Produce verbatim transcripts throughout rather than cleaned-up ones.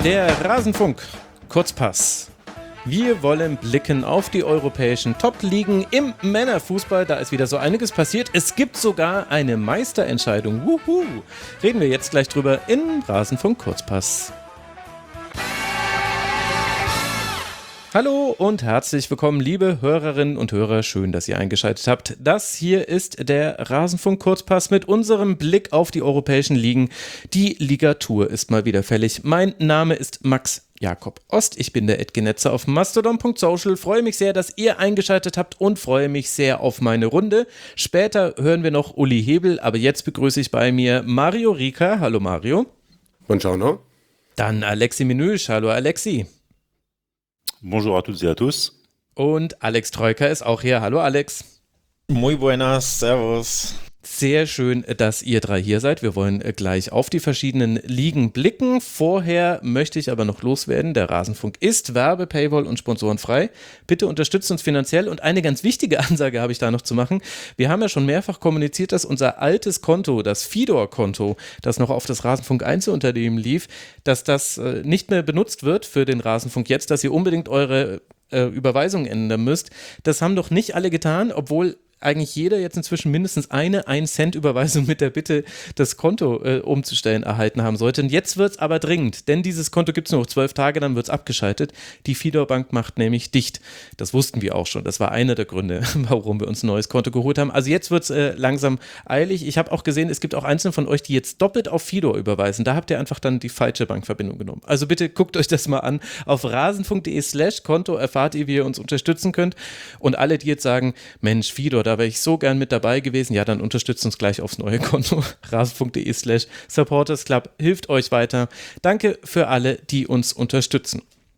Der Rasenfunk, Kurzpass. Wir wollen blicken auf die europäischen Top-Ligen im Männerfußball. Da ist wieder so einiges passiert. Es gibt sogar eine Meisterentscheidung. Wuhu. Reden wir jetzt gleich drüber in Rasenfunk Kurzpass. Hallo und herzlich willkommen, liebe Hörerinnen und Hörer. Schön, dass ihr eingeschaltet habt. Das hier ist der Rasenfunk Kurzpass mit unserem Blick auf die europäischen Ligen. Die Ligatur ist mal wieder fällig. Mein Name ist Max Jakob Ost. Ich bin der Edgenetzer auf mastodon punkt social. Freue mich sehr, dass ihr eingeschaltet habt und freue mich sehr auf meine Runde. Später hören wir noch Uli Hebel, aber jetzt begrüße ich bei mir Mario Rieker. Hallo Mario. Buongiorno. Dann Alexi Menüsch. Hallo Alexi. Bonjour à toutes et à tous. Und Alex Troika ist auch hier. Hallo Alex. Muy buenas, servus. Sehr schön, dass ihr drei hier seid. Wir wollen gleich auf die verschiedenen Ligen blicken. Vorher möchte ich aber noch loswerden. Der Rasenfunk ist Werbe-, Paywall- und sponsorenfrei. Bitte unterstützt uns finanziell. Und eine ganz wichtige Ansage habe ich da noch zu machen. Wir haben ja schon mehrfach kommuniziert, dass unser altes Konto, das Fidor-Konto, das noch auf das Rasenfunk Einzelunternehmen lief, dass das äh, nicht mehr benutzt wird für den Rasenfunk jetzt, dass ihr unbedingt eure äh, Überweisungen ändern müsst. Das haben doch nicht alle getan, obwohl eigentlich jeder jetzt inzwischen mindestens eine ein Cent Überweisung mit der Bitte, das Konto äh, umzustellen, erhalten haben sollte. Und jetzt wird es aber dringend, denn dieses Konto gibt es nur noch zwölf Tage, dann wird es abgeschaltet. Die Fidor Bank macht nämlich dicht. Das wussten wir auch schon. Das war einer der Gründe, warum wir uns ein neues Konto geholt haben. Also jetzt wird es äh, langsam eilig. Ich habe auch gesehen, es gibt auch Einzelne von euch, die jetzt doppelt auf Fidor überweisen. Da habt ihr einfach dann die falsche Bankverbindung genommen. Also bitte guckt euch das mal an. Auf rasenfunk.de slash Konto erfahrt ihr, wie ihr uns unterstützen könnt. Und alle, die jetzt sagen, Mensch, Fidor, da wäre ich so gern mit dabei gewesen, ja, dann unterstützt uns gleich aufs neue Konto. rasenfunk.de slash Supporters Club hilft euch weiter. Danke für alle, die uns unterstützen.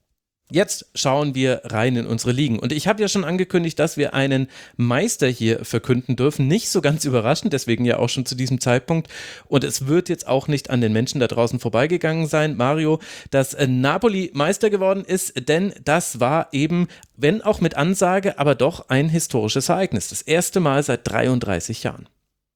Jetzt schauen wir rein in unsere Ligen. Und ich habe ja schon angekündigt, dass wir einen Meister hier verkünden dürfen. Nicht so ganz überraschend, deswegen ja auch schon zu diesem Zeitpunkt. Und es wird jetzt auch nicht an den Menschen da draußen vorbeigegangen sein, Mario, dass Napoli Meister geworden ist, denn das war eben, wenn auch mit Ansage, aber doch ein historisches Ereignis. Das erste Mal seit dreiunddreißig Jahren.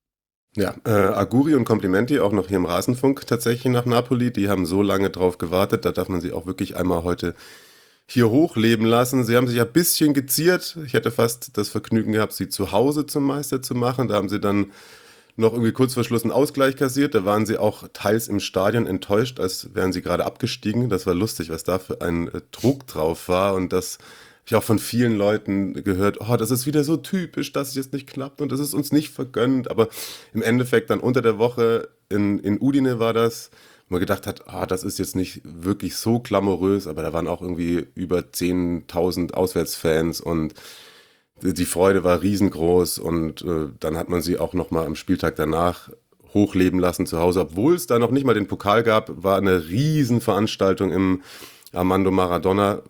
Ja, äh, Auguri und Komplimenti auch noch hier im Rasenfunk tatsächlich nach Napoli. Die haben so lange drauf gewartet, da darf man sie auch wirklich einmal heute hier hochleben lassen. Sie haben sich ein bisschen geziert. Ich hätte fast das Vergnügen gehabt, sie zu Hause zum Meister zu machen. Da haben sie dann noch irgendwie kurz vor Schluss einen Ausgleich kassiert. Da waren sie auch teils im Stadion enttäuscht, als wären sie gerade abgestiegen. Das war lustig, was da für ein äh, Druck drauf war. Und das habe ich auch von vielen Leuten gehört. Oh, das ist wieder so typisch, dass es jetzt nicht klappt und das ist uns nicht vergönnt. Aber im Endeffekt dann unter der Woche in, in Udine war das, man gedacht hat, ah, das ist jetzt nicht wirklich so glamourös, aber da waren auch irgendwie über zehntausend Auswärtsfans und die Freude war riesengroß und äh, dann hat man sie auch nochmal am Spieltag danach hochleben lassen zu Hause, obwohl es da noch nicht mal den Pokal gab, war eine Riesenveranstaltung im Armando Maradona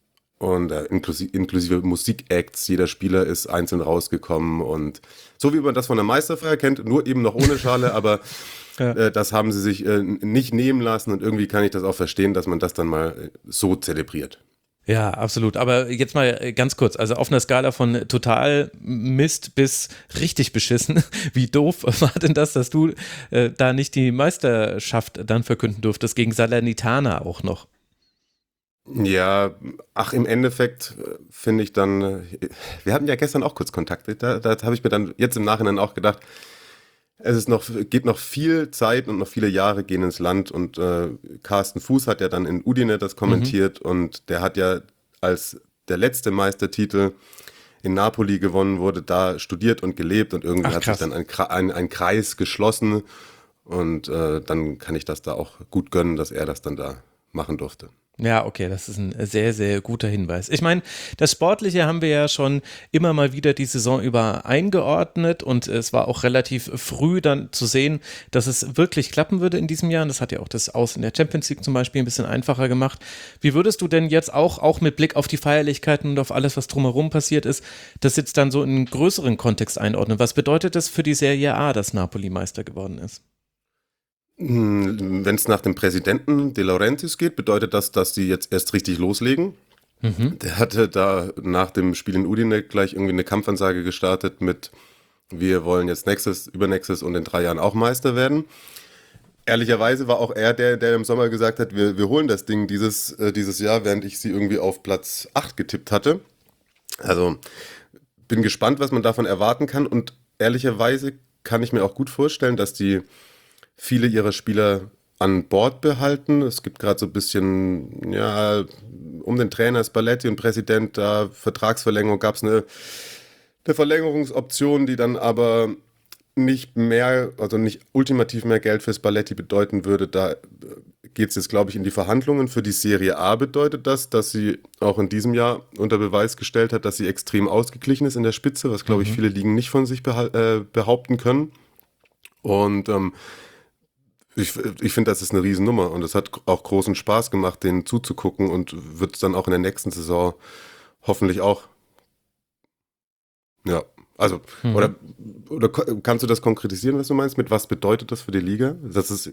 und äh, inklusive, inklusive Musikacts, jeder Spieler ist einzeln rausgekommen und so wie man das von der Meisterfeier kennt, nur eben noch ohne Schale, aber Ja. Äh, das haben sie sich äh, nicht nehmen lassen und irgendwie kann ich das auch verstehen, dass man das dann mal so zelebriert. Ja, absolut. Aber jetzt mal ganz kurz, also auf einer Skala von total Mist bis richtig beschissen, wie doof war denn das, dass du äh, da nicht die Meisterschaft dann verkünden durftest, gegen Salernitana auch noch? Ja, ach, im Endeffekt äh, finde ich dann, äh, wir hatten ja gestern auch kurz Kontakt, da, da habe ich mir dann jetzt im Nachhinein auch gedacht, es ist noch, geht noch viel Zeit und noch viele Jahre gehen ins Land und äh, Carsten Fuß hat ja dann in Udine das kommentiert mhm. und der hat ja, als der letzte Meistertitel in Napoli gewonnen wurde, da studiert und gelebt und irgendwie Ach, hat sich dann ein, ein, ein Kreis geschlossen und äh, dann kann ich das da auch gut gönnen, dass er das dann da machen durfte. Ja, okay, das ist ein sehr, sehr guter Hinweis. Ich meine, das Sportliche haben wir ja schon immer mal wieder die Saison über eingeordnet und es war auch relativ früh dann zu sehen, dass es wirklich klappen würde in diesem Jahr. Und das hat ja auch das Aus in der Champions League zum Beispiel ein bisschen einfacher gemacht. Wie würdest du denn jetzt auch, auch mit Blick auf die Feierlichkeiten und auf alles, was drumherum passiert ist, das jetzt dann so in einen größeren Kontext einordnen? Was bedeutet das für die Serie A, dass Napoli Meister geworden ist? Wenn es nach dem Präsidenten De Laurentiis geht, bedeutet das, dass die jetzt erst richtig loslegen. Mhm. Der hatte da nach dem Spiel in Udine gleich irgendwie eine Kampfansage gestartet mit: Wir wollen jetzt nächstes, übernächstes und in drei Jahren auch Meister werden. ehrlicherweise war auch er der, der im Sommer gesagt hat, wir, wir holen das Ding dieses, äh, dieses Jahr, während ich sie irgendwie auf Platz acht getippt hatte. Also bin gespannt, was man davon erwarten kann und ehrlicherweise kann ich mir auch gut vorstellen, dass die viele ihrer Spieler an Bord behalten. Es gibt gerade so ein bisschen, ja, um den Trainer Spalletti und Präsident, da Vertragsverlängerung, gab es eine, eine Verlängerungsoption, die dann aber nicht mehr, also nicht ultimativ mehr Geld für Spalletti bedeuten würde. Da geht es jetzt, glaube ich, in die Verhandlungen. Für die Serie A bedeutet das, dass sie auch in diesem Jahr unter Beweis gestellt hat, dass sie extrem ausgeglichen ist in der Spitze, was, glaube ich, viele Ligen nicht von sich behal- äh, behaupten können. Und ähm, ich, ich finde, das ist eine Riesennummer und es hat auch großen Spaß gemacht, denen zuzugucken und wird es dann auch in der nächsten Saison hoffentlich auch. Ja, also, Mhm. oder, oder ko- kannst du das konkretisieren, was du meinst? Mit was bedeutet das für die Liga? Das ist,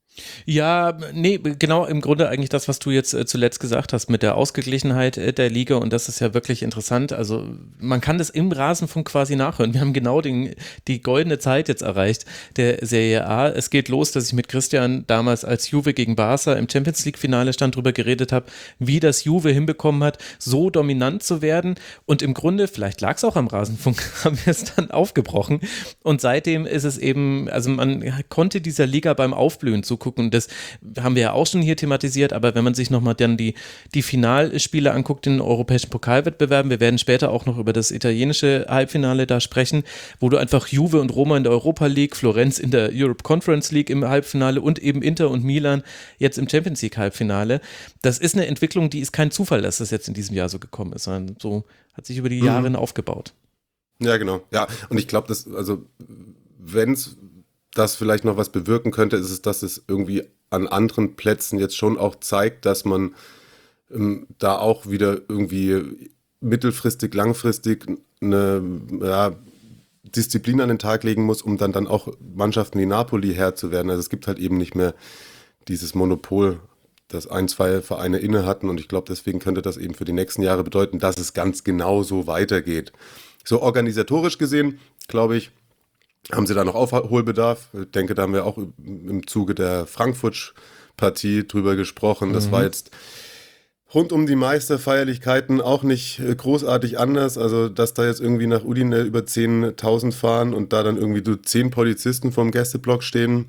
Ja, nee, genau im Grunde eigentlich das, was du jetzt äh, zuletzt gesagt hast mit der Ausgeglichenheit äh, der Liga und das ist ja wirklich interessant. Also man kann das im Rasenfunk quasi nachhören. Wir haben genau den, die goldene Zeit jetzt erreicht der Serie A. Es geht los, dass ich mit Christian damals als Juve gegen Barca im Champions League Finale stand, drüber geredet habe, wie das Juve hinbekommen hat, so dominant zu werden und im Grunde, vielleicht lag es auch am Rasenfunk, haben wir es dann aufgebrochen und seitdem ist es eben, also man konnte dieser Liga beim Aufblühen zugucken. Und das haben wir ja auch schon hier thematisiert, aber wenn man sich nochmal dann die, die Finalspiele anguckt in den europäischen Pokalwettbewerben, wir werden später auch noch über das italienische Halbfinale da sprechen, wo du einfach Juve und Roma in der Europa League, Florenz in der Europe Conference League im Halbfinale und eben Inter und Milan jetzt im Champions League Halbfinale. Das ist eine Entwicklung, die ist kein Zufall, dass das jetzt in diesem Jahr so gekommen ist, sondern so hat sich über die Jahre Mhm. aufgebaut. ja, genau. Ja, und ich glaube, dass, also, wenn es das vielleicht noch was bewirken könnte, ist es, dass es irgendwie an anderen Plätzen jetzt schon auch zeigt, dass man ähm, da auch wieder irgendwie mittelfristig, langfristig eine ja, Disziplin an den Tag legen muss, um dann, dann auch Mannschaften wie Napoli Herr zu werden. Also es gibt halt eben nicht mehr dieses Monopol, das ein, zwei Vereine inne hatten und ich glaube, deswegen könnte das eben für die nächsten Jahre bedeuten, dass es ganz genau so weitergeht. So organisatorisch gesehen, glaube ich, haben sie da noch Aufholbedarf? Ich denke, da haben wir auch im Zuge der Frankfurt-Partie drüber gesprochen. Das war jetzt rund um die Meisterfeierlichkeiten auch nicht äh, großartig anders. Also, dass da jetzt irgendwie nach Udine über zehntausend fahren und da dann irgendwie so zehn Polizisten vorm Gästeblock stehen.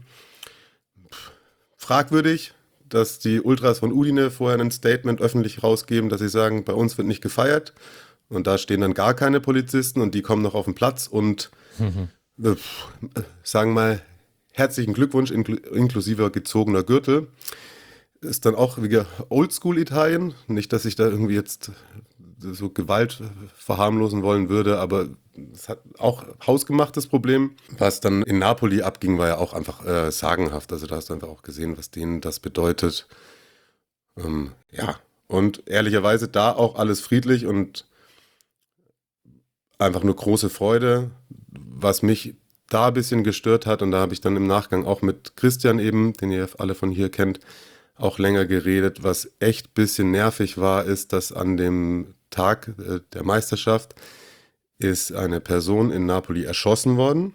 Pff, fragwürdig, dass die Ultras von Udine vorher ein Statement öffentlich rausgeben, dass sie sagen, bei uns wird nicht gefeiert. Und da stehen dann gar keine Polizisten und die kommen noch auf den Platz und äh, sagen mal, herzlichen Glückwunsch, inkl inklusive gezogener Gürtel. Ist dann auch wieder Oldschool-Italien. Nicht, dass ich da irgendwie jetzt so Gewalt verharmlosen wollen würde, aber es hat auch hausgemachtes Problem. Was dann in Napoli abging, war ja auch einfach äh, sagenhaft. Also da hast du einfach auch gesehen, was denen das bedeutet. Ähm, ja, und ehrlicherweise da auch alles friedlich und einfach nur große Freude. Was mich da ein bisschen gestört hat, und da habe ich dann im Nachgang auch mit Christian eben, den ihr alle von hier kennt, auch länger geredet. Was echt ein bisschen nervig war, ist, dass an dem Tag äh, der Meisterschaft ist eine Person in Napoli erschossen worden.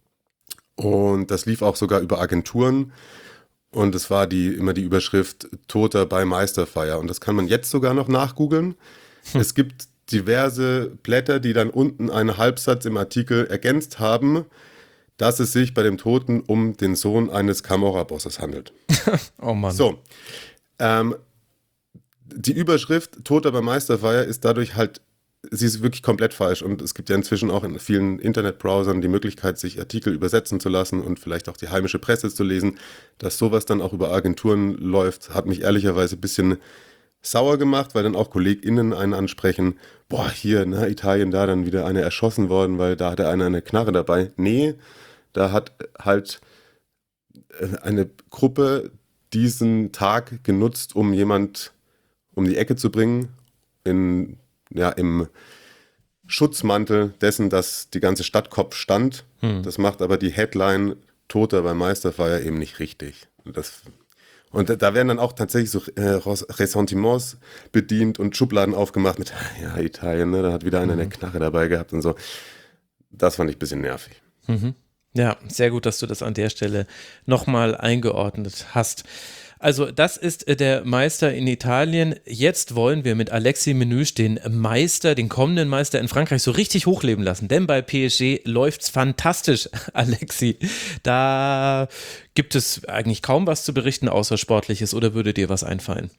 Und das lief auch sogar über Agenturen. Und es war die, immer die Überschrift Toter bei Meisterfeier. Und das kann man jetzt sogar noch nachgoogeln. Hm. Es gibt diverse Blätter, die dann unten einen Halbsatz im Artikel ergänzt haben, dass es sich bei dem Toten um den Sohn eines Camorra-Bosses handelt. Oh Mann. So, ähm, die Überschrift Toter bei Meisterfeier ist dadurch halt, sie ist wirklich komplett falsch und es gibt ja inzwischen auch in vielen Internetbrowsern die Möglichkeit, sich Artikel übersetzen zu lassen und vielleicht auch die heimische Presse zu lesen. Dass sowas dann auch über Agenturen läuft, hat mich ehrlicherweise ein bisschen sauer gemacht, weil dann auch KollegInnen einen ansprechen, boah, hier, ne, Italien, da dann wieder einer erschossen worden, weil da hatte einer eine Knarre dabei. Nee, da hat halt eine Gruppe diesen Tag genutzt, um jemand um die Ecke zu bringen, in, ja, im Schutzmantel dessen, dass die ganze Stadt Kopf stand. Hm. Das macht aber die Headline Toter beim Meisterfeier eben nicht richtig. Das Und da werden dann auch tatsächlich so äh, Ressentiments bedient und Schubladen aufgemacht mit, ja, Italien, ne, da hat wieder einer mhm. eine Knarre dabei gehabt und so. Das fand ich ein bisschen nervig. Mhm. Ja, sehr gut, dass du das an der Stelle nochmal eingeordnet hast. Also das ist äh, der Meister in Italien. Jetzt wollen wir mit Alexis Menüsch den Meister, den kommenden Meister in Frankreich so richtig hochleben lassen. Denn bei P S G läuft's fantastisch, Alexis. Da gibt es eigentlich kaum was zu berichten außer Sportliches, oder würde dir was einfallen?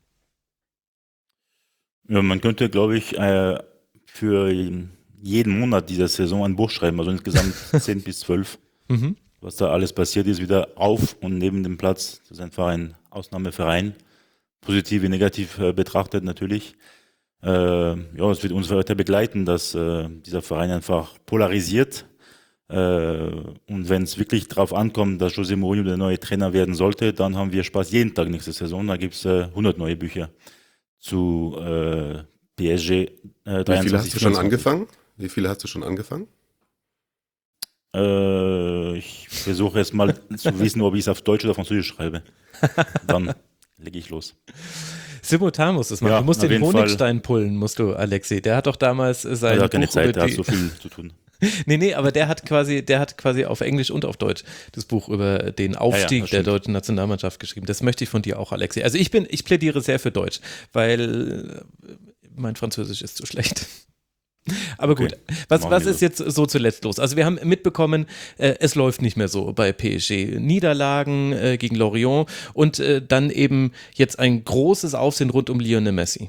Ja, man könnte, glaube ich, äh, für jeden Monat dieser Saison ein Buch schreiben, also insgesamt zehn bis zwölf. Mhm. Was da alles passiert ist, wieder auf und neben dem Platz. Das ist einfach ein Ausnahmeverein, positiv wie negativ äh, betrachtet natürlich. Äh, ja, es wird uns weiter begleiten, dass äh, dieser Verein einfach polarisiert. Äh, und wenn es wirklich darauf ankommt, dass José Mourinho der neue Trainer werden sollte, dann haben wir Spaß jeden Tag nächste Saison. Da gibt es äh, hundert neue Bücher zu äh, P S G äh, Wie viele hast du schon angefangen? Wie viele hast du schon angefangen? Äh, ich versuche erst mal zu wissen, ob ich es auf Deutsch oder Französisch schreibe. Dann lege ich los. Simultan musst du es machen. Ja, du musst auf den jeden Honigstein pullen, musst du, Alexi. Der hat doch damals äh, sein Er hat keine Buch Zeit, über der hat die... so viel zu tun. Nee, nee, aber der hat quasi, der hat quasi auf Englisch und auf Deutsch das Buch über den Aufstieg Ja, ja, das der stimmt. deutschen Nationalmannschaft geschrieben. Das möchte ich von dir auch, Alexi. Also ich bin, ich plädiere sehr für Deutsch, weil äh, mein Französisch ist zu schlecht. Aber Okay, gut, was, machen was wir ist so. jetzt so zuletzt los? Also wir haben mitbekommen, äh, es läuft nicht mehr so bei P S G. Niederlagen äh, gegen Lorient und äh, dann eben jetzt ein großes Aufsehen rund um Lionel Messi.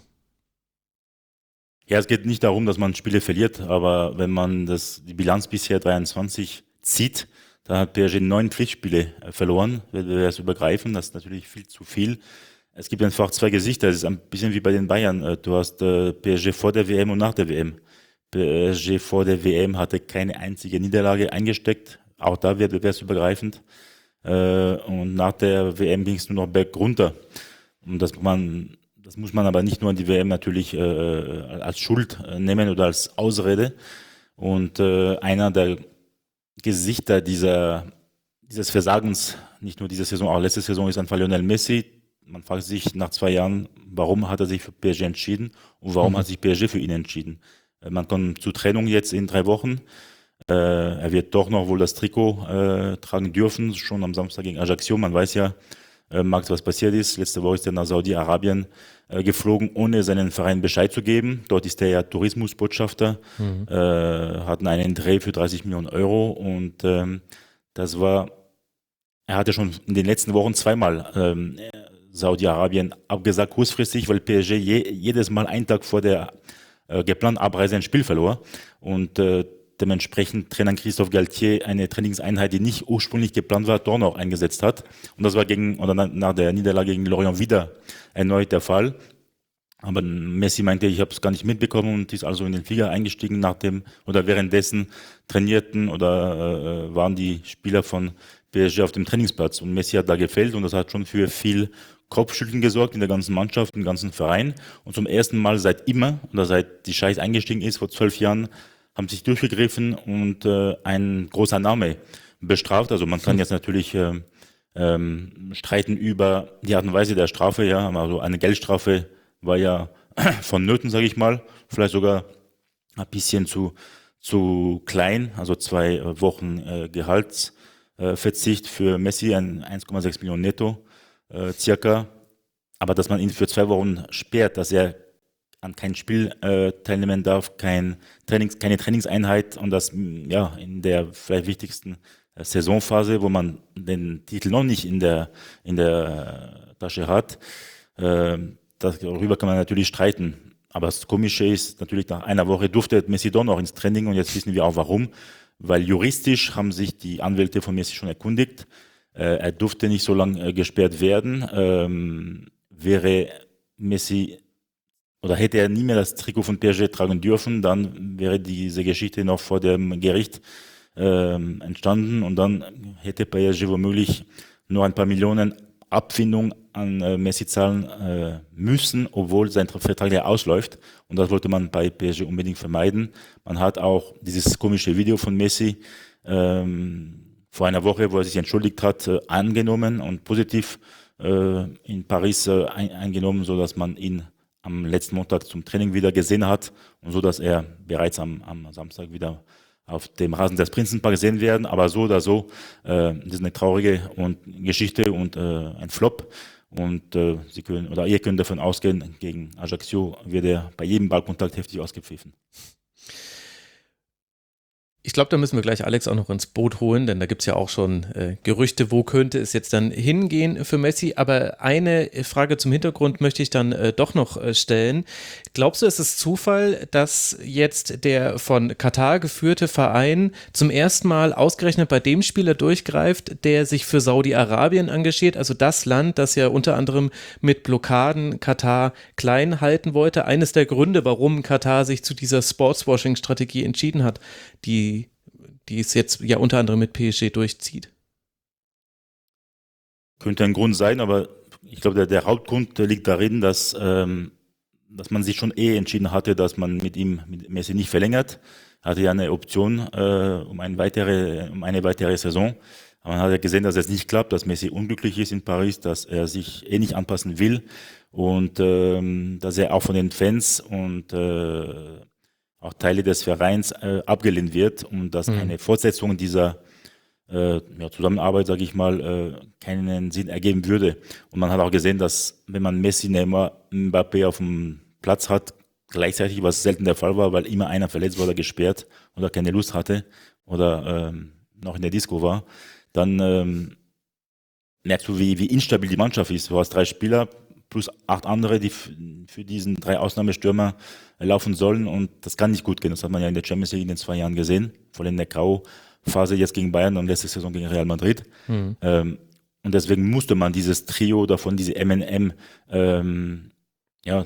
Ja, es geht nicht darum, dass man Spiele verliert, aber wenn man das, die Bilanz bisher dreiundzwanzig zieht, dann hat P S G neun Pflichtspiele äh, verloren, wettbewerbsübergreifend, das ist natürlich viel zu viel. Es gibt einfach zwei Gesichter, es ist ein bisschen wie bei den Bayern. Äh, Du hast äh, P S G vor der W M und nach der W M. P S G vor der W M hatte keine einzige Niederlage eingesteckt, auch da wettbewerbsübergreifend. Äh, Und nach der W M ging es nur noch bergunter. Und das man, das muss man aber nicht nur an die W M natürlich äh, als Schuld äh, nehmen oder als Ausrede. Und äh, einer der Gesichter dieser, dieses Versagens, nicht nur diese Saison, auch letzte Saison, ist einfach Lionel Messi. Man fragt sich nach zwei Jahren, warum hat er sich für P S G entschieden und warum Mhm. hat sich P S G für ihn entschieden. Äh, Man kommt zur Trennung jetzt in drei Wochen. Äh, er wird doch noch wohl das Trikot äh, tragen dürfen, schon am Samstag gegen Ajaccio. Man weiß ja, äh, Max, was passiert ist. Letzte Woche ist er nach Saudi-Arabien äh, geflogen, ohne seinen Verein Bescheid zu geben. Dort ist er ja Tourismusbotschafter, Mhm. äh, hatten einen Dreh für dreißig Millionen Euro und ähm, das war, er hatte schon in den letzten Wochen zweimal ähm, Saudi-Arabien abgesagt, kurzfristig, weil P S G je, jedes Mal einen Tag vor der äh, geplanten Abreise ein Spiel verlor und äh, dementsprechend Trainer Christophe Galtier eine Trainingseinheit, die nicht ursprünglich geplant war, doch noch eingesetzt hat. Und das war gegen, oder na- nach der Niederlage gegen Lorient wieder erneut der Fall. Aber Messi meinte, ich habe es gar nicht mitbekommen und ist also in den Flieger eingestiegen nach dem oder währenddessen trainierten oder äh, waren die Spieler von P S G auf dem Trainingsplatz. Und Messi hat da gefällt und das hat schon für viel Kopfschütteln gesorgt in der ganzen Mannschaft, im ganzen Verein. Und zum ersten Mal seit immer, oder seit die Scheich eingestiegen ist, vor zwölf Jahren, haben sich durchgegriffen und äh, ein großer Name bestraft. Also man kann jetzt natürlich äh, ähm, streiten über die Art und Weise der Strafe, ja, also eine Geldstrafe war ja vonnöten, sage ich mal, vielleicht sogar ein bisschen zu, zu klein, also zwei äh, Wochen äh, Gehaltsverzicht äh, Verzicht für Messi, ein eins Komma sechs Millionen netto äh, circa, aber dass man ihn für zwei Wochen sperrt, dass er an kein Spiel äh, teilnehmen darf, kein Trainings, keine Trainingseinheit und das mh, ja in der vielleicht wichtigsten äh, Saisonphase, wo man den Titel noch nicht in der in der äh, Tasche hat. Äh, darüber kann man natürlich streiten. Aber das Komische ist natürlich, nach einer Woche durfte Messi doch noch ins Training und jetzt wissen wir auch warum. Weil juristisch haben sich die Anwälte von Messi schon erkundigt. Äh, er durfte nicht so lange äh, gesperrt werden. Ähm, wäre Messi oder hätte er nie mehr das Trikot von P S G tragen dürfen, dann wäre diese Geschichte noch vor dem Gericht ähm, entstanden und dann hätte P S G womöglich nur ein paar Millionen Abfindung an äh, Messi zahlen äh, müssen, obwohl sein Vertrag ja ausläuft. Und das wollte man bei P S G unbedingt vermeiden. Man hat auch dieses komische Video von Messi ähm, vor einer Woche, wo er sich entschuldigt hat, äh, angenommen und positiv äh, in Paris äh, ein, eingenommen, sodass man ihn am letzten Montag zum Training wieder gesehen hat und so, dass er bereits am, am Samstag wieder auf dem Rasen des Prinzenparks sehen werden. Aber so oder so, äh, das ist eine traurige und Geschichte und äh, ein Flop. Und äh, Sie können oder ihr könnt davon ausgehen, gegen Ajaccio wird er bei jedem Ballkontakt heftig ausgepfiffen. Ich glaube, da müssen wir gleich Alex auch noch ins Boot holen, denn da gibt es ja auch schon äh, Gerüchte, wo könnte es jetzt dann hingehen für Messi. Aber eine Frage zum Hintergrund möchte ich dann äh, doch noch äh, stellen. Glaubst du, ist es Zufall, dass jetzt der von Katar geführte Verein zum ersten Mal ausgerechnet bei dem Spieler durchgreift, der sich für Saudi-Arabien engagiert, also das Land, das ja unter anderem mit Blockaden Katar klein halten wollte? Eines der Gründe, warum Katar sich zu dieser Sportswashing-Strategie entschieden hat, die die es jetzt ja unter anderem mit P S G durchzieht. Könnte ein Grund sein, aber ich glaube, der, der Hauptgrund liegt darin, dass, ähm, dass man sich schon eh entschieden hatte, dass man mit ihm, mit Messi nicht verlängert. Er hatte ja eine Option äh, um, eine weitere, um eine weitere Saison. Aber man hat ja gesehen, dass es nicht klappt, dass Messi unglücklich ist in Paris, dass er sich eh nicht anpassen will und ähm, dass er auch von den Fans und äh, auch Teile des Vereins äh, abgelehnt wird und dass mhm. eine Fortsetzung dieser äh, ja, Zusammenarbeit, sage ich mal, äh, keinen Sinn ergeben würde. Und man hat auch gesehen, dass wenn man Messi, Neymar, Mbappé auf dem Platz hat, gleichzeitig, was selten der Fall war, weil immer einer verletzt war oder gesperrt oder keine Lust hatte oder ähm, noch in der Disco war, dann ähm, merkst du, wie, wie instabil die Mannschaft ist. Du hast drei Spieler plus acht andere, die f- für diesen drei Ausnahmestürmer laufen sollen und das kann nicht gut gehen. Das hat man ja in der Champions League in den zwei Jahren gesehen, vor allem in der K O-Phase jetzt gegen Bayern und letzte Saison gegen Real Madrid. Mhm. Ähm, und deswegen musste man dieses Trio davon, diese M und M, ähm, ja,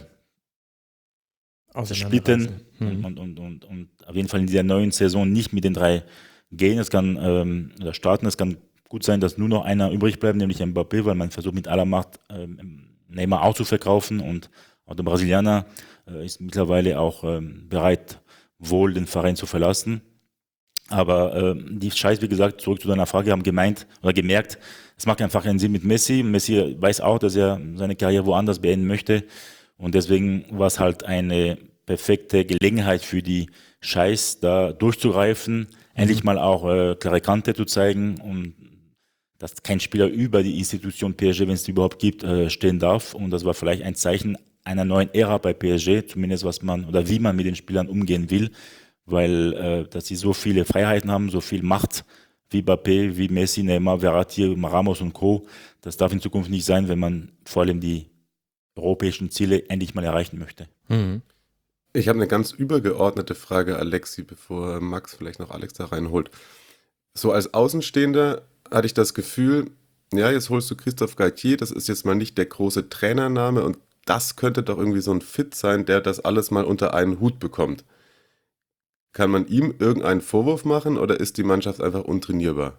splitten mhm. und, und, und, und auf jeden Fall in dieser neuen Saison nicht mit den drei gehen. Es kann ähm, oder starten, es kann gut sein, dass nur noch einer übrig bleibt, nämlich Mbappé, weil man versucht mit aller Macht ähm, Neymar auch zu verkaufen und auch der Brasilianer äh, ist mittlerweile auch ähm, bereit, wohl den Verein zu verlassen. Aber äh, die Scheiß, wie gesagt, zurück zu deiner Frage, haben gemeint oder gemerkt, es macht einfach keinen Sinn mit Messi. Messi weiß auch, dass er seine Karriere woanders beenden möchte und deswegen war es halt eine perfekte Gelegenheit für die Scheiß, da durchzugreifen, mhm. endlich mal auch äh, klare Kante zu zeigen und dass kein Spieler über die Institution P S G, wenn es die überhaupt gibt, stehen darf. Und das war vielleicht ein Zeichen einer neuen Ära bei P S G, zumindest was man oder wie man mit den Spielern umgehen will, weil äh, dass sie so viele Freiheiten haben, so viel Macht wie Mbappé, wie Messi, Neymar, Verratti, Ramos und Co. Das darf in Zukunft nicht sein, wenn man vor allem die europäischen Ziele endlich mal erreichen möchte. Mhm. Ich habe eine ganz übergeordnete Frage, Alexi, bevor Max vielleicht noch Alex da reinholt. So als Außenstehender hatte ich das Gefühl, ja, jetzt holst du Christophe Galtier, das ist jetzt mal nicht der große Trainername und das könnte doch irgendwie so ein Fit sein, der das alles mal unter einen Hut bekommt. Kann man ihm irgendeinen Vorwurf machen oder ist die Mannschaft einfach untrainierbar?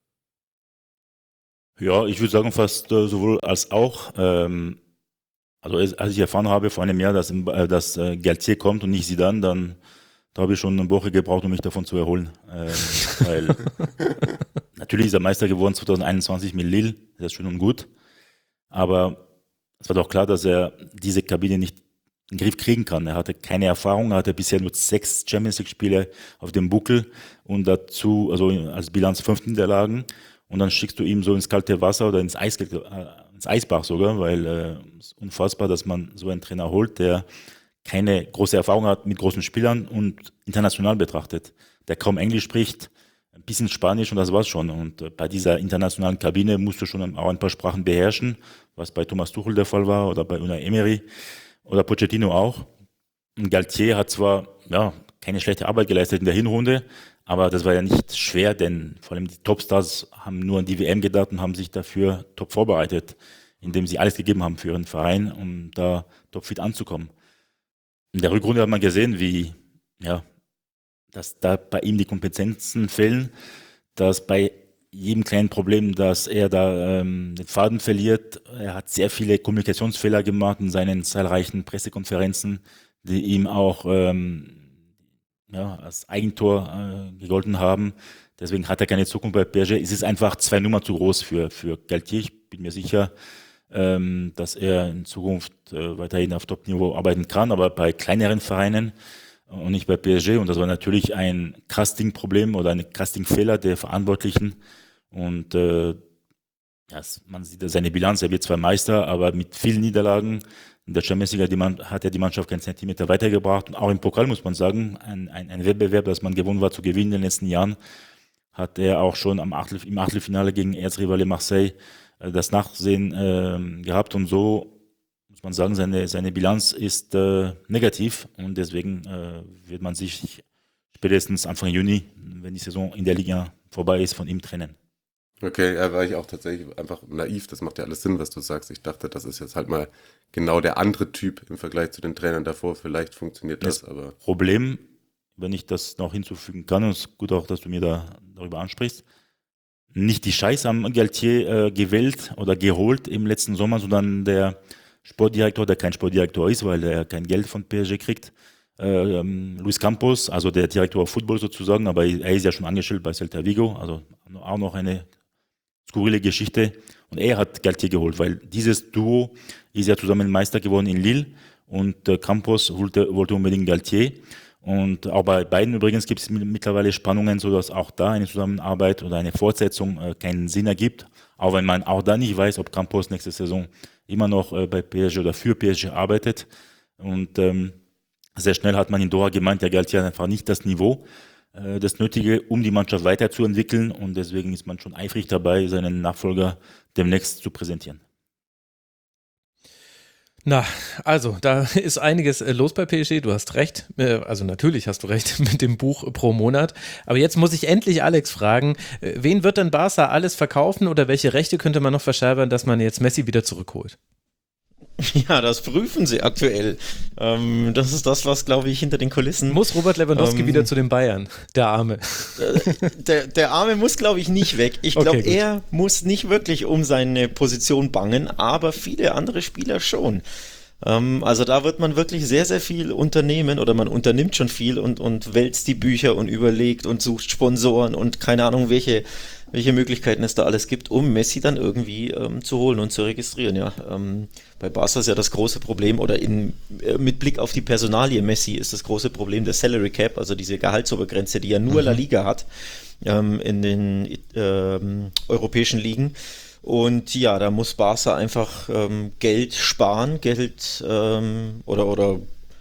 Ja, ich würde sagen fast äh, sowohl als auch. Ähm, also als als ich erfahren habe vor einem Jahr, dass, äh, dass äh, Galtier kommt und nicht Zidane, dann da habe ich schon eine Woche gebraucht, um mich davon zu erholen. Ähm, weil natürlich ist er Meister geworden zwanzig einundzwanzig mit Lille, das ist schön und gut. Aber es war doch klar, dass er diese Kabine nicht in den Griff kriegen kann. Er hatte keine Erfahrung, er hatte bisher nur sechs Champions League-Spiele auf dem Buckel und dazu, also als Bilanz fünf Niederlagen. Und dann schickst du ihm so ins kalte Wasser oder ins, Eis, äh, ins Eisbach sogar, weil äh, es ist unfassbar, dass man so einen Trainer holt, der keine große Erfahrung hat mit großen Spielern und international betrachtet, der kaum Englisch spricht, ein bisschen Spanisch und das war's schon. Und äh, bei dieser internationalen Kabine musst du schon auch ein paar Sprachen beherrschen, was bei Thomas Tuchel der Fall war oder bei Unai Emery oder Pochettino auch. Und Galtier hat zwar ja, keine schlechte Arbeit geleistet in der Hinrunde, aber das war ja nicht schwer, denn vor allem die Topstars haben nur an die W M gedacht und haben sich dafür top vorbereitet, indem sie alles gegeben haben für ihren Verein, um da topfit anzukommen. In der Rückrunde hat man gesehen, wie, ja, dass da bei ihm die Kompetenzen fehlen, dass bei jedem kleinen Problem, dass er da ähm, den Faden verliert. Er hat sehr viele Kommunikationsfehler gemacht in seinen zahlreichen Pressekonferenzen, die ihm auch ähm, ja, als Eigentor äh, gegolten haben. Deswegen hat er keine Zukunft bei P S G. Es ist einfach zwei Nummern zu groß für, für Galtier. Ich bin mir sicher, ähm, dass er in Zukunft äh, weiterhin auf Top-Niveau arbeiten kann, aber bei kleineren Vereinen und nicht bei P S G. Und das war natürlich ein Casting-Problem oder ein Casting-Fehler der Verantwortlichen. Und äh, ja, man sieht seine Bilanz, er wird zwar Meister, aber mit vielen Niederlagen. In der Champions League hat, die Mann, hat er die Mannschaft keinen Zentimeter weitergebracht. Und auch im Pokal muss man sagen, ein, ein, ein Wettbewerb, das man gewonnen war zu gewinnen in den letzten Jahren, hat er auch schon am Achtel, im Achtelfinale gegen Erzrivale Marseille äh, das Nachsehen äh, gehabt. Und so muss man sagen, seine, seine Bilanz ist äh, negativ. Und deswegen äh, wird man sich spätestens Anfang Juni, wenn die Saison in der Liga vorbei ist, von ihm trennen. Okay, ja, war ich auch tatsächlich einfach naiv. Das macht ja alles Sinn, was du sagst. Ich dachte, das ist jetzt halt mal genau der andere Typ im Vergleich zu den Trainern davor. Vielleicht funktioniert das, das aber... Problem, wenn ich das noch hinzufügen kann, und es ist gut auch, dass du mir da darüber ansprichst, nicht die Scheiße am Galtier äh, gewählt oder geholt im letzten Sommer, sondern der Sportdirektor, der kein Sportdirektor ist, weil er kein Geld von P S G kriegt, äh, ähm, Luis Campos, also der Direktor of Football sozusagen, aber er ist ja schon angestellt bei Celta Vigo, also auch noch eine skurrile Geschichte. Und er hat Galtier geholt, weil dieses Duo ist ja zusammen Meister geworden in Lille und äh, Campos wollte, wollte unbedingt Galtier. Und auch bei beiden übrigens gibt es mittlerweile Spannungen, sodass auch da eine Zusammenarbeit oder eine Fortsetzung äh, keinen Sinn ergibt. Auch wenn man auch da nicht weiß, ob Campos nächste Saison immer noch äh, bei P S G oder für P S G arbeitet. Und ähm, sehr schnell hat man in Doha gemeint, der Galtier hat einfach nicht das Niveau, das Nötige, um die Mannschaft weiterzuentwickeln, und deswegen ist man schon eifrig dabei, seinen Nachfolger demnächst zu präsentieren. Na, also, da ist einiges los bei P S G, du hast recht, also natürlich hast du recht mit dem Buch pro Monat, aber jetzt muss ich endlich Alex fragen, wen wird denn Barca alles verkaufen oder welche Rechte könnte man noch verscherbern, dass man jetzt Messi wieder zurückholt? Ja, das prüfen sie aktuell. Ähm, das ist das, was, glaube ich, hinter den Kulissen... Muss Robert Lewandowski ähm, wieder zu den Bayern, der Arme? Der, der Arme muss, glaube ich, nicht weg. Ich glaube, okay, er muss nicht wirklich um seine Position bangen, aber viele andere Spieler schon. Ähm, also da wird man wirklich sehr, sehr viel unternehmen, oder man unternimmt schon viel und, und wälzt die Bücher und überlegt und sucht Sponsoren und keine Ahnung, welche... welche Möglichkeiten es da alles gibt, um Messi dann irgendwie ähm, zu holen und zu registrieren. Ja, ähm, bei Barca ist ja das große Problem, oder in, äh, mit Blick auf die Personalie Messi ist das große Problem der Salary Cap, also diese Gehaltsobergrenze, die ja nur mhm. La Liga hat ähm, in den ähm, europäischen Ligen. Und ja, da muss Barca einfach ähm, Geld sparen, Geld ähm, oder oder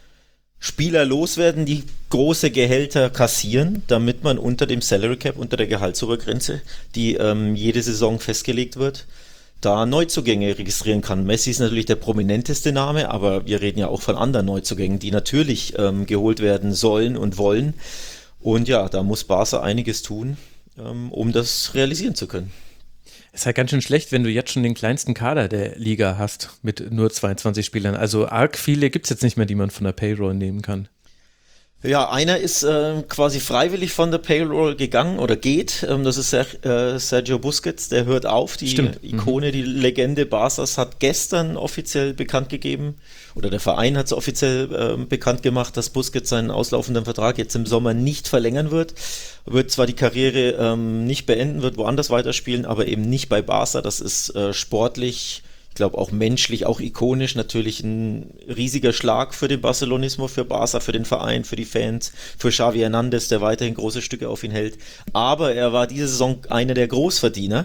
Spieler loswerden, die große Gehälter kassieren, damit man unter dem Salary Cap, unter der Gehaltsobergrenze, die ähm, jede Saison festgelegt wird, da Neuzugänge registrieren kann. Messi ist natürlich der prominenteste Name, aber wir reden ja auch von anderen Neuzugängen, die natürlich ähm, geholt werden sollen und wollen. Und ja, da muss Barca einiges tun, ähm, um das realisieren zu können. Ist halt ganz schön schlecht, wenn du jetzt schon den kleinsten Kader der Liga hast mit nur zweiundzwanzig Spielern. Also arg viele gibt es jetzt nicht mehr, die man von der Payroll nehmen kann. Ja, einer ist äh, quasi freiwillig von der Payroll gegangen oder geht. Ähm, das ist Ser- äh, Sergio Busquets, der hört auf. Die Stimmt. Ikone, mhm. die Legende Barças hat gestern offiziell bekannt gegeben, oder der Verein hat es offiziell äh, bekannt gemacht, dass Busquets seinen auslaufenden Vertrag jetzt im Sommer nicht verlängern wird. Wird zwar die Karriere ähm, nicht beenden, wird woanders weiterspielen, aber eben nicht bei Barca. Das ist äh, sportlich, ich glaube auch menschlich, auch ikonisch natürlich ein riesiger Schlag für den Barcelonismo, für Barca, für den Verein, für die Fans, für Xavi Hernandez, der weiterhin große Stücke auf ihn hält. Aber er war diese Saison einer der Großverdiener.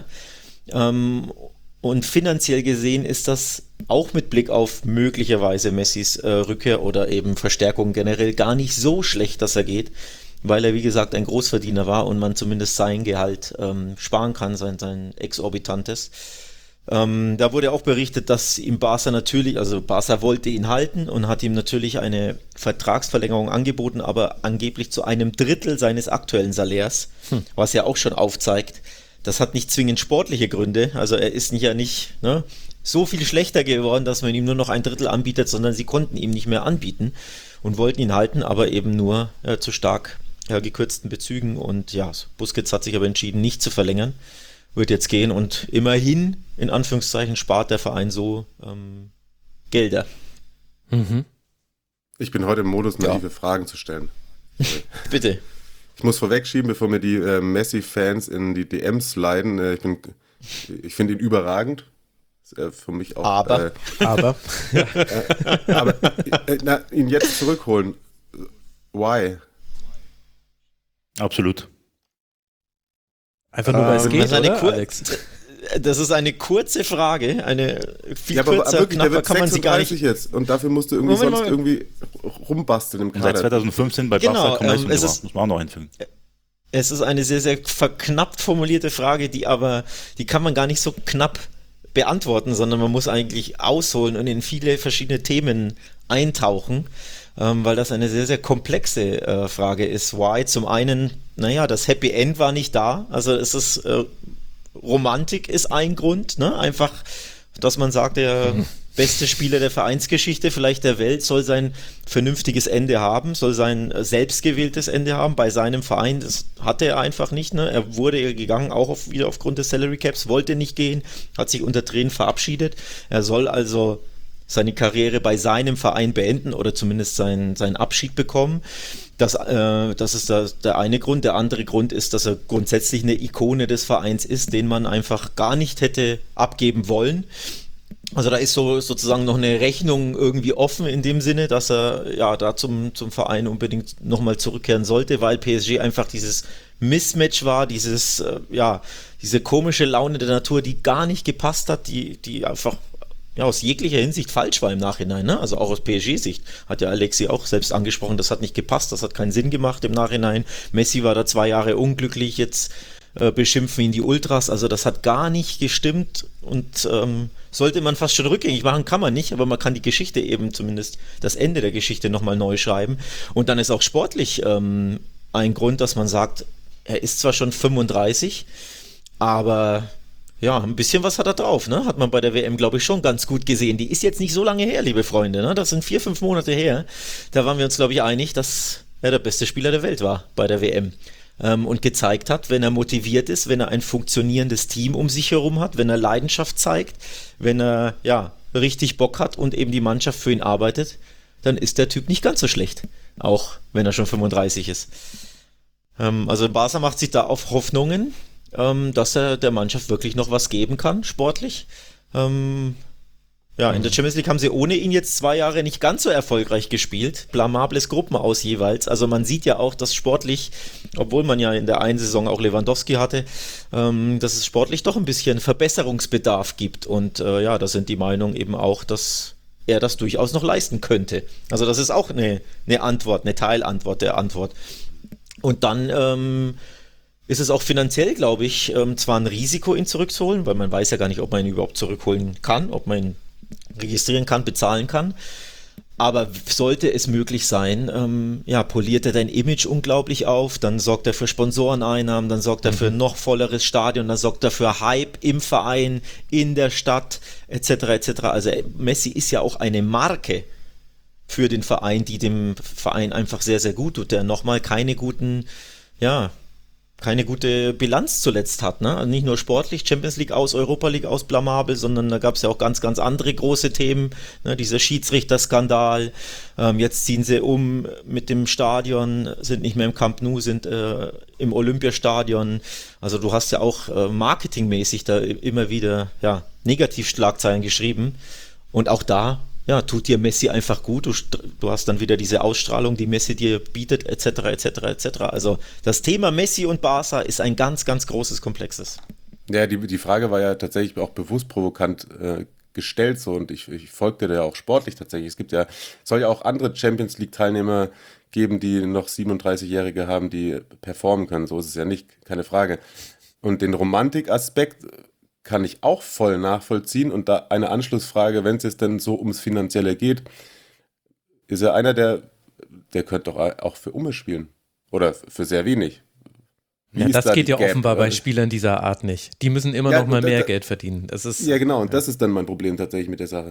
Ähm, und finanziell gesehen ist das auch mit Blick auf möglicherweise Messis äh, Rückkehr oder eben Verstärkung generell gar nicht so schlecht, dass er geht, weil er, wie gesagt, ein Großverdiener war und man zumindest sein Gehalt ähm, sparen kann, sein, sein exorbitantes. Ähm, da wurde auch berichtet, dass ihm Barca natürlich, also Barca wollte ihn halten und hat ihm natürlich eine Vertragsverlängerung angeboten, aber angeblich zu einem Drittel seines aktuellen Salärs, hm. was ja auch schon aufzeigt, das hat nicht zwingend sportliche Gründe, also er ist nicht ja nicht ne, so viel schlechter geworden, dass man ihm nur noch ein Drittel anbietet, sondern sie konnten ihm nicht mehr anbieten und wollten ihn halten, aber eben nur äh, zu stark ja, gekürzten Bezügen. Und ja, Busquets hat sich aber entschieden, nicht zu verlängern, wird jetzt gehen und immerhin, in Anführungszeichen, spart der Verein so ähm, Gelder. Mhm. Ich bin heute im Modus, naive ja. Fragen zu stellen. Bitte. Ich muss vorwegschieben, bevor mir die äh, Messi-Fans in die D Ms leiden. Äh, ich bin, ich finde ihn überragend. Ist, äh, für mich auch. Aber. Äh, aber. äh, aber äh, na, ihn jetzt zurückholen. Why? Absolut. Einfach nur, weil es Ähm, geht, das ist eine oder, Kur- Alex? Das ist eine kurze Frage, eine viel Ja, aber kürzer, wirklich, der knapper wird kann man sie gar nicht. sechsunddreißig jetzt und dafür musst du irgendwie Moment, sonst Moment. irgendwie rumbasteln im Und seit Kader. zweitausendfünfzehn bei Genau, Barca kaum ähm, Leistung es gebracht, ist- muss man auch noch einfügen. Es ist eine sehr, sehr verknappt formulierte Frage, die aber, die kann man gar nicht so knapp beantworten, sondern man muss eigentlich ausholen und in viele verschiedene Themen eintauchen, ähm, weil das eine sehr, sehr komplexe äh, Frage ist. Why? Zum einen, naja, das Happy End war nicht da, also es ist, äh, Romantik ist ein Grund, ne? Einfach, dass man sagt, der beste Spieler der Vereinsgeschichte, vielleicht der Welt, soll sein vernünftiges Ende haben, soll sein äh, selbstgewähltes Ende haben bei seinem Verein. Das hatte er einfach nicht. Ne? Er wurde ja gegangen, auch auf, wieder aufgrund des Salary Caps, wollte nicht gehen, hat sich unter Tränen verabschiedet. Er soll also seine Karriere bei seinem Verein beenden oder zumindest seinen, seinen Abschied bekommen. Das, äh, das ist der, der eine Grund. Der andere Grund ist, dass er grundsätzlich eine Ikone des Vereins ist, den man einfach gar nicht hätte abgeben wollen. Also da ist so sozusagen noch eine Rechnung irgendwie offen in dem Sinne, dass er ja da zum, zum Verein unbedingt nochmal zurückkehren sollte, weil P S G einfach dieses Mismatch war, dieses, äh, ja, diese komische Laune der Natur, die gar nicht gepasst hat, die, die einfach ja, aus jeglicher Hinsicht falsch war im Nachhinein, ne? Also auch aus P S G-Sicht, hat ja Alexi auch selbst angesprochen, das hat nicht gepasst, das hat keinen Sinn gemacht im Nachhinein. Messi war da zwei Jahre unglücklich, jetzt äh, beschimpfen ihn die Ultras, also das hat gar nicht gestimmt und ähm, sollte man fast schon rückgängig machen, kann man nicht, aber man kann die Geschichte eben zumindest, das Ende der Geschichte nochmal neu schreiben und dann ist auch sportlich ähm, ein Grund, dass man sagt, er ist zwar schon fünfunddreißig, aber ja, ein bisschen was hat er drauf, ne? Hat man bei der W M, glaube ich, schon ganz gut gesehen. Die ist jetzt nicht so lange her, liebe Freunde, ne? Das sind vier, fünf Monate her. Da waren wir uns, glaube ich, einig, dass er der beste Spieler der Welt war bei der W M. Ähm, und gezeigt hat, wenn er motiviert ist, wenn er ein funktionierendes Team um sich herum hat, wenn er Leidenschaft zeigt, wenn er, ja, richtig Bock hat und eben die Mannschaft für ihn arbeitet, dann ist der Typ nicht ganz so schlecht. Auch wenn er schon fünfunddreißig ist. Ähm, also Barca macht sich da auf Hoffnungen, Ähm, dass er der Mannschaft wirklich noch was geben kann, sportlich. Ähm, ja, in der Champions League haben sie ohne ihn jetzt zwei Jahre nicht ganz so erfolgreich gespielt. Blamables Gruppenaus jeweils. Also man sieht ja auch, dass sportlich, obwohl man ja in der einen Saison auch Lewandowski hatte, ähm, dass es sportlich doch ein bisschen Verbesserungsbedarf gibt. Und äh, ja, da sind die Meinungen eben auch, dass er das durchaus noch leisten könnte. Also das ist auch eine, eine Antwort, eine Teilantwort der Antwort. Und dann ähm, ist es auch finanziell, glaube ich, ähm, zwar ein Risiko, ihn zurückzuholen, weil man weiß ja gar nicht, ob man ihn überhaupt zurückholen kann, ob man ihn registrieren kann, bezahlen kann. Aber sollte es möglich sein, ähm, ja, poliert er dein Image unglaublich auf, dann sorgt er für Sponsoreneinnahmen, dann sorgt er für ein noch volleres Stadion, dann sorgt er für Hype im Verein, in der Stadt, et cetera et cetera. Also Messi ist ja auch eine Marke für den Verein, die dem Verein einfach sehr, sehr gut tut, der nochmal keine guten, ja, keine gute Bilanz zuletzt hat, ne? Also nicht nur sportlich, Champions League aus, Europa League aus, blamabel, sondern da gab es ja auch ganz, ganz andere große Themen, ne? Dieser Schiedsrichterskandal, ähm, jetzt ziehen sie um mit dem Stadion, sind nicht mehr im Camp Nou, sind äh, im Olympiastadion, also du hast ja auch äh, marketingmäßig da immer wieder, ja, Negativschlagzeilen geschrieben und auch da ja, tut dir Messi einfach gut, du, du hast dann wieder diese Ausstrahlung, die Messi dir bietet, et cetera et cetera et cetera. Also das Thema Messi und Barca ist ein ganz, ganz großes Komplexes. Ja, die, die Frage war ja tatsächlich auch bewusst provokant äh, gestellt so und ich, ich folgte da ja auch sportlich tatsächlich. Es gibt ja, soll ja auch andere Champions League Teilnehmer geben, die noch siebenunddreißigjährige haben, die performen können. So ist es ja nicht, keine Frage. Und den Romantikaspekt kann ich auch voll nachvollziehen. Und da eine Anschlussfrage, wenn es jetzt denn so ums Finanzielle geht, ist er einer, der, der könnte doch auch für Umme spielen. Oder für sehr wenig. Wie Ja, ist das da geht die ja Gap? offenbar bei Spielern dieser Art nicht. Die müssen immer Ja, noch mal und da- mehr da- Geld verdienen. Das ist, Ja, genau. Und das ist dann mein Problem tatsächlich mit der Sache.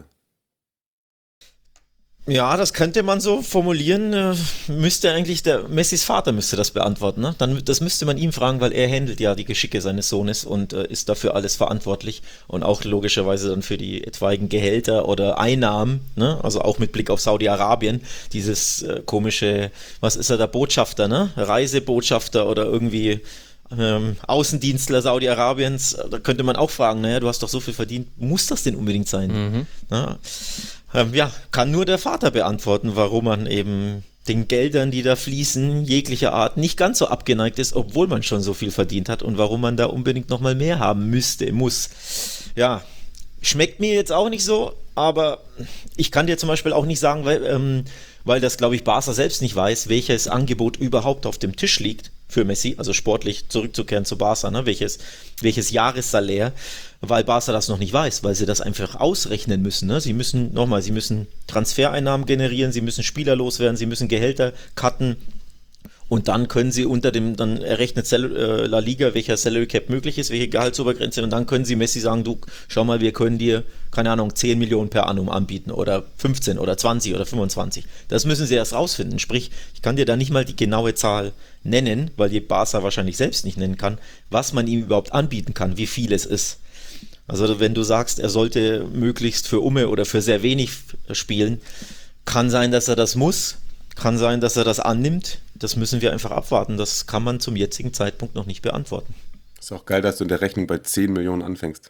Ja, das könnte man so formulieren, äh, müsste eigentlich der Messis Vater müsste das beantworten, ne? Dann, das müsste man ihm fragen, weil er handelt ja die Geschicke seines Sohnes und äh, ist dafür alles verantwortlich und auch logischerweise dann für die etwaigen Gehälter oder Einnahmen, ne? Also auch mit Blick auf Saudi-Arabien, dieses äh, komische, was ist er, der Botschafter, ne? Reisebotschafter oder irgendwie ähm, Außendienstler Saudi-Arabiens, da könnte man auch fragen, naja, du hast doch so viel verdient, muss das denn unbedingt sein? Mhm. Na, ähm, ja, kann nur der Vater beantworten, warum man eben den Geldern, die da fließen, jeglicher Art, nicht ganz so abgeneigt ist, obwohl man schon so viel verdient hat und warum man da unbedingt nochmal mehr haben müsste, muss. Ja, schmeckt mir jetzt auch nicht so, aber ich kann dir zum Beispiel auch nicht sagen, weil, ähm, weil das, glaube ich, Barca selbst nicht weiß, welches Angebot überhaupt auf dem Tisch liegt für Messi, also sportlich zurückzukehren zu Barca, ne? welches, welches Jahressalär, weil Barca das noch nicht weiß, weil sie das einfach ausrechnen müssen. Ne? Sie müssen, nochmal, sie müssen Transfereinnahmen generieren, sie müssen Spieler loswerden, sie müssen Gehälter cutten und dann können sie unter dem, dann errechnet La Liga, welcher Salary Cap möglich ist, welche Gehaltsobergrenze und dann können sie Messi sagen, du, schau mal, wir können dir, keine Ahnung, zehn Millionen per annum anbieten oder fünfzehn oder zwanzig oder fünfundzwanzig. Das müssen sie erst rausfinden. Sprich, ich kann dir da nicht mal die genaue Zahl nennen, weil die Barca wahrscheinlich selbst nicht nennen kann, was man ihm überhaupt anbieten kann, wie viel es ist. Also wenn du sagst, er sollte möglichst für Umme oder für sehr wenig spielen, kann sein, dass er das muss, kann sein, dass er das annimmt. Das müssen wir einfach abwarten. Das kann man zum jetzigen Zeitpunkt noch nicht beantworten. Ist auch geil, dass du in der Rechnung bei zehn Millionen anfängst.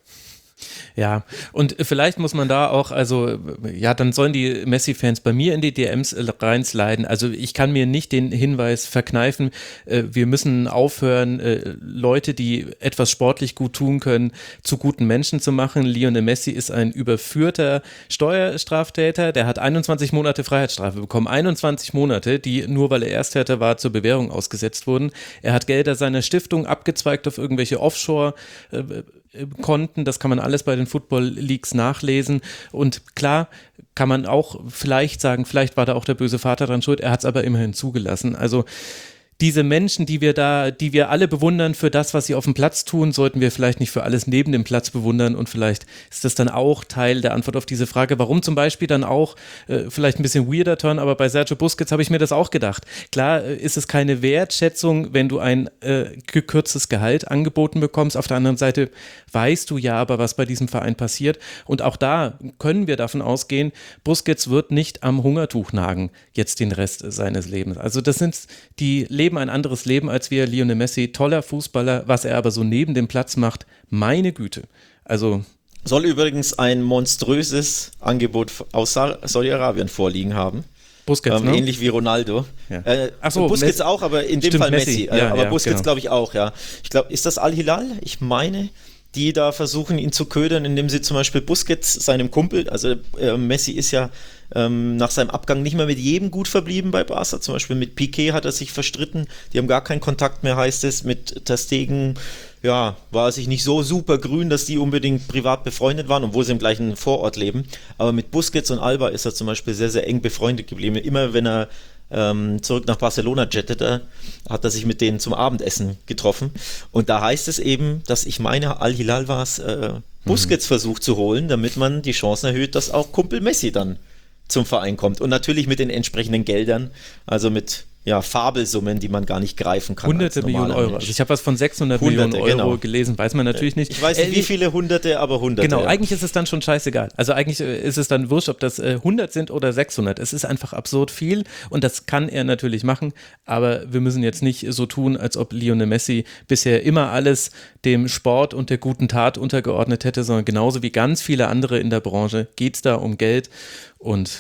Ja, und vielleicht muss man da auch, also ja, dann sollen die Messi-Fans bei mir in die D Ms reinsliden. Also ich kann mir nicht den Hinweis verkneifen, äh, wir müssen aufhören, äh, Leute, die etwas sportlich gut tun können, zu guten Menschen zu machen. Lionel Messi ist ein überführter Steuerstraftäter, der hat einundzwanzig Monate Freiheitsstrafe bekommen. einundzwanzig Monate, die nur weil er Ersttäter war, zur Bewährung ausgesetzt wurden. Er hat Gelder seiner Stiftung abgezweigt auf irgendwelche Offshore- äh, Konten, das kann man alles bei den Football Leagues nachlesen und klar kann man auch vielleicht sagen, vielleicht war da auch der böse Vater dran schuld, er hat es aber immerhin zugelassen. Also diese Menschen, die wir da, die wir alle bewundern für das, was sie auf dem Platz tun, sollten wir vielleicht nicht für alles neben dem Platz bewundern und vielleicht ist das dann auch Teil der Antwort auf diese Frage, warum zum Beispiel dann auch, äh, vielleicht ein bisschen weirder Turn, aber bei Sergio Busquets habe ich mir das auch gedacht. Klar äh, ist es keine Wertschätzung, wenn du ein äh, gekürztes Gehalt angeboten bekommst, auf der anderen Seite weißt du ja aber, was bei diesem Verein passiert und auch da können wir davon ausgehen, Busquets wird nicht am Hungertuch nagen, jetzt den Rest seines Lebens. Also das sind die Leben ein anderes Leben als wir, Lionel Messi, toller Fußballer, was er aber so neben dem Platz macht, meine Güte. Also soll übrigens ein monströses Angebot aus Saudi-Arabien vorliegen haben. Busquets, ähm, ne? Ähnlich wie Ronaldo. Ja. Äh, Ach so, Busquets Messi. auch, aber in dem Stimmt, Fall Messi. Messi. Äh, Ja, aber ja, Busquets genau. glaube ich auch, ja. Ich glaube, ist das Al-Hilal? Ich meine, die da versuchen, ihn zu ködern, indem sie zum Beispiel Busquets, seinem Kumpel, also äh, Messi ist ja ähm, nach seinem Abgang nicht mehr mit jedem gut verblieben bei Barca, zum Beispiel mit Piqué hat er sich verstritten, die haben gar keinen Kontakt mehr, heißt es, mit Ter Stegen, ja, war er sich nicht so super grün, dass die unbedingt privat befreundet waren, obwohl sie im gleichen Vorort leben, aber mit Busquets und Alba ist er zum Beispiel sehr, sehr eng befreundet geblieben, immer wenn er Ähm, zurück nach Barcelona jettete, hat er sich mit denen zum Abendessen getroffen und da heißt es eben, dass ich meine, Al-Hilal war es, äh, Busquets mhm. versucht zu holen, damit man die Chancen erhöht, dass auch Kumpel Messi dann zum Verein kommt und natürlich mit den entsprechenden Geldern, also mit ja, Fabelsummen, die man gar nicht greifen kann. Hunderte Millionen Euro. Also ich habe was von sechshundert Hunderte, Millionen Euro genau. gelesen, weiß man natürlich nicht. Ich weiß nicht, äh, wie viele Hunderte, aber Hunderte. Genau, ja. eigentlich ist es dann schon scheißegal. Also eigentlich ist es dann wurscht, ob das äh, hundert sind oder sechshundert. Es ist einfach absurd viel und das kann er natürlich machen, aber wir müssen jetzt nicht so tun, als ob Lionel Messi bisher immer alles dem Sport und der guten Tat untergeordnet hätte, sondern genauso wie ganz viele andere in der Branche geht es da um Geld und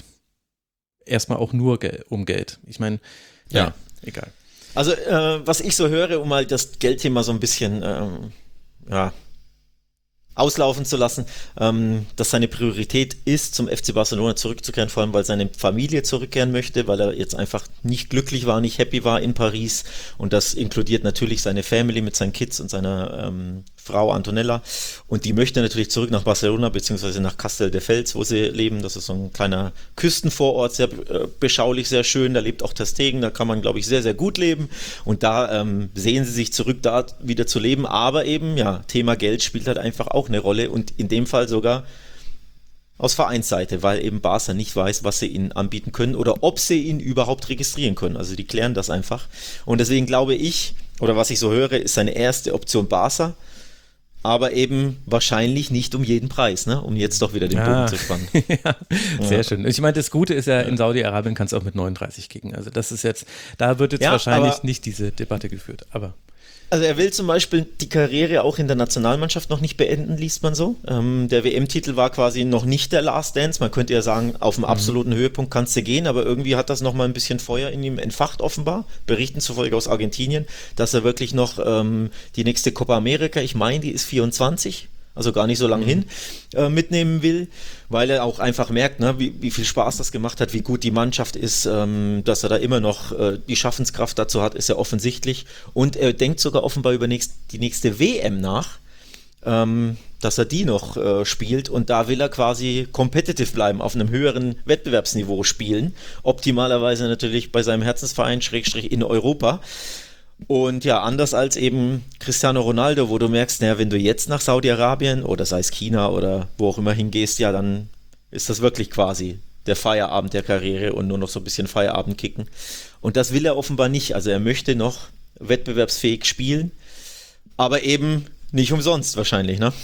erstmal auch nur Gel- um Geld. Ich meine, ja, ja, egal. Also, äh, was ich so höre, um mal das Geldthema so ein bisschen ähm, ja, auslaufen zu lassen, ähm, dass seine Priorität ist, zum F C Barcelona zurückzukehren, vor allem weil seine Familie zurückkehren möchte, weil er jetzt einfach nicht glücklich war, nicht happy war in Paris und das inkludiert natürlich seine Family mit seinen Kids und seiner ähm, Frau Antonella und die möchte natürlich zurück nach Barcelona beziehungsweise nach Castelldefels, wo sie leben, das ist so ein kleiner Küstenvorort, sehr äh, beschaulich, sehr schön, da lebt auch Ter Stegen, da kann man glaube ich sehr, sehr gut leben und da ähm, sehen sie sich zurück, da wieder zu leben, aber eben, ja, Thema Geld spielt halt einfach auch eine Rolle und in dem Fall sogar aus Vereinsseite, weil eben Barca nicht weiß, was sie ihnen anbieten können oder ob sie ihn überhaupt registrieren können. Also die klären das einfach. Und deswegen glaube ich, oder was ich so höre, ist seine erste Option Barca, aber eben wahrscheinlich nicht um jeden Preis, ne? Um jetzt doch wieder den Bogen ja. zu spannen. ja, sehr ja. schön. Ich meine, das Gute ist ja, in Saudi-Arabien kannst du auch mit neununddreißig kicken. Also das ist jetzt, da wird jetzt ja, wahrscheinlich aber, nicht diese Debatte geführt, aber Also er will zum Beispiel die Karriere auch in der Nationalmannschaft noch nicht beenden, liest man so. Ähm, der W M-Titel war quasi noch nicht der Last Dance. Man könnte ja sagen, auf dem absoluten mhm. Höhepunkt kannst du gehen, aber irgendwie hat das nochmal ein bisschen Feuer in ihm entfacht offenbar. Berichten zufolge aus Argentinien, dass er wirklich noch ähm, die nächste Copa America, ich meine, die ist vierundzwanzig, also gar nicht so lang mhm. hin, äh, mitnehmen will, weil er auch einfach merkt, ne, wie, wie viel Spaß das gemacht hat, wie gut die Mannschaft ist, ähm, dass er da immer noch äh, die Schaffenskraft dazu hat, ist ja offensichtlich. Und er denkt sogar offenbar über nächst, die nächste W M nach, ähm, dass er die noch äh, spielt, und da will er quasi competitive bleiben, auf einem höheren Wettbewerbsniveau spielen, optimalerweise natürlich bei seinem Herzensverein, Schrägstrich in Europa. Und ja, anders als eben Cristiano Ronaldo, wo du merkst, naja, wenn du jetzt nach Saudi-Arabien oder sei es China oder wo auch immer hingehst, ja, dann ist das wirklich quasi der Feierabend der Karriere und nur noch so ein bisschen Feierabend kicken. Und das will er offenbar nicht. Also er möchte noch wettbewerbsfähig spielen, aber eben nicht umsonst wahrscheinlich, ne?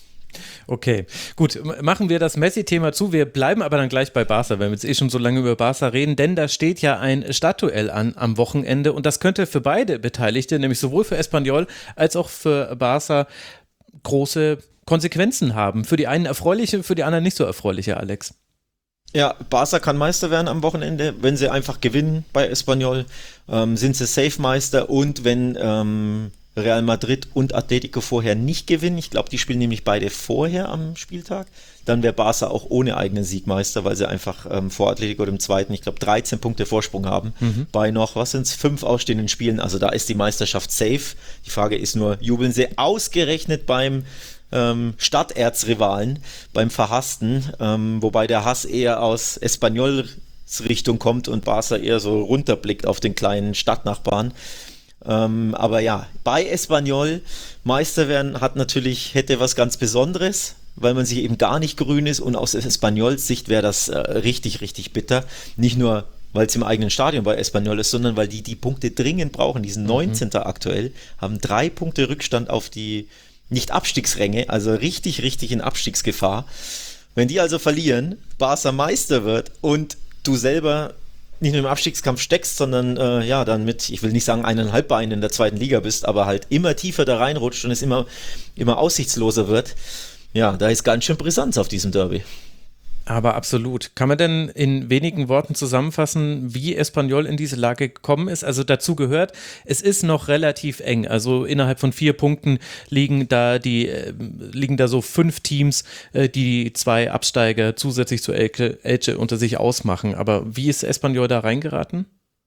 Okay, gut, machen wir das Messi-Thema zu. Wir bleiben aber dann gleich bei Barca, wenn wir jetzt eh schon so lange über Barca reden, denn da steht ja ein Stadtduell an am Wochenende und das könnte für beide Beteiligte, nämlich sowohl für Espanyol als auch für Barca, große Konsequenzen haben. Für die einen erfreuliche, für die anderen nicht so erfreuliche, Alex. Ja, Barca kann Meister werden am Wochenende, wenn sie einfach gewinnen bei Espanyol, ähm, sind sie Safe-Meister, und wenn ähm, Real Madrid und Atletico vorher nicht gewinnen, ich glaube, die spielen nämlich beide vorher am Spieltag, dann wäre Barca auch ohne eigenen Siegmeister, weil sie einfach ähm, vor Atletico dem zweiten, ich glaube, dreizehn Punkte Vorsprung haben, mhm. bei noch, was sind es, fünf ausstehenden Spielen, also da ist die Meisterschaft safe. Die Frage ist nur, jubeln sie ausgerechnet beim ähm, Stadterzrivalen, beim Verhassten, ähm, wobei der Hass eher aus Espanyol Richtung kommt und Barca eher so runterblickt auf den kleinen Stadtnachbarn. Ähm, aber ja, bei Espanyol Meister werden hat natürlich, hätte was ganz Besonderes, weil man sich eben gar nicht grün ist, und aus Espanyols Sicht wäre das äh, richtig, richtig bitter. Nicht nur, weil es im eigenen Stadion bei Espanyol ist, sondern weil die die Punkte dringend brauchen. Die sind neunzehnter Mhm. aktuell, haben drei Punkte Rückstand auf die Nicht-Abstiegsränge, also richtig, richtig in Abstiegsgefahr. Wenn die also verlieren, Barca Meister wird und du selber nicht nur im Abstiegskampf steckst, sondern äh, ja, dann mit, ich will nicht sagen eineinhalb Beinen in der zweiten Liga bist, aber halt immer tiefer da reinrutscht und es immer, immer aussichtsloser wird. Ja, da ist ganz schön Brisanz auf diesem Derby. Aber absolut. Kann man denn in wenigen Worten zusammenfassen, wie Espanyol in diese Lage gekommen ist? Also dazu gehört, es ist noch relativ eng. Also innerhalb von vier Punkten liegen da die äh, liegen da so fünf Teams, äh, die zwei Absteiger zusätzlich zu Elche, Elche unter sich ausmachen. Aber wie ist Espanyol da reingeraten?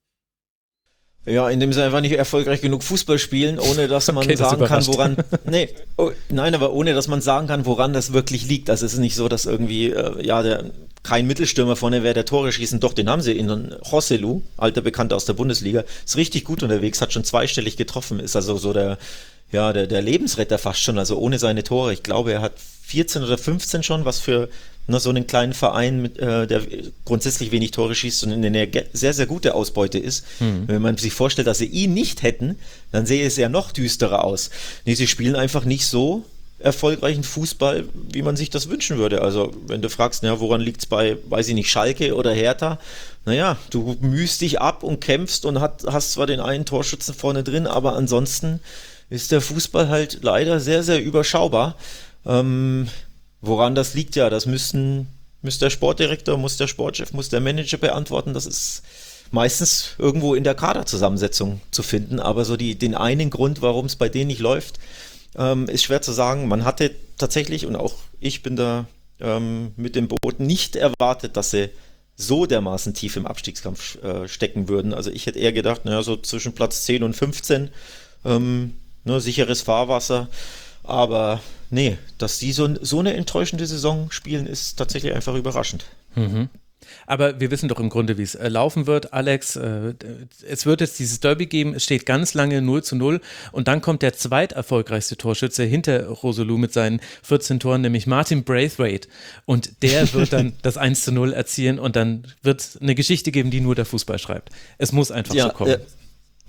Ja, indem sie einfach nicht erfolgreich genug Fußball spielen, ohne dass man okay, das sagen kann, überrascht. woran. Nee, oh, nein, aber ohne dass man sagen kann, woran das wirklich liegt. Also es ist nicht so, dass irgendwie, äh, ja, der, kein Mittelstürmer vorne wäre, der Tore schießen. Doch, den haben sie in Joselu, alter Bekannter aus der Bundesliga, ist richtig gut unterwegs, hat schon zweistellig getroffen, ist also so der, ja, der, der Lebensretter fast schon, also ohne seine Tore. Ich glaube, er hat vierzehn oder fünfzehn schon, was für ne, so einen kleinen Verein, mit, äh, der grundsätzlich wenig Tore schießt und eine sehr, sehr gute Ausbeute ist. Mhm. Wenn man sich vorstellt, dass sie ihn nicht hätten, dann sähe es ja noch düsterer aus. Nee, sie spielen einfach nicht so erfolgreichen Fußball, wie man sich das wünschen würde. Also wenn du fragst, na, woran liegt es bei, weiß ich nicht, Schalke oder Hertha, naja, du mühst dich ab und kämpfst und hat, hast zwar den einen Torschützen vorne drin, aber ansonsten ist der Fußball halt leider sehr, sehr überschaubar. Ähm, woran das liegt, ja, das müssen, muss der Sportdirektor, muss der Sportchef, muss der Manager beantworten. Das ist meistens irgendwo in der Kaderzusammensetzung zu finden, aber so die, den einen Grund, warum es bei denen nicht läuft, ähm, ist schwer zu sagen. Man hatte tatsächlich, und auch ich bin da ähm, mit dem Boot, nicht erwartet, dass sie so dermaßen tief im Abstiegskampf äh, stecken würden. Also ich hätte eher gedacht, naja, so zwischen Platz zehn und fünfzehn, ähm, ne, sicheres Fahrwasser, aber nee, dass die so, so eine enttäuschende Saison spielen, ist tatsächlich einfach überraschend. Mhm. Aber wir wissen doch im Grunde, wie es äh, laufen wird, Alex. Äh, es wird jetzt dieses Derby geben, es steht ganz lange null zu null und dann kommt der zweiterfolgreichste Torschütze hinter Joselu mit seinen vierzehn Toren, nämlich Martin Braithwaite, und der wird dann das eins zu null erzielen und dann wird es eine Geschichte geben, die nur der Fußball schreibt. Es muss einfach ja, so kommen. Äh,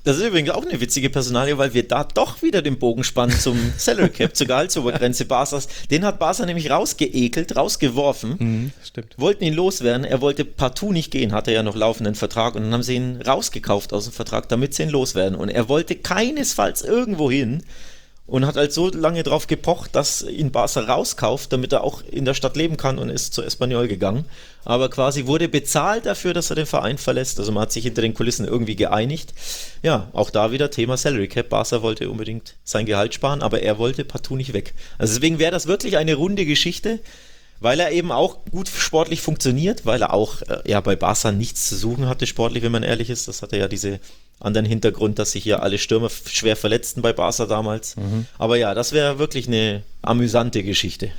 Das ist übrigens auch eine witzige Personalie, weil wir da doch wieder den Bogen spannen zum Salary Cap, zur Gehaltsobergrenze Barca's. Den hat Barca nämlich rausgeekelt, rausgeworfen, Mhm, stimmt. wollten ihn loswerden. Er wollte partout nicht gehen, hatte ja noch laufenden Vertrag und dann haben sie ihn rausgekauft aus dem Vertrag, damit sie ihn loswerden. Und er wollte keinesfalls irgendwo hin und hat halt so lange drauf gepocht, dass ihn Barca rauskauft, damit er auch in der Stadt leben kann und ist zu Espanyol gegangen. Aber quasi wurde bezahlt dafür, dass er den Verein verlässt. Also man hat sich hinter den Kulissen irgendwie geeinigt. Ja, auch da wieder Thema Salary Cap. Barca wollte unbedingt sein Gehalt sparen, aber er wollte partout nicht weg. Also deswegen wäre das wirklich eine runde Geschichte, weil er eben auch gut sportlich funktioniert, weil er auch äh, ja bei Barca nichts zu suchen hatte sportlich, wenn man ehrlich ist. Das hatte ja diese anderen Hintergrund, dass sich hier alle Stürmer f- schwer verletzten bei Barca damals. Mhm. Aber ja, das wäre wirklich eine amüsante Geschichte.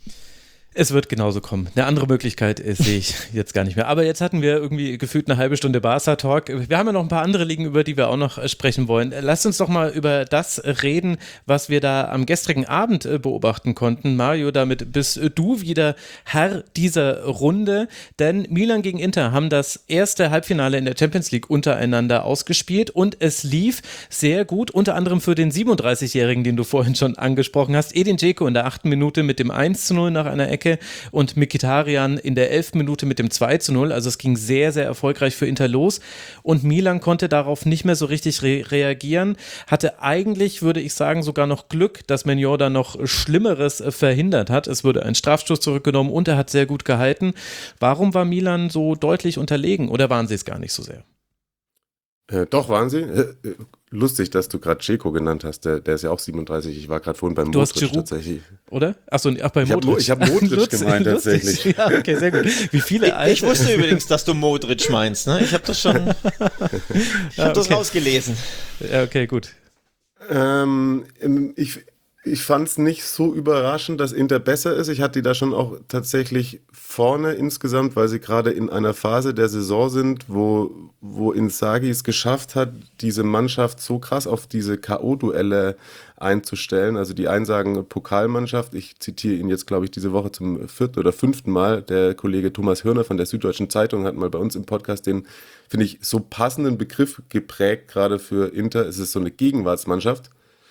Es wird genauso kommen. Eine andere Möglichkeit äh, sehe ich jetzt gar nicht mehr. Aber jetzt hatten wir irgendwie gefühlt eine halbe Stunde Barca-Talk. Wir haben ja noch ein paar andere Ligen, über die wir auch noch äh, sprechen wollen. Äh, Lasst uns doch mal über das äh, reden, was wir da am gestrigen Abend äh, beobachten konnten. Mario, damit bist äh, du wieder Herr dieser Runde. Denn Milan gegen Inter haben das erste Halbfinale in der Champions League untereinander ausgespielt und es lief sehr gut, unter anderem für den siebenunddreißigjährigen, den du vorhin schon angesprochen hast. Edin Dzeko in der achten Minute mit dem eins zu null nach einer Ecke und Mkhitaryan in der elften Minute mit dem zwei zu null. Also es ging sehr, sehr erfolgreich für Inter los und Milan konnte darauf nicht mehr so richtig re- reagieren. Hatte eigentlich, würde ich sagen, sogar noch Glück, dass Maignan da noch Schlimmeres äh, verhindert hat. Es wurde ein Strafstoß zurückgenommen und er hat sehr gut gehalten. Warum war Milan so deutlich unterlegen oder waren sie es gar nicht so sehr? Äh, doch, waren sie. Äh, äh, lustig, dass du gerade Dzeko genannt hast. Der, der ist ja auch siebenunddreißig. Ich war gerade vorhin beim Du hast Modric Giroud, tatsächlich. Oder? Achso, ach, bei Ich hab Modric. Mo- ich hab Modric Lutz- gemeint, lustig. tatsächlich. Ja, okay, sehr gut. Wie viele Ich, alte... ich wusste übrigens, dass du Modric meinst. Ne? Ich habe das schon ich hab Ja, das okay. rausgelesen. Ja, okay, gut. Ähm, im- ich ich fand es nicht so überraschend, dass Inter besser ist. Ich hatte die da schon auch tatsächlich vorne insgesamt, weil sie gerade in einer Phase der Saison sind, wo, wo Inzaghi es geschafft hat, diese Mannschaft so krass auf diese K O-Duelle einzustellen. Also die einen sagen Pokalmannschaft. Ich zitiere ihn jetzt, glaube ich, diese Woche zum vierten oder fünften Mal. Der Kollege Thomas Hörner von der Süddeutschen Zeitung hat mal bei uns im Podcast den, finde ich, so passenden Begriff geprägt, gerade für Inter. Es ist so eine Gegenwartsmannschaft.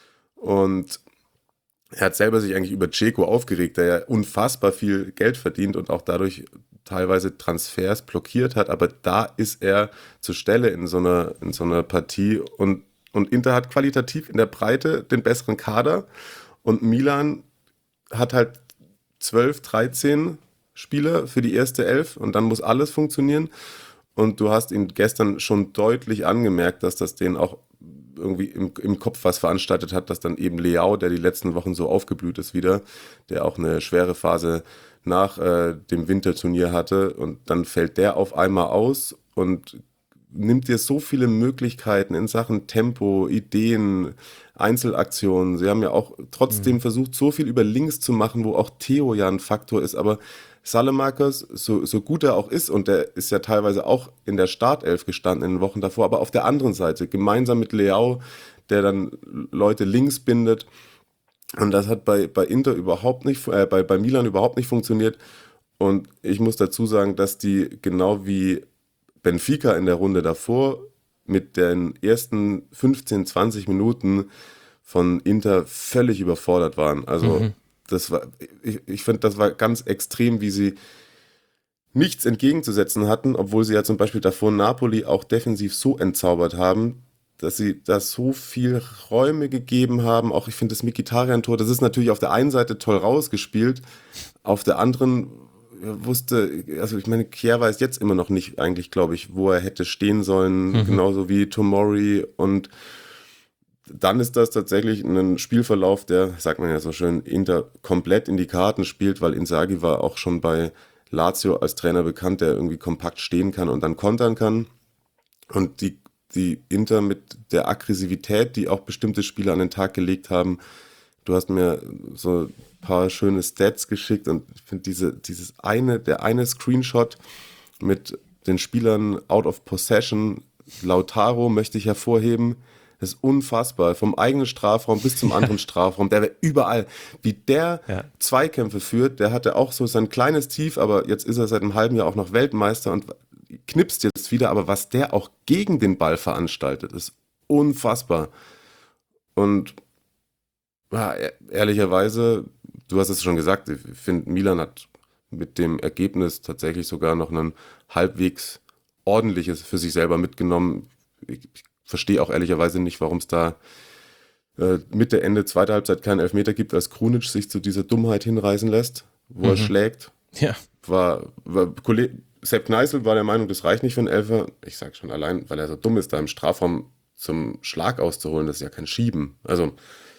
Und er hat selber sich eigentlich über Dzeko aufgeregt, der ja unfassbar viel Geld verdient und auch dadurch teilweise Transfers blockiert hat, aber da ist er zur Stelle in so einer, in so einer Partie und, und Inter hat qualitativ in der Breite den besseren Kader und Milan hat halt zwölf, dreizehn Spieler für die erste Elf und dann muss alles funktionieren und du hast ihn gestern schon deutlich angemerkt, dass das denen auch irgendwie im, im Kopf was veranstaltet hat, dass dann eben Leao, der die letzten Wochen so aufgeblüht ist wieder, der auch eine schwere Phase nach äh, dem Winterturnier hatte und dann fällt der auf einmal aus und nimmt dir so viele Möglichkeiten in Sachen Tempo, Ideen, Einzelaktionen. Sie haben ja auch trotzdem mhm. versucht, so viel über links zu machen, wo auch Theo ja ein Faktor ist, aber Salamakers, so, so gut er auch ist, und der ist ja teilweise auch in der Startelf gestanden in den Wochen davor, aber auf der anderen Seite, gemeinsam mit Leao, der dann Leute links bindet. Und das hat bei, bei Inter überhaupt nicht, äh, bei, bei Milan überhaupt nicht funktioniert. Und ich muss dazu sagen, dass die genau wie Benfica in der Runde davor mit den ersten fünfzehn, zwanzig Minuten von Inter völlig überfordert waren. Also mhm. Das war, ich, ich finde, das war ganz extrem, wie sie nichts entgegenzusetzen hatten, obwohl sie ja zum Beispiel davor Napoli auch defensiv so entzaubert haben, dass sie da so viel Räume gegeben haben. Auch ich finde das Mkhitaryan-Tor, das ist natürlich auf der einen Seite toll rausgespielt, auf der anderen wusste, also ich meine, Kjaer weiß jetzt immer noch nicht eigentlich, glaube ich, wo er hätte stehen sollen, mhm. genauso wie Tomori und dann ist das tatsächlich ein Spielverlauf, der, sagt man ja so schön, Inter komplett in die Karten spielt, weil Inzaghi war auch schon bei Lazio als Trainer bekannt, der irgendwie kompakt stehen kann und dann kontern kann. Und die, die Inter mit der Aggressivität, die auch bestimmte Spieler an den Tag gelegt haben, du hast mir so ein paar schöne Stats geschickt und ich finde diese, dieses eine, der eine Screenshot mit den Spielern out of possession, Lautaro möchte ich hervorheben. Das ist unfassbar. Vom eigenen Strafraum bis zum anderen Strafraum. Der wäre überall. Wie der ja. Zweikämpfe führt, der hatte auch so sein kleines Tief, aber jetzt ist er seit einem halben Jahr auch noch Weltmeister und knipst jetzt wieder. Aber was der auch gegen den Ball veranstaltet, ist unfassbar. Und ja, e- ehrlicherweise, du hast es schon gesagt, ich finde, Milan hat mit dem Ergebnis tatsächlich sogar noch ein halbwegs ordentliches für sich selber mitgenommen. Ich, ich verstehe auch ehrlicherweise nicht, warum es da äh, Mitte, Ende, zweite Halbzeit keinen Elfmeter gibt, als Krunic sich zu dieser Dummheit hinreißen lässt, wo er Mhm. schlägt. Ja. War, war Kollege, Sepp Kneißl war der Meinung, das reicht nicht für einen Elfer. Ich sage schon allein, weil er so dumm ist, da im Strafraum zum Schlag auszuholen, das ist ja kein Schieben. Also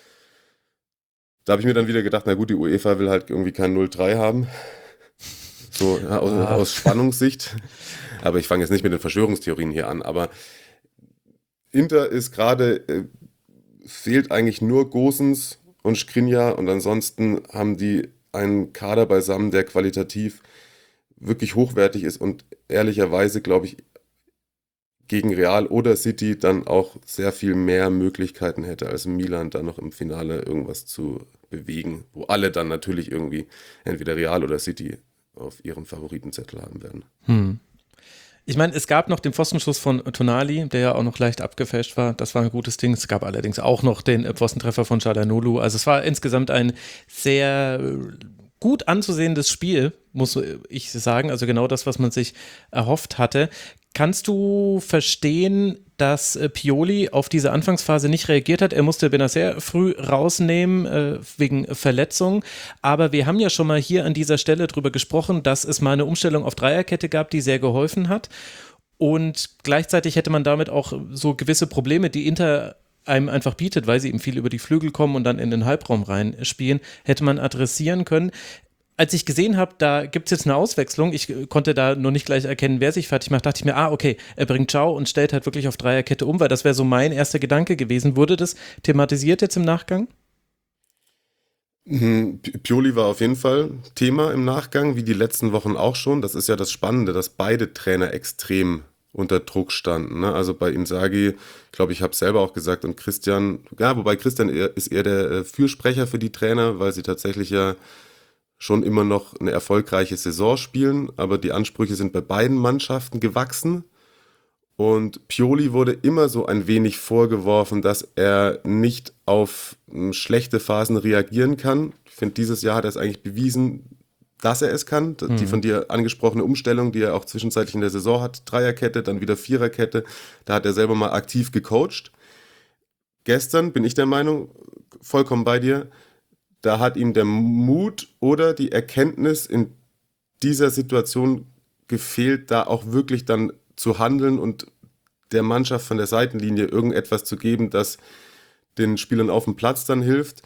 da habe ich mir dann wieder gedacht, na gut, die UEFA will halt irgendwie kein null drei haben. So ja, aus, Ah. aus Spannungssicht. Aber ich fange jetzt nicht mit den Verschwörungstheorien hier an. Aber Inter ist gerade, äh, fehlt eigentlich nur Gosens und Skriniar und ansonsten haben die einen Kader beisammen, der qualitativ wirklich hochwertig ist und ehrlicherweise, glaube ich, gegen Real oder City dann auch sehr viel mehr Möglichkeiten hätte als Milan, da noch im Finale irgendwas zu bewegen, wo alle dann natürlich irgendwie entweder Real oder City auf ihrem Favoritenzettel haben werden. Hm. Ich meine, es gab noch den Pfostenschuss von Tonali, der ja auch noch leicht abgefälscht war. Das war ein gutes Ding. Es gab allerdings auch noch den äh, Pfostentreffer von Çalhanoğlu. Also es war insgesamt ein sehr äh, gut anzusehendes Spiel, muss ich sagen. Also genau das, was man sich erhofft hatte. Kannst du verstehen, dass äh, Pioli auf diese Anfangsphase nicht reagiert hat? Er musste Benacer früh rausnehmen äh, wegen Verletzung. Aber wir haben ja schon mal hier an dieser Stelle drüber gesprochen, dass es mal eine Umstellung auf Dreierkette gab, die sehr geholfen hat. Und gleichzeitig hätte man damit auch so gewisse Probleme, die Inter einem einfach bietet, weil sie eben viel über die Flügel kommen und dann in den Halbraum reinspielen, hätte man adressieren können. Als ich gesehen habe, da gibt es jetzt eine Auswechslung, ich äh, konnte da noch nicht gleich erkennen, wer sich fertig macht, dachte ich mir, ah, okay, er bringt Ciao und stellt halt wirklich auf Dreierkette um, weil das wäre so mein erster Gedanke gewesen. Wurde das thematisiert jetzt im Nachgang? Mhm, Pi- Pioli war auf jeden Fall Thema im Nachgang, wie die letzten Wochen auch schon. Das ist ja das Spannende, dass beide Trainer extrem unter Druck standen. Ne? Also bei Inzaghi, ich glaube, ich habe es selber auch gesagt, und Christian, ja, wobei Christian eher, ist eher der äh, Fürsprecher für die Trainer, weil sie tatsächlich ja schon immer noch eine erfolgreiche Saison spielen, aber die Ansprüche sind bei beiden Mannschaften gewachsen. Und Pioli wurde immer so ein wenig vorgeworfen, dass er nicht auf ähm, schlechte Phasen reagieren kann. Ich finde, dieses Jahr hat er es eigentlich bewiesen, dass er es kann. Die Mhm. von dir angesprochene Umstellung, die er auch zwischenzeitlich in der Saison hat, Dreierkette, dann wieder Viererkette, da hat er selber mal aktiv gecoacht. Gestern bin ich der Meinung, vollkommen bei dir, da hat ihm der Mut oder die Erkenntnis in dieser Situation gefehlt, da auch wirklich dann zu handeln und der Mannschaft von der Seitenlinie irgendetwas zu geben, das den Spielern auf dem Platz dann hilft.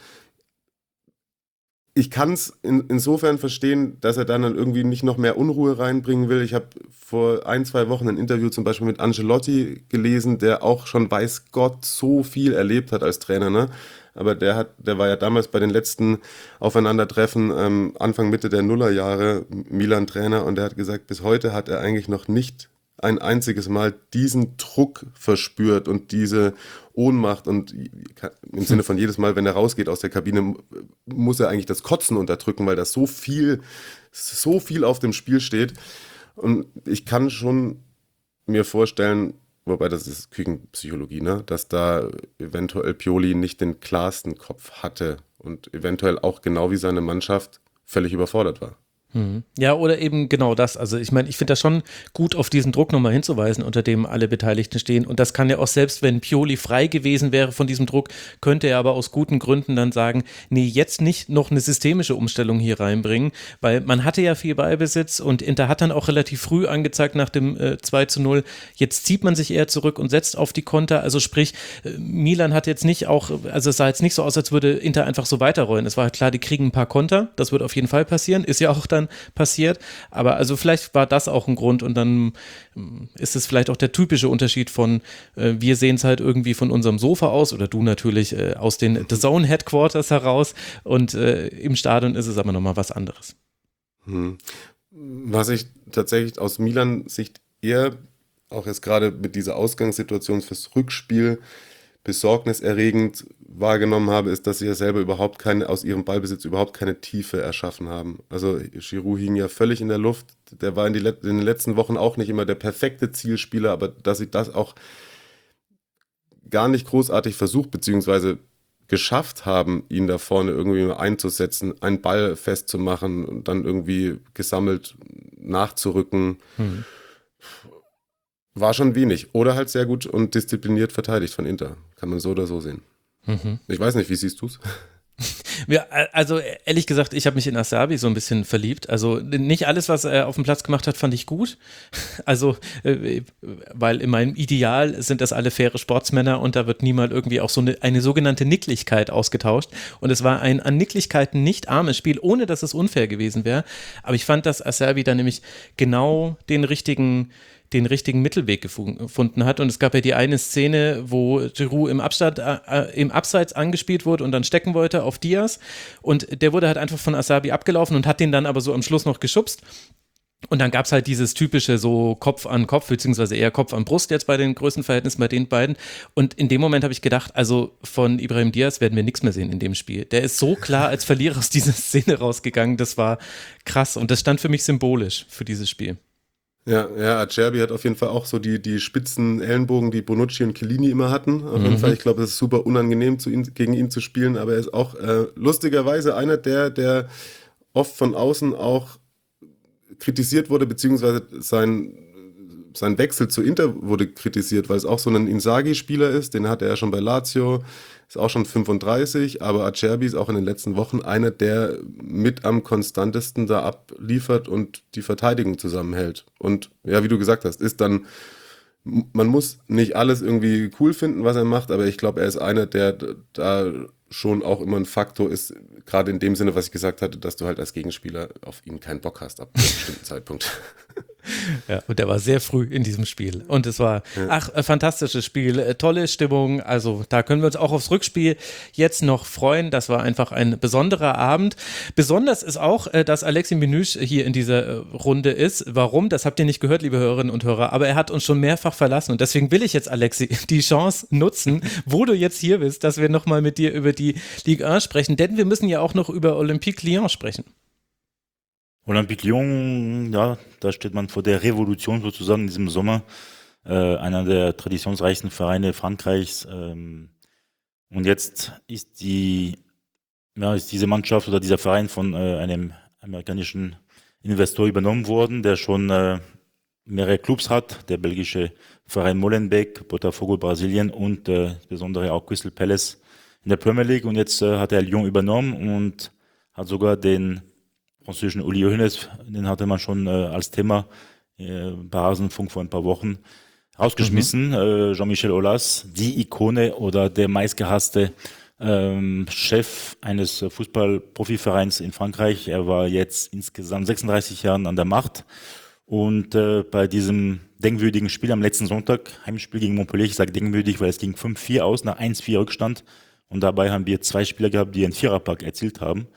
Ich kann es in, insofern verstehen, dass er dann, dann irgendwie nicht noch mehr Unruhe reinbringen will. Ich habe vor ein, zwei Wochen ein Interview zum Beispiel mit Ancelotti gelesen, der auch schon weiß Gott so viel erlebt hat als Trainer, ne? Aber der hat, der war ja damals bei den letzten Aufeinandertreffen ähm, Anfang, Mitte der Nullerjahre Milan-Trainer und der hat gesagt, bis heute hat er eigentlich noch nicht ein einziges Mal diesen Druck verspürt und diese Ohnmacht und im Sinne von jedes Mal, wenn er rausgeht aus der Kabine, muss er eigentlich das Kotzen unterdrücken, weil da so viel, so viel auf dem Spiel steht. Und ich kann schon mir vorstellen, wobei das ist Küchenpsychologie, ne, dass da eventuell Pioli nicht den klarsten Kopf hatte und eventuell auch genau wie seine Mannschaft völlig überfordert war. Ja, oder eben genau das. Also ich meine, ich finde das schon gut, auf diesen Druck nochmal hinzuweisen, unter dem alle Beteiligten stehen. Und das kann ja auch, selbst wenn Pioli frei gewesen wäre von diesem Druck, könnte er aber aus guten Gründen dann sagen, nee, jetzt nicht noch eine systemische Umstellung hier reinbringen, weil man hatte ja viel Ballbesitz und Inter hat dann auch relativ früh angezeigt nach dem äh, zwei zu null, jetzt zieht man sich eher zurück und setzt auf die Konter. Also sprich, äh, Milan hat jetzt nicht auch, also es sah jetzt nicht so aus, als würde Inter einfach so weiterrollen. Es war klar, die kriegen ein paar Konter, das wird auf jeden Fall passieren, ist ja auch dann passiert, aber also vielleicht war das auch ein Grund und dann ähm, ist es vielleicht auch der typische Unterschied von, äh, wir sehen es halt irgendwie von unserem Sofa aus oder du natürlich äh, aus den The Zone Headquarters heraus und äh, im Stadion ist es aber nochmal was anderes. Hm. Was ich tatsächlich aus Milan-Sicht eher, auch jetzt gerade mit dieser Ausgangssituation fürs Rückspiel, besorgniserregend wahrgenommen habe, ist, dass sie ja selber überhaupt keine, aus ihrem Ballbesitz überhaupt keine Tiefe erschaffen haben. Also Giroud hing ja völlig in der Luft. Der war in, die, in den letzten Wochen auch nicht immer der perfekte Zielspieler, aber dass sie das auch gar nicht großartig versucht, beziehungsweise geschafft haben, ihn da vorne irgendwie einzusetzen, einen Ball festzumachen und dann irgendwie gesammelt nachzurücken. Mhm. War schon wenig. Oder halt sehr gut und diszipliniert verteidigt von Inter. Kann man so oder so sehen. Mhm. Ich weiß nicht, wie siehst du es? Ja, also ehrlich gesagt, ich habe mich in Acerbi so ein bisschen verliebt. Also nicht alles, was er auf dem Platz gemacht hat, fand ich gut. Also, äh, weil in meinem Ideal sind das alle faire Sportsmänner und da wird niemand irgendwie auch so eine, eine sogenannte Nicklichkeit ausgetauscht. Und es war ein an Nicklichkeiten nicht armes Spiel, ohne dass es unfair gewesen wäre. Aber ich fand, dass Acerbi da nämlich genau den richtigen den richtigen Mittelweg gefunden hat. Und es gab ja die eine Szene, wo Giroud im, Abstand, äh, im Abseits angespielt wurde und dann stecken wollte auf Diaz. Und der wurde halt einfach von Acerbi abgelaufen und hat den dann aber so am Schluss noch geschubst. Und dann gab es halt dieses typische so Kopf an Kopf, beziehungsweise eher Kopf an Brust jetzt bei den Größenverhältnissen bei den beiden. Und in dem Moment habe ich gedacht, also von Ibrahim Diaz werden wir nichts mehr sehen in dem Spiel. Der ist so klar als Verlierer aus dieser Szene rausgegangen, das war krass. Und das stand für mich symbolisch für dieses Spiel. Ja, ja, Acerbi hat auf jeden Fall auch so die, die spitzen Ellenbogen, die Bonucci und Chiellini immer hatten. Auf mhm. jeden Fall, ich glaube, es ist super unangenehm, zu ihn, gegen ihn zu spielen, aber er ist auch äh, lustigerweise einer der, der oft von außen auch kritisiert wurde, beziehungsweise sein, sein Wechsel zu Inter wurde kritisiert, weil es auch so ein Inzaghi-Spieler ist, den hatte er schon bei Lazio, ist auch schon fünfunddreißig, aber Acerbi ist auch in den letzten Wochen einer, der mit am konstantesten da abliefert und die Verteidigung zusammenhält. Und ja, wie du gesagt hast, ist dann, man muss nicht alles irgendwie cool finden, was er macht, aber ich glaube, er ist einer, der da schon auch immer ein Faktor ist, gerade in dem Sinne, was ich gesagt hatte, dass du halt als Gegenspieler auf ihn keinen Bock hast ab einem bestimmten Zeitpunkt. Ja, und der war sehr früh in diesem Spiel. Und es war, ja. ach, ein fantastisches Spiel, äh, tolle Stimmung. Also da können wir uns auch aufs Rückspiel jetzt noch freuen. Das war einfach ein besonderer Abend. Besonders ist auch, äh, dass Alexis Menüsch hier in dieser äh, Runde ist. Warum? Das habt ihr nicht gehört, liebe Hörerinnen und Hörer. Aber er hat uns schon mehrfach verlassen. Und deswegen will ich jetzt, Alexis, die Chance nutzen, wo du jetzt hier bist, dass wir nochmal mit dir über die Ligue eins sprechen. Denn wir müssen ja auch noch über Olympique Lyon sprechen. Olympique Lyon, ja, da steht man vor der Revolution sozusagen in diesem Sommer. Äh, einer der traditionsreichsten Vereine Frankreichs. Ähm, und jetzt ist die, ja, ist diese Mannschaft oder dieser Verein von äh, einem amerikanischen Investor übernommen worden, der schon äh, mehrere Clubs hat. Der belgische Verein Molenbeek, Botafogo Brasilien und äh, insbesondere auch Crystal Palace in der Premier League. Und jetzt äh, hat er Lyon übernommen und hat sogar den französischen Uli Hoeneß, den hatte man schon äh, als Thema äh, bei Rasenfunk vor ein paar Wochen rausgeschmissen. Mhm. Äh, Jean-Michel Aulas, die Ikone oder der meistgehasste ähm, Chef eines Fußball-Profivereins in Frankreich. Er war jetzt insgesamt sechsunddreißig Jahren an der Macht. Und äh, bei diesem denkwürdigen Spiel am letzten Sonntag, Heimspiel gegen Montpellier, ich sage denkwürdig, weil es ging fünf vier aus, nach eins vier Rückstand. Und dabei haben wir zwei Spieler gehabt, die einen Viererpack erzielt haben.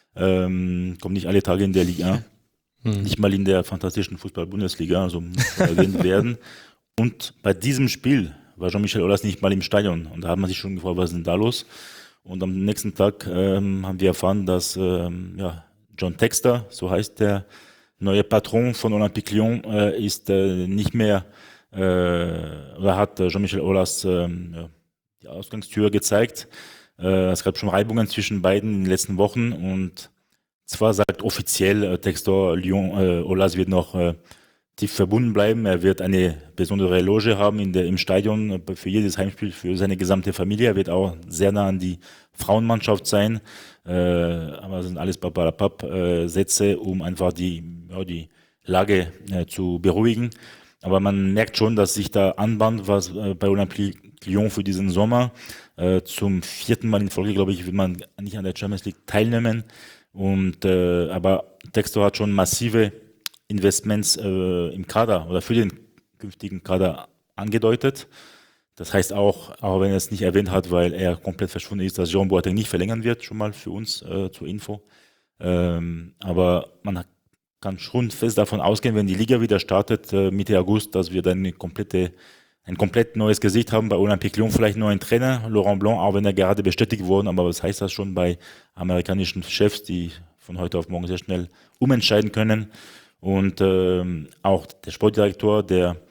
Ähm, kommt nicht alle Tage in der Liga eins, hm. nicht mal in der fantastischen Fußball-Bundesliga, also muss erwähnt werden. Und bei diesem Spiel war Jean-Michel Aulas nicht mal im Stadion und da hat man sich schon gefragt, was ist denn da los? Und am nächsten Tag ähm, haben wir erfahren, dass ähm, ja, John Textor, so heißt der neue Patron von Olympique Lyon, äh, ist äh, nicht mehr, äh, oder hat äh, Jean-Michel Aulas äh, ja, die Ausgangstür gezeigt. Es gab schon Reibungen zwischen beiden in den letzten Wochen und zwar sagt offiziell äh, Textor Lyon, äh, Aulas wird noch äh, tief verbunden bleiben. Er wird eine besondere Loge haben in der, im Stadion äh, für jedes Heimspiel, für seine gesamte Familie. Er wird auch sehr nah an die Frauenmannschaft sein. Äh, aber das sind alles Papalapap äh, Sätze, um einfach die, ja, die Lage äh, zu beruhigen. Aber man merkt schon, dass sich da anbahnt, was äh, bei Olympique Lyon für diesen Sommer. Äh, zum vierten Mal in Folge, glaube ich, will man nicht an der Champions League teilnehmen. Und, äh, aber Textor hat schon massive Investments äh, im Kader oder für den künftigen Kader angedeutet. Das heißt auch, auch wenn er es nicht erwähnt hat, weil er komplett verschwunden ist, dass Jean Boateng nicht verlängern wird, schon mal für uns äh, zur Info. Ähm, aber man kann schon fest davon ausgehen, wenn die Liga wieder startet, äh, Mitte August, dass wir dann eine komplette ein komplett neues Gesicht haben bei Olympique Lyon, vielleicht nur ein Trainer, Laurent Blanc, auch wenn er gerade bestätigt wurde, aber was heißt das schon bei amerikanischen Chefs, die von heute auf morgen sehr schnell umentscheiden können und ähm, auch der Sportdirektor, der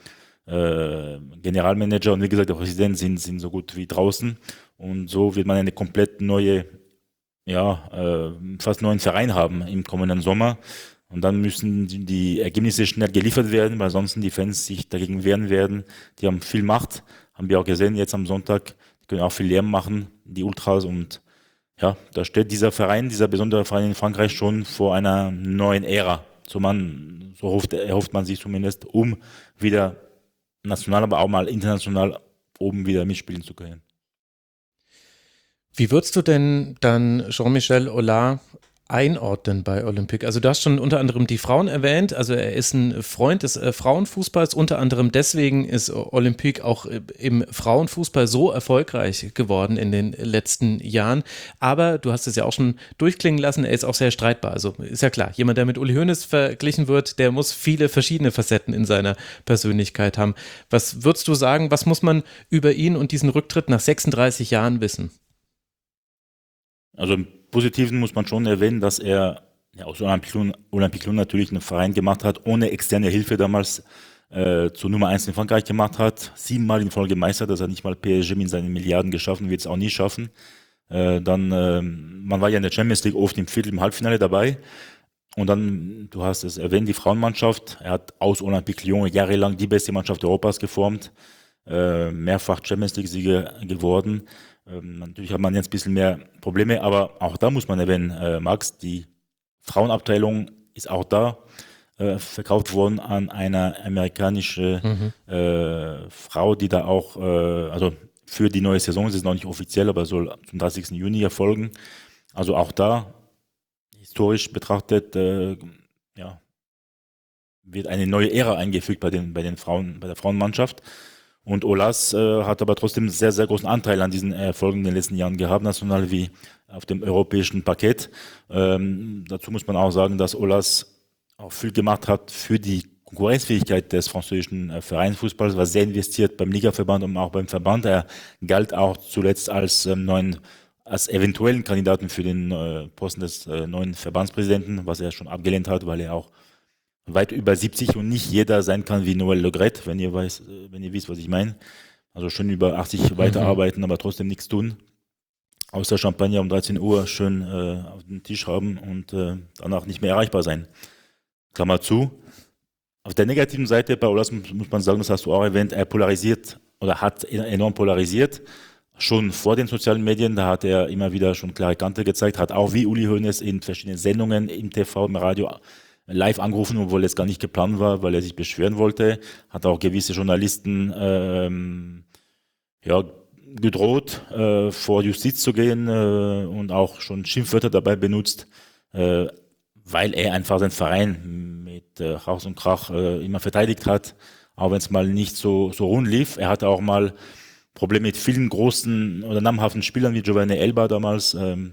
äh, Generalmanager und wie gesagt, der Präsident sind, sind so gut wie draußen. Und so wird man eine komplett neue, ja, äh, fast neuen Verein haben im kommenden Sommer. Und dann müssen die, die Ergebnisse schnell geliefert werden, weil sonst die Fans sich dagegen wehren werden. Die haben viel Macht, haben wir auch gesehen jetzt am Sonntag. Die können auch viel Lärm machen, die Ultras. Und ja, da steht dieser Verein, dieser besondere Verein in Frankreich schon vor einer neuen Ära. So, man, so hofft, erhofft man sich zumindest, um wieder national, aber auch mal international oben wieder mitspielen zu können. Wie würdest du denn dann Jean-Michel Aulas einordnen bei Olympique? Also du hast schon unter anderem die Frauen erwähnt, also er ist ein Freund des äh, Frauenfußballs, unter anderem deswegen ist Olympique auch äh, im Frauenfußball so erfolgreich geworden in den letzten Jahren, aber du hast es ja auch schon durchklingen lassen, er ist auch sehr streitbar, also ist ja klar, jemand, der mit Uli Hoeneß verglichen wird, der muss viele verschiedene Facetten in seiner Persönlichkeit haben. Was würdest du sagen, was muss man über ihn und diesen Rücktritt nach sechsunddreißig Jahren wissen? Also im Positiven muss man schon erwähnen, dass er ja, aus Olympique Lyon natürlich einen Verein gemacht hat, ohne externe Hilfe damals äh, zur Nummer eins in Frankreich gemacht hat. Siebenmal in Folge Meister, das hat nicht mal P S G mit seinen Milliarden geschaffen, wird es auch nie schaffen. Äh, dann, äh, man war ja in der Champions League oft im Viertel, im Halbfinale dabei. Und dann, du hast es erwähnt, die Frauenmannschaft. Er hat aus Olympique Lyon jahrelang die beste Mannschaft Europas geformt, äh, mehrfach Champions League-Sieger geworden. Ähm, natürlich hat man jetzt ein bisschen mehr Probleme, aber auch da muss man erwähnen, äh, Max, die Frauenabteilung ist auch da äh, verkauft worden an eine amerikanische mhm. äh, Frau, die da auch, äh, also für die neue Saison, es ist noch nicht offiziell, aber soll zum dreißigsten Juni erfolgen. Also auch da, historisch betrachtet, äh, ja, wird eine neue Ära eingefügt bei den, bei den Frauen, bei der Frauenmannschaft. Und Aulas äh, hat aber trotzdem einen sehr, sehr großen Anteil an diesen Erfolgen in den letzten Jahren gehabt, national wie auf dem europäischen Parkett. Ähm, dazu muss man auch sagen, dass Aulas auch viel gemacht hat für die Konkurrenzfähigkeit des französischen äh, Vereinsfußballs, war sehr investiert beim Ligaverband und auch beim Verband. Er galt auch zuletzt als ähm, neuen, als eventuellen Kandidaten für den äh, Posten des äh, neuen Verbandspräsidenten, was er schon abgelehnt hat, weil er auch weit über siebzig und nicht jeder sein kann wie Noël Le Graët, wenn ihr weiß, wenn ihr wisst, was ich meine. Also schön über achtzig mhm. weiterarbeiten, aber trotzdem nichts tun. Außer Champagner um dreizehn Uhr schön äh, auf den Tisch haben und äh, danach nicht mehr erreichbar sein. Klammer zu. Auf der negativen Seite bei Aulas muss man sagen, das hast du auch erwähnt, er polarisiert oder hat enorm polarisiert. Schon vor den sozialen Medien, da hat er immer wieder schon klare Kante gezeigt, hat auch wie Uli Hoeneß in verschiedenen Sendungen im T V, im Radio live angerufen, obwohl es gar nicht geplant war, weil er sich beschweren wollte, hat auch gewisse Journalisten ähm, ja, gedroht, äh, vor Justiz zu gehen äh, und auch schon Schimpfwörter dabei benutzt, äh, weil er einfach seinen Verein mit äh, Haus und Krach äh, immer verteidigt hat, auch wenn es mal nicht so, so rund lief. Er hatte auch mal Probleme mit vielen großen oder namhaften Spielern wie Giovanni Elba damals, ähm,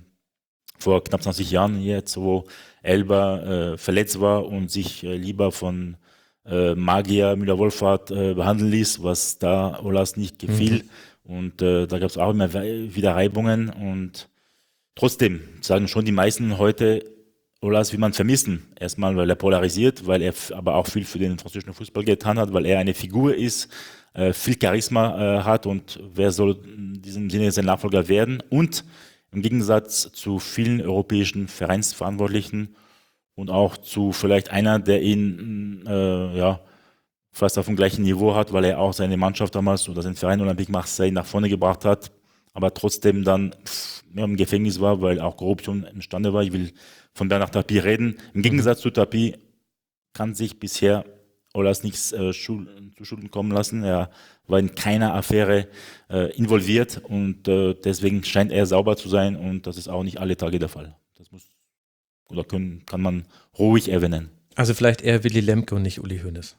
vor knapp zwanzig Jahren jetzt, wo Elba äh, verletzt war und sich äh, lieber von äh, Magier Müller-Wohlfahrt äh, behandeln ließ, was da Aulas nicht gefiel. Mhm. Und äh, da gab es auch immer wieder Reibungen. Und trotzdem sagen schon die meisten heute, Aulas will man vermissen. Erstmal, weil er polarisiert, weil er aber auch viel für den französischen Fußball getan hat, weil er eine Figur ist, äh, viel Charisma äh, hat und wer soll in diesem Sinne sein Nachfolger werden. Und im Gegensatz zu vielen europäischen Vereinsverantwortlichen und auch zu vielleicht einer, der ihn äh, ja, fast auf dem gleichen Niveau hat, weil er auch seine Mannschaft damals oder seinen Verein Olympique Marseille nach vorne gebracht hat, aber trotzdem dann ja, im Gefängnis war, weil auch Korruption imstande war. Ich will von Bernard Tapie reden. Im Gegensatz zu Tapie kann sich bisher Aulas nichts äh, Schul- zu Schulden kommen lassen. Er war in keiner Affäre äh, involviert und äh, deswegen scheint er sauber zu sein und das ist auch nicht alle Tage der Fall. Das muss oder können, kann man ruhig erwähnen. Also vielleicht eher Willy Lemke und nicht Uli Hoeneß.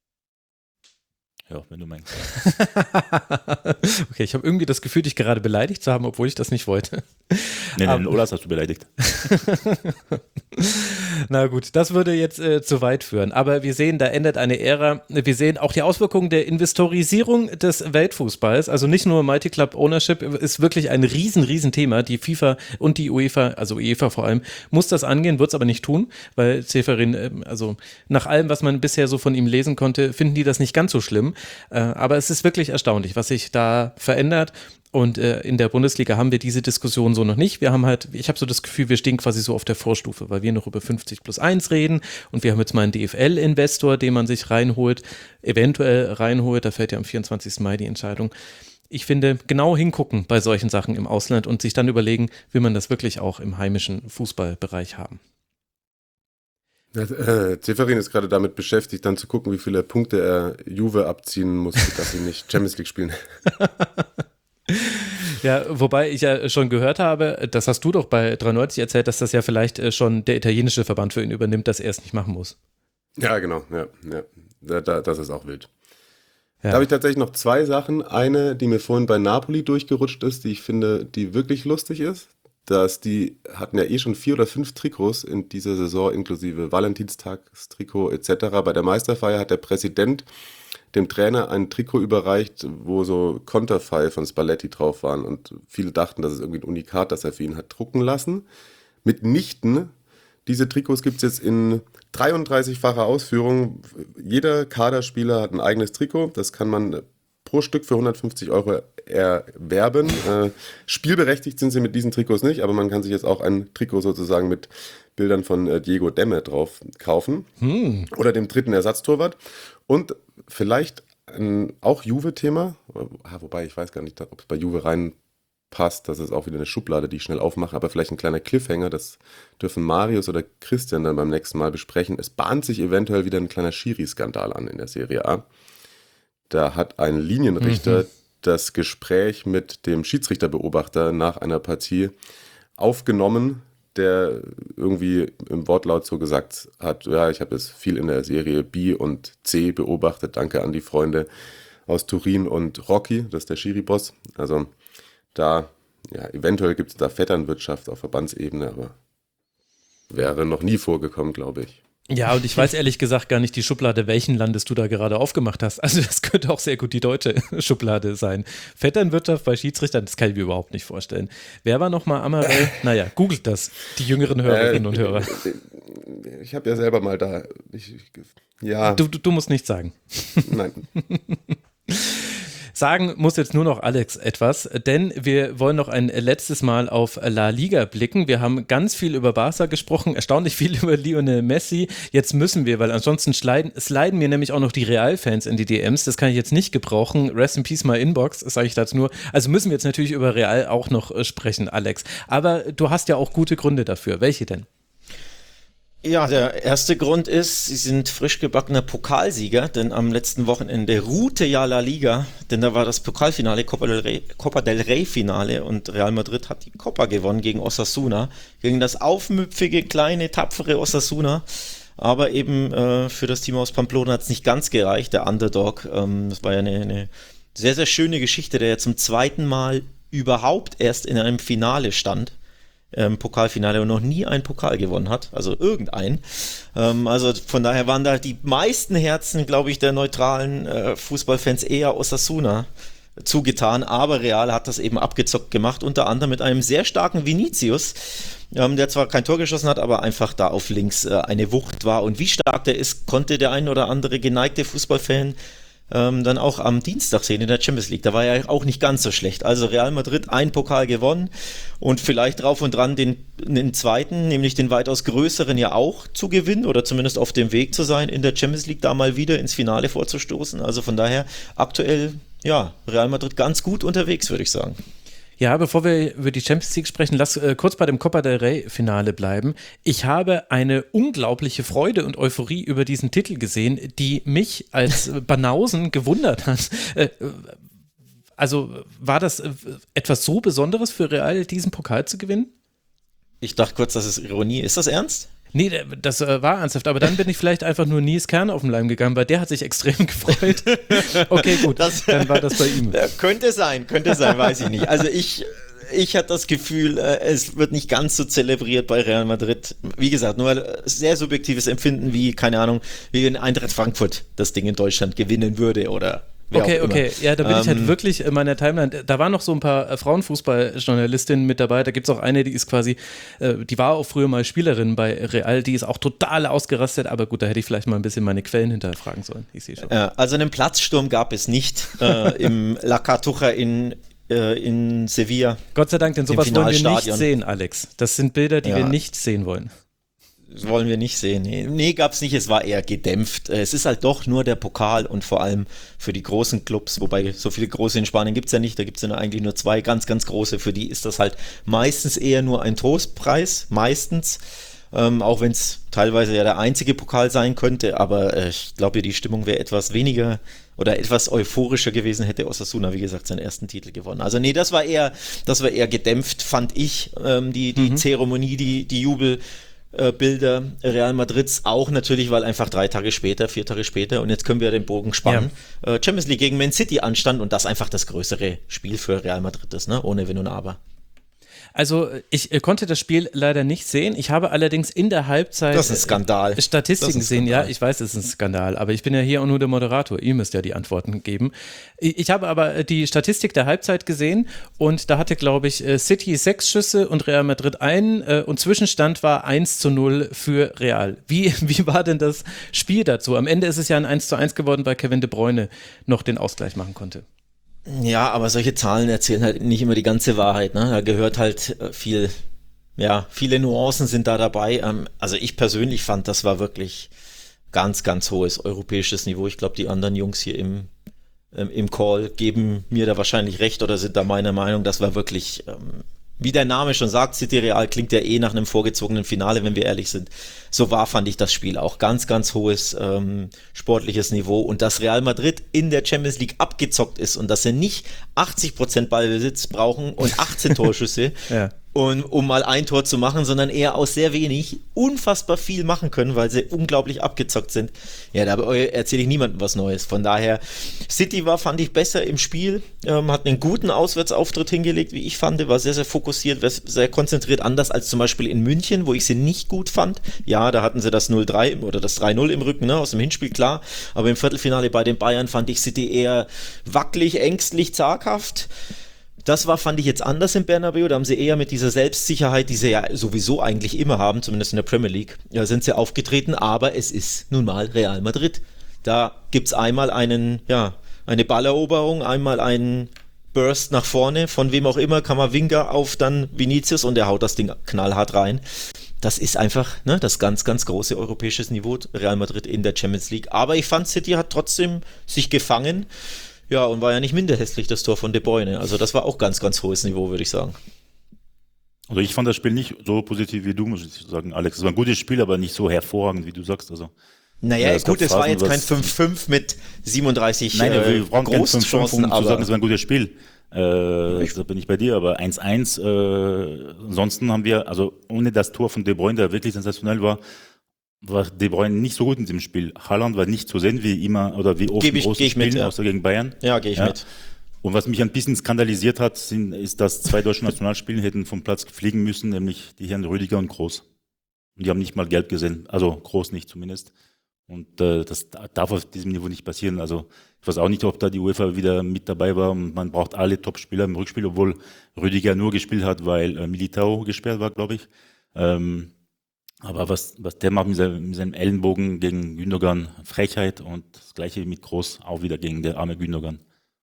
Ja, wenn du meinst. Okay, ich habe irgendwie das Gefühl, dich gerade beleidigt zu haben, obwohl ich das nicht wollte. Nee, nee, Aulas hast du beleidigt. Na gut, das würde jetzt äh, zu weit führen. Aber wir sehen, da endet eine Ära. Wir sehen auch die Auswirkungen der Investorisierung des Weltfußballs. Also nicht nur Mighty Club Ownership ist wirklich ein riesen, riesen Thema. Die FIFA und die UEFA, also UEFA vor allem, muss das angehen, wird es aber nicht tun, weil Ceferin, äh, also nach allem, was man bisher so von ihm lesen konnte, finden die das nicht ganz so schlimm. Äh, aber es ist wirklich erstaunlich, was sich da verändert. Und äh, in der Bundesliga haben wir diese Diskussion so noch nicht. Wir haben halt, ich habe so das Gefühl, wir stehen quasi so auf der Vorstufe, weil wir noch über fünfzig plus eins reden und wir haben jetzt mal einen D F L-Investor, den man sich reinholt, eventuell reinholt, da fällt ja am vierundzwanzigsten Mai die Entscheidung. Ich finde, genau hingucken bei solchen Sachen im Ausland und sich dann überlegen, will man das wirklich auch im heimischen Fußballbereich haben. Ja, äh, Ceferin ist gerade damit beschäftigt, dann zu gucken, wie viele Punkte er Juve abziehen muss, dass sie nicht Champions League spielen. Ja, wobei ich ja schon gehört habe, das hast du doch bei dreiundneunzig erzählt, dass das ja vielleicht schon der italienische Verband für ihn übernimmt, dass er es nicht machen muss. Ja, genau, ja, ja. Da, da, das ist auch wild. Ja. Da habe ich tatsächlich noch zwei Sachen. Eine, die mir vorhin bei Napoli durchgerutscht ist, die ich finde, die wirklich lustig ist. Dass die hatten ja eh schon vier oder fünf Trikots in dieser Saison, inklusive Valentinstagstrikot et cetera. Bei der Meisterfeier hat der Präsident dem Trainer ein Trikot überreicht, wo so Konterfei von Spalletti drauf waren und viele dachten, das ist irgendwie ein Unikat, das er für ihn hat drucken lassen. Mitnichten, diese Trikots gibt es jetzt in dreiunddreißigfacher Ausführung. Jeder Kaderspieler hat ein eigenes Trikot, das kann man pro Stück für hundertfünfzig Euro erwerben. Äh, spielberechtigt sind sie mit diesen Trikots nicht, aber man kann sich jetzt auch ein Trikot sozusagen mit Bildern von äh, Diego Demme drauf kaufen. Hm. Oder dem dritten Ersatztorwart. Und vielleicht ein auch Juve-Thema, wobei ich weiß gar nicht, ob es bei Juve reinpasst, das ist auch wieder eine Schublade, die ich schnell aufmache, aber vielleicht ein kleiner Cliffhanger, das dürfen Marius oder Christian dann beim nächsten Mal besprechen. Es bahnt sich eventuell wieder ein kleiner Schiri-Skandal an in der Serie A. Da hat ein Linienrichter mhm. das Gespräch mit dem Schiedsrichterbeobachter nach einer Partie aufgenommen, der irgendwie im Wortlaut so gesagt hat, ja, ich habe jetzt viel in der Serie B und C beobachtet, danke an die Freunde aus Turin und Rocky, das ist der Schiri-Boss. Also da, ja, eventuell gibt es da Vetternwirtschaft auf Verbandsebene, aber wäre noch nie vorgekommen, glaube ich. Ja, und ich weiß ehrlich gesagt gar nicht die Schublade, welchen Landes du da gerade aufgemacht hast. Also das könnte auch sehr gut die deutsche Schublade sein. Vetternwirtschaft bei Schiedsrichtern, das kann ich mir überhaupt nicht vorstellen. Wer war nochmal Amarell? Naja, googelt das, die jüngeren Hörerinnen äh, und Hörer. Ich habe ja selber mal da, ich, ja. Du, du, du musst nichts sagen. Nein. Sagen muss jetzt nur noch Alex etwas, denn wir wollen noch ein letztes Mal auf La Liga blicken. Wir haben ganz viel über Barca gesprochen, erstaunlich viel über Lionel Messi. Jetzt müssen wir, weil ansonsten sliden, sliden mir nämlich auch noch die Real-Fans in die D Ms. Das kann ich jetzt nicht gebrauchen. Rest in peace, my inbox, sage ich dazu nur. Also müssen wir jetzt natürlich über Real auch noch sprechen, Alex. Aber du hast ja auch gute Gründe dafür. Welche denn? Ja, der erste Grund ist, sie sind frisch gebackener Pokalsieger, denn am letzten Wochenende ruhte ja La Liga, denn da war das Pokalfinale, Copa del Rey, Copa del Rey Finale und Real Madrid hat die Copa gewonnen gegen Osasuna, gegen das aufmüpfige, kleine, tapfere Osasuna, aber eben äh, für das Team aus Pamplona hat es nicht ganz gereicht, der Underdog, ähm, das war ja eine, eine sehr, sehr schöne Geschichte, der ja zum zweiten Mal überhaupt erst in einem Finale stand. Ähm, Pokalfinale und noch nie einen Pokal gewonnen hat, also irgendein. Ähm, also von daher waren da die meisten Herzen, glaube ich, der neutralen äh, Fußballfans eher Osasuna zugetan, aber Real hat das eben abgezockt gemacht, unter anderem mit einem sehr starken Vinicius, ähm, der zwar kein Tor geschossen hat, aber einfach da auf links äh, eine Wucht war und wie stark der ist, konnte der ein oder andere geneigte Fußballfan Ähm, dann auch am Dienstag sehen in der Champions League. Da war ja auch nicht ganz so schlecht. Also Real Madrid ein Pokal gewonnen und vielleicht drauf und dran den, den zweiten, nämlich den weitaus größeren ja auch zu gewinnen oder zumindest auf dem Weg zu sein, in der Champions League da mal wieder ins Finale vorzustoßen. Also von daher aktuell, ja, Real Madrid ganz gut unterwegs, würde ich sagen. Ja, bevor wir über die Champions League sprechen, lass äh, kurz bei dem Copa del Rey Finale bleiben. Ich habe eine unglaubliche Freude und Euphorie über diesen Titel gesehen, die mich als Banausen gewundert hat. Äh, also war das äh, etwas so Besonderes für Real, diesen Pokal zu gewinnen? Ich dachte kurz, das ist Ironie. Ist das ernst? Nee, das äh, war ernsthaft, aber dann bin ich vielleicht einfach nur Nies Kern auf den Leim gegangen, weil der hat sich extrem gefreut. Okay, gut, das, dann war das bei ihm. Könnte sein, könnte sein, weiß ich nicht. Also ich, ich hatte das Gefühl, äh, es wird nicht ganz so zelebriert bei Real Madrid. Wie gesagt, nur sehr subjektives Empfinden, wie, keine Ahnung, wie wenn Eintracht Frankfurt das Ding in Deutschland gewinnen würde oder Okay, okay, ja, da bin ähm, ich halt Ähm, wirklich in meiner Timeline, da waren noch so ein paar äh, Frauenfußball-Journalistinnen mit dabei, da gibt es auch eine, die ist quasi, äh, die war auch früher mal Spielerin bei Real, die ist auch total ausgerastet, aber gut, da hätte ich vielleicht mal ein bisschen meine Quellen hinterfragen sollen, ich sehe schon. Äh, also einen Platzsturm gab es nicht äh, im La Cartuja in, äh, in Sevilla. Gott sei Dank, denn sowas wollen wir nicht Finalstadion. sehen, Alex. Das sind Bilder, die Ja. wir nicht sehen wollen. Das wollen wir nicht sehen. Nee, nee, gab's nicht. Es war eher gedämpft. Es ist halt doch nur der Pokal und vor allem für die großen Clubs, wobei so viele große in Spanien gibt's ja nicht, da gibt's ja nur eigentlich nur zwei ganz, ganz große. Für die ist das halt meistens eher nur ein Trostpreis, meistens. Ähm, auch wenn es teilweise ja der einzige Pokal sein könnte, aber äh, ich glaube, die Stimmung wäre etwas weniger oder etwas euphorischer gewesen, hätte Osasuna, wie gesagt, seinen ersten Titel gewonnen. Also nee, das war eher, das war eher gedämpft, fand ich, ähm, die, die mhm. Zeremonie, die, die Jubel. Bilder Real Madrids, auch natürlich, weil einfach drei Tage später, vier Tage später, und jetzt können wir den Bogen spannen, ja. Champions League gegen Man City anstand und das einfach das größere Spiel für Real Madrid ist, ne? Ohne Wenn und Aber. Also ich äh, konnte das Spiel leider nicht sehen. Ich habe allerdings in der Halbzeit Das ist ein Skandal. äh, Statistiken Das ist ein gesehen. Ja, ich weiß, es ist ein Skandal, aber ich bin ja hier auch nur der Moderator. Ihr müsst ja die Antworten geben. Ich, ich habe aber die Statistik der Halbzeit gesehen und da hatte, glaube ich, City sechs Schüsse und Real Madrid einen äh, und Zwischenstand war eins zu null für Real. Wie, wie war denn das Spiel dazu? Am Ende ist es ja ein eins zu eins geworden, weil Kevin De Bruyne noch den Ausgleich machen konnte. Ja, aber solche Zahlen erzählen halt nicht immer die ganze Wahrheit, ne? Da gehört halt äh, viel, ja, viele Nuancen sind da dabei. Ähm, also ich persönlich fand, das war wirklich ganz, ganz hohes europäisches Niveau. Ich glaube, die anderen Jungs hier im, ähm, im Call geben mir da wahrscheinlich recht oder sind da meiner Meinung, das war wirklich, ähm, wie der Name schon sagt, City Real klingt ja eh nach einem vorgezogenen Finale, wenn wir ehrlich sind. So war, fand ich das Spiel auch. Ganz, ganz hohes ähm, sportliches Niveau. Und dass Real Madrid in der Champions League abgezockt ist und dass sie nicht achtzig Prozent Ballbesitz brauchen und achtzehn Torschüsse, ja. und, um mal ein Tor zu machen, sondern eher aus sehr wenig unfassbar viel machen können, weil sie unglaublich abgezockt sind. Ja, da erzähle ich niemandem was Neues. Von daher, City war, fand ich, besser im Spiel, ähm, hat einen guten Auswärtsauftritt hingelegt, wie ich fand, war sehr, sehr fokussiert, sehr konzentriert, anders als zum Beispiel in München, wo ich sie nicht gut fand. Ja, da hatten sie das null drei oder das drei null im Rücken, ne, aus dem Hinspiel, klar, aber im Viertelfinale bei den Bayern fand ich City eher wackelig, ängstlich, zaghaft. Das war, fand ich jetzt anders im Bernabeu, da haben sie eher mit dieser Selbstsicherheit, die sie ja sowieso eigentlich immer haben, zumindest in der Premier League, ja, sind sie aufgetreten, aber es ist nun mal Real Madrid. Da gibt's einmal einen, ja, eine Balleroberung, einmal einen Burst nach vorne, von wem auch immer, Camavinga auf dann Vinicius und der haut das Ding knallhart rein. Das ist einfach, ne, das ganz, ganz große europäisches Niveau, Real Madrid in der Champions League. Aber ich fand, City hat trotzdem sich gefangen. Ja, und war ja nicht minder hässlich, das Tor von De Bruyne. Also das war auch ganz, ganz hohes Niveau, würde ich sagen. Also ich fand das Spiel nicht so positiv wie du, muss ich sagen, Alex. Es war ein gutes Spiel, aber nicht so hervorragend, wie du sagst. Also, naja, ja, gut, es war jetzt kein fünf fünf mit siebenunddreißig Nein, äh, wir brauchen Großchancen, um aber zu sagen, es war ein gutes Spiel. Äh, da bin ich bei dir, aber eins eins, äh, ansonsten haben wir, also ohne das Tor von De Bruyne, der wirklich sensationell war, war De Bruyne nicht so gut in diesem Spiel. Haaland war nicht zu sehen, wie immer oder wie oft im großen Spielen, mit, ja. außer gegen Bayern. Ja, gehe ich ja. mit. Und was mich ein bisschen skandalisiert hat, sind, ist, dass zwei deutsche Nationalspieler hätten vom Platz fliegen müssen, nämlich die Herren Rüdiger und Kroos. Und die haben nicht mal gelb gesehen, also Kroos nicht zumindest. Und äh, das darf auf diesem Niveau nicht passieren. Also ich weiß auch nicht, ob da die UEFA wieder mit dabei war. Und man braucht alle Top-Spieler im Rückspiel, obwohl Rüdiger nur gespielt hat, weil äh, Militao gesperrt war, glaube ich. Ähm, Aber was, was der macht mit seinem, mit seinem Ellenbogen gegen Gündogan, Frechheit, und das gleiche mit Kroos auch wieder gegen der arme Gündogan.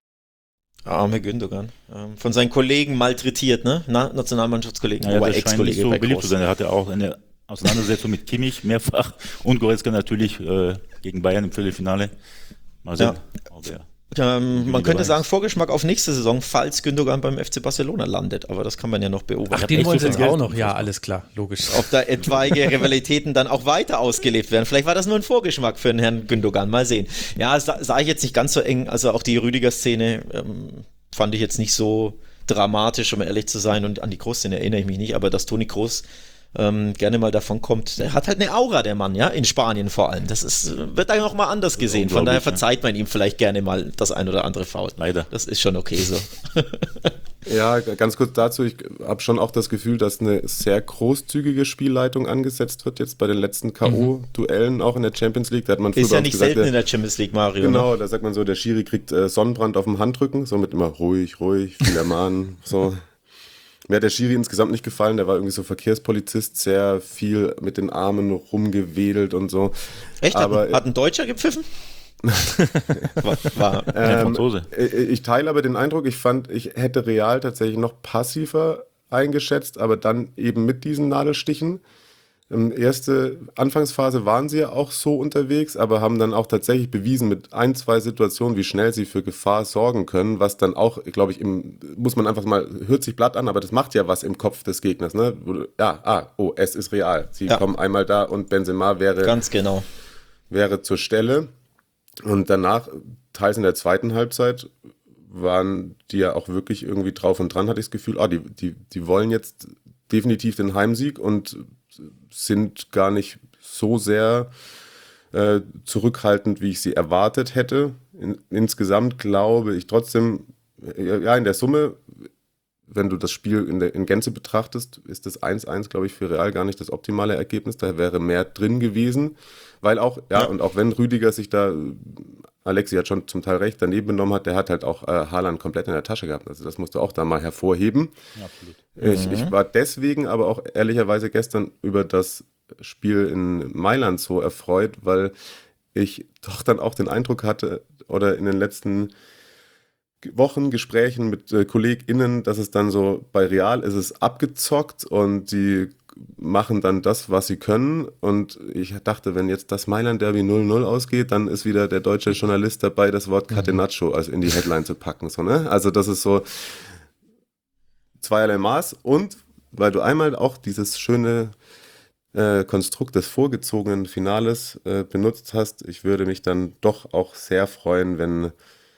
Arme Gündogan. Ähm, von seinen Kollegen malträtiert, ne? Na, Nationalmannschaftskollegen, naja, aber das scheint nicht so beliebt zu sein. Er hatte auch eine Auseinandersetzung mit Kimmich mehrfach und Goretzka natürlich äh, gegen Bayern im Viertelfinale. Mal sehen. Ja. Ob er Ähm, man könnte sagen, Vorgeschmack auf nächste Saison, falls Gündogan beim F C Barcelona landet, aber das kann man ja noch beobachten. Ach, den wollen sie jetzt auch noch, ja, alles klar, logisch. Ob da etwaige Rivalitäten dann auch weiter ausgelebt werden. Vielleicht war das nur ein Vorgeschmack für den Herrn Gündogan, mal sehen. Ja, das sah ich jetzt nicht ganz so eng, also auch die Rüdiger-Szene ähm, fand ich jetzt nicht so dramatisch, um ehrlich zu sein, und an die Kroos-Szene erinnere ich mich nicht, aber dass Toni Kroos Ähm, gerne mal davon kommt. Der hat halt eine Aura, der Mann, ja, in Spanien vor allem. Das ist, wird da noch mal anders gesehen. Von daher verzeiht man ihm vielleicht gerne mal das ein oder andere Foul. Leider. Das ist schon okay so. Ja, ganz kurz dazu, ich habe schon auch das Gefühl, dass eine sehr großzügige Spielleitung angesetzt wird, jetzt bei den letzten K O-Duellen, auch in der Champions League. Da hat man früher Ist ja bei uns nicht gesagt, selten der, in der Champions League, Mario. genau, Ne? da sagt man so, der Schiri kriegt äh, Sonnenbrand auf dem Handrücken, somit immer ruhig, ruhig, viel ermahnen, so. Mir hat der Schiri insgesamt nicht gefallen, der war irgendwie so Verkehrspolizist, sehr viel mit den Armen rumgewedelt und so. Echt? Aber, hat, ein, hat ein Deutscher gepfiffen? war, war, Der Ähm, Franzose. ich, ich teile aber den Eindruck, ich fand, ich hätte Real tatsächlich noch passiver eingeschätzt, aber dann eben mit diesen Nadelstichen. Ähm, erste Anfangsphase waren sie ja auch so unterwegs, aber haben dann auch tatsächlich bewiesen mit ein, zwei Situationen, wie schnell sie für Gefahr sorgen können, was dann auch, glaube ich, im, muss man einfach mal, hört sich blatt an, aber das macht ja was im Kopf des Gegners. Ne? Wo du, ja, ah, oh, es ist Real. Sie Ja. kommen einmal da und Benzema wäre, ganz genau. wäre zur Stelle. Und danach, teils in der zweiten Halbzeit, waren die ja auch wirklich irgendwie drauf und dran, hatte ich das Gefühl, ah, die, die, die wollen jetzt definitiv den Heimsieg und sind gar nicht so sehr äh, zurückhaltend, wie ich sie erwartet hätte. In, insgesamt glaube ich trotzdem, ja, in der Summe, wenn du das Spiel in, der, in Gänze betrachtest, ist das eins eins, glaube ich, für Real gar nicht das optimale Ergebnis. Da wäre mehr drin gewesen. Weil auch, ja, Ja. und auch wenn Rüdiger sich da, Alexi hat schon zum Teil recht, daneben genommen hat, der hat halt auch äh, Haaland komplett in der Tasche gehabt. Also das musst du auch da mal hervorheben. Ja, absolut. Ich, Mhm. ich war deswegen aber auch ehrlicherweise gestern über das Spiel in Mailand so erfreut, weil ich doch dann auch den Eindruck hatte, oder in den letzten Wochen Gesprächen mit äh, KollegInnen, dass es dann so, bei Real ist es abgezockt und die machen dann das, was sie können. Und ich dachte, wenn jetzt das Mailand-Derby null null ausgeht, dann ist wieder der deutsche Journalist dabei, das Wort Catenaccio also in die Headline zu packen. So, ne? Also das ist so zweierlei Maß. Und weil du einmal auch dieses schöne äh, Konstrukt des vorgezogenen Finales äh, benutzt hast, ich würde mich dann doch auch sehr freuen, wenn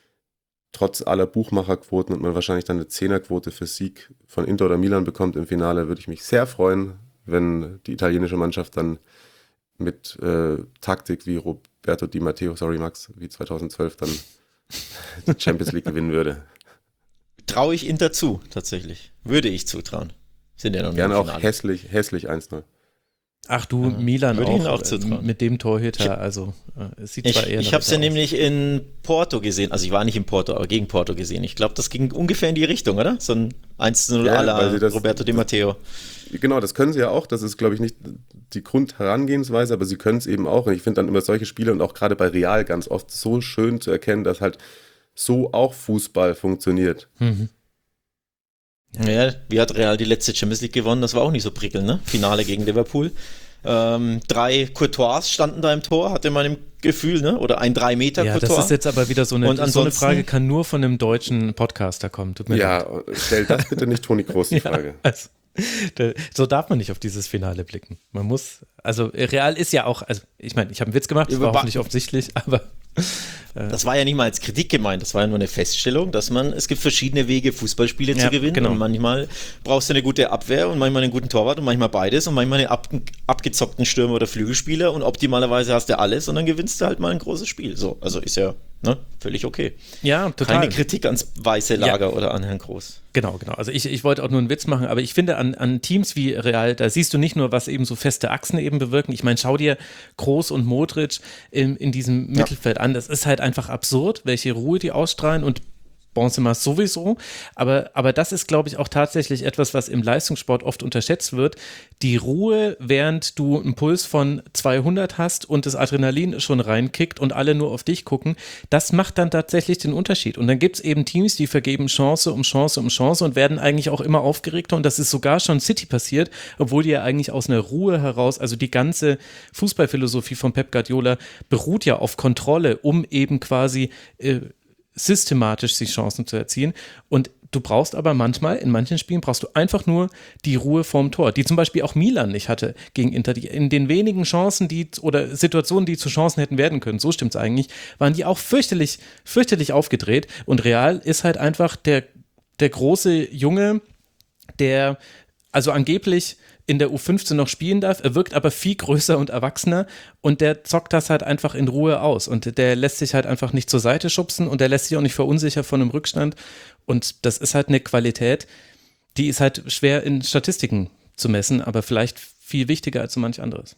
trotz aller Buchmacherquoten und man wahrscheinlich dann eine Zehnerquote für Sieg von Inter oder Milan bekommt im Finale, würde ich mich sehr freuen, wenn die italienische Mannschaft dann mit äh, Taktik wie Roberto Di Matteo, sorry Max, wie zweitausendzwölf dann die Champions League gewinnen würde. Traue ich Inter zu, tatsächlich. Würde ich zutrauen. Sind ja noch nicht Gerne im auch Finale. hässlich, hässlich eins null. Ach du, Milan würde ich Ihnen auch, auch zutrauen. äh, mit dem Torhüter, also äh, es sieht Ich, zwar eher ich nach habe es ja aus. nämlich in Porto gesehen. Also ich war nicht in Porto, aber gegen Porto gesehen. Ich glaube, das ging ungefähr in die Richtung, oder? So ein eins zu null Ja, à la weil sie das- Roberto Di Matteo. Genau, das können sie ja auch. Das ist, glaube ich, nicht die Grundherangehensweise, aber sie können es eben auch. Und ich finde dann immer solche Spiele und auch gerade bei Real ganz oft so schön zu erkennen, dass halt so auch Fußball funktioniert. Mhm. Ja, wie hat Real die letzte Champions League gewonnen? Das war auch nicht so prickelnd, ne? Finale gegen Liverpool. Ähm, drei Courtois standen da im Tor, hatte man im Gefühl, ne? Oder ein drei Meter Ja, Courtois. das ist jetzt aber wieder so eine, Und so eine ansonsten- Frage, kann nur von einem deutschen Podcaster kommen. Tut mir leid. Ja, stell das bitte nicht Toni Kroos die Frage. Also, da, so darf man nicht auf dieses Finale blicken. Man muss, also Real ist ja auch, also ich meine, ich habe einen Witz gemacht, das war Über- hoffentlich offensichtlich, aber Das war ja nicht mal als Kritik gemeint, das war ja nur eine Feststellung, dass man, es gibt verschiedene Wege, Fußballspiele Ja, zu gewinnen. genau. Und manchmal brauchst du eine gute Abwehr und manchmal einen guten Torwart und manchmal beides und manchmal einen ab, abgezockten Stürmer oder Flügelspieler und optimalerweise hast du alles und dann gewinnst du halt mal ein großes Spiel. So, also ist ja ne, völlig okay. ja, total. Keine Kritik ans weiße Lager oder an Herrn Groß. Genau, genau. Also ich, ich wollte auch nur einen Witz machen, aber ich finde an, an Teams wie Real, da siehst du nicht nur, was eben so feste Achsen eben bewirken. Ich meine, schau dir Kroos und Modric in, in diesem Mittelfeld an. Das ist halt einfach absurd, welche Ruhe die ausstrahlen und Benzema sowieso, aber, aber das ist, glaube ich, auch tatsächlich etwas, was im Leistungssport oft unterschätzt wird. Die Ruhe, während du einen Puls von zweihundert hast und das Adrenalin schon reinkickt und alle nur auf dich gucken, das macht dann tatsächlich den Unterschied. Und dann gibt es eben Teams, die vergeben Chance um Chance um Chance und werden eigentlich auch immer aufgeregter und das ist sogar schon City passiert, obwohl die ja eigentlich aus einer Ruhe heraus, also die ganze Fußballphilosophie von Pep Guardiola beruht ja auf Kontrolle, um eben quasi äh, systematisch sich Chancen zu erzielen und du brauchst aber manchmal, in manchen Spielen brauchst du einfach nur die Ruhe vorm Tor, die zum Beispiel auch Milan nicht hatte gegen Inter, die in den wenigen Chancen, die oder Situationen, die zu Chancen hätten werden können, so stimmt's eigentlich, waren die auch fürchterlich, fürchterlich aufgedreht und Real ist halt einfach der, der große Junge, der also angeblich in der U fünfzehn noch spielen darf. Er wirkt aber viel größer und erwachsener und der zockt das halt einfach in Ruhe aus und der lässt sich halt einfach nicht zur Seite schubsen und der lässt sich auch nicht verunsichern von einem Rückstand und das ist halt eine Qualität, die ist halt schwer in Statistiken zu messen, aber vielleicht viel wichtiger als so manch anderes.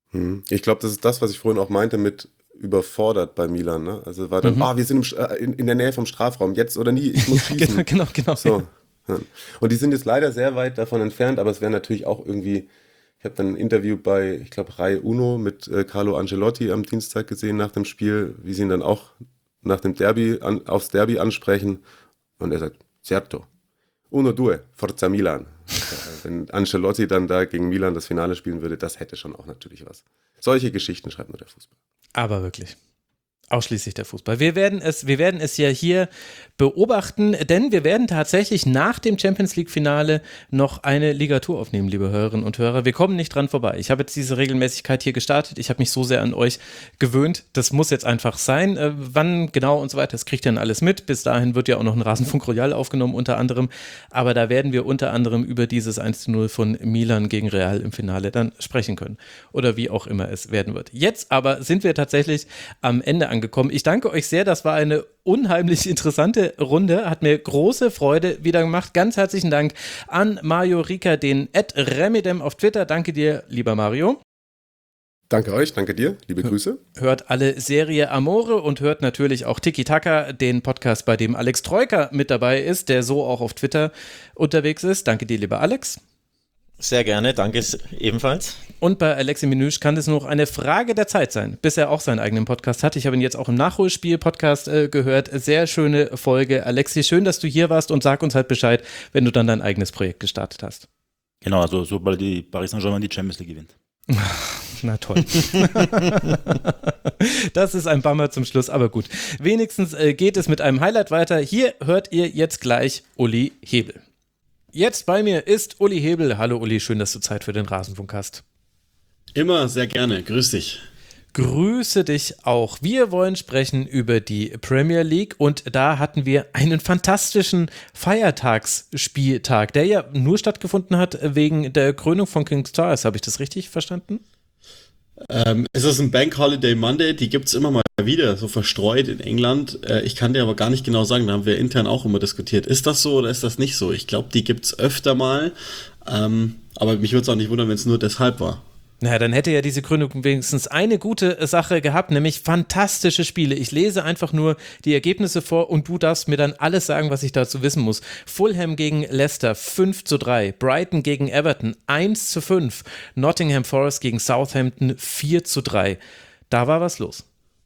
Ich glaube, das ist das, was ich vorhin auch meinte mit überfordert bei Milan. Ne? Also war dann, Mhm. ah, wir sind im, äh, in, in der Nähe vom Strafraum, jetzt oder nie, ich muss schießen. genau, genau, genau. So. Ja. Und die sind jetzt leider sehr weit davon entfernt, aber es wäre natürlich auch irgendwie, ich habe dann ein Interview bei, ich glaube, Rai Uno mit äh, Carlo Ancelotti am Dienstag gesehen nach dem Spiel, wie sie ihn dann auch nach dem Derby, an, aufs Derby ansprechen und er sagt, certo, uno due, forza Milan. Wenn Ancelotti dann da gegen Milan das Finale spielen würde, das hätte schon auch natürlich was. Solche Geschichten schreibt nur der Fußball. Aber wirklich. Ausschließlich der Fußball. Wir werden es, wir werden es ja hier beobachten, denn wir werden tatsächlich nach dem Champions-League-Finale noch eine Ligatur aufnehmen, liebe Hörerinnen und Hörer. Wir kommen nicht dran vorbei. Ich habe jetzt diese Regelmäßigkeit hier gestartet. Ich habe mich so sehr an euch gewöhnt. Das muss jetzt einfach sein. Äh, wann genau und so weiter, das kriegt ihr dann alles mit. Bis dahin wird ja auch noch ein Rasenfunk Royal aufgenommen unter anderem. Aber da werden wir unter anderem über dieses eins zu null von Milan gegen Real im Finale dann sprechen können. Oder wie auch immer es werden wird. Jetzt aber sind wir tatsächlich am Ende angekommen. Gekommen. Ich danke euch sehr, das war eine unheimlich interessante Runde, hat mir große Freude wieder gemacht. Ganz herzlichen Dank an Mario Rieker, den at Remedem auf Twitter. Danke dir, lieber Mario. Danke euch, danke dir, liebe Grüße. Hört alle Serie Amore und hört natürlich auch Tiki Taka, den Podcast, bei dem Alex Troika mit dabei ist, der so auch auf Twitter unterwegs ist. Danke dir, lieber Alex. Sehr gerne, danke ebenfalls. Und bei Alexi Menüsch kann es nur noch eine Frage der Zeit sein, bis er auch seinen eigenen Podcast hat. Ich habe ihn jetzt auch im Nachholspiel-Podcast äh, gehört. Sehr schöne Folge. Alexi, schön, dass du hier warst und sag uns halt Bescheid, wenn du dann dein eigenes Projekt gestartet hast. Genau, also sobald die Paris Saint-Germain die Champions League gewinnt. Na toll. Das ist ein Bummer zum Schluss, aber gut. Wenigstens äh, geht es mit einem Highlight weiter. Hier hört ihr jetzt gleich Uli Hebel. Jetzt bei mir ist Uli Hebel. Hallo Uli, schön, dass du Zeit für den Rasenfunk hast. Immer sehr gerne, grüß dich. Grüße dich auch. Wir wollen sprechen über die Premier League und da hatten wir einen fantastischen Feiertagsspieltag, der ja nur stattgefunden hat wegen der Krönung von King Charles. Habe ich das richtig verstanden? Ähm, es ist ein Bank Holiday Monday, die gibt es immer mal wieder, so verstreut in England. Äh, ich kann dir aber gar nicht genau sagen, da haben wir intern auch immer diskutiert. Ist das so oder ist das nicht so? Ich glaube, die gibt es öfter mal, ähm, aber mich würde es auch nicht wundern, wenn es nur deshalb war. Naja, dann hätte ja diese Krönung wenigstens eine gute Sache gehabt, nämlich fantastische Spiele. Ich lese einfach nur die Ergebnisse vor und du darfst mir dann alles sagen, was ich dazu wissen muss. Fulham gegen Leicester fünf zu drei, Brighton gegen Everton eins zu fünf, Nottingham Forest gegen Southampton vier zu drei. Da war was los.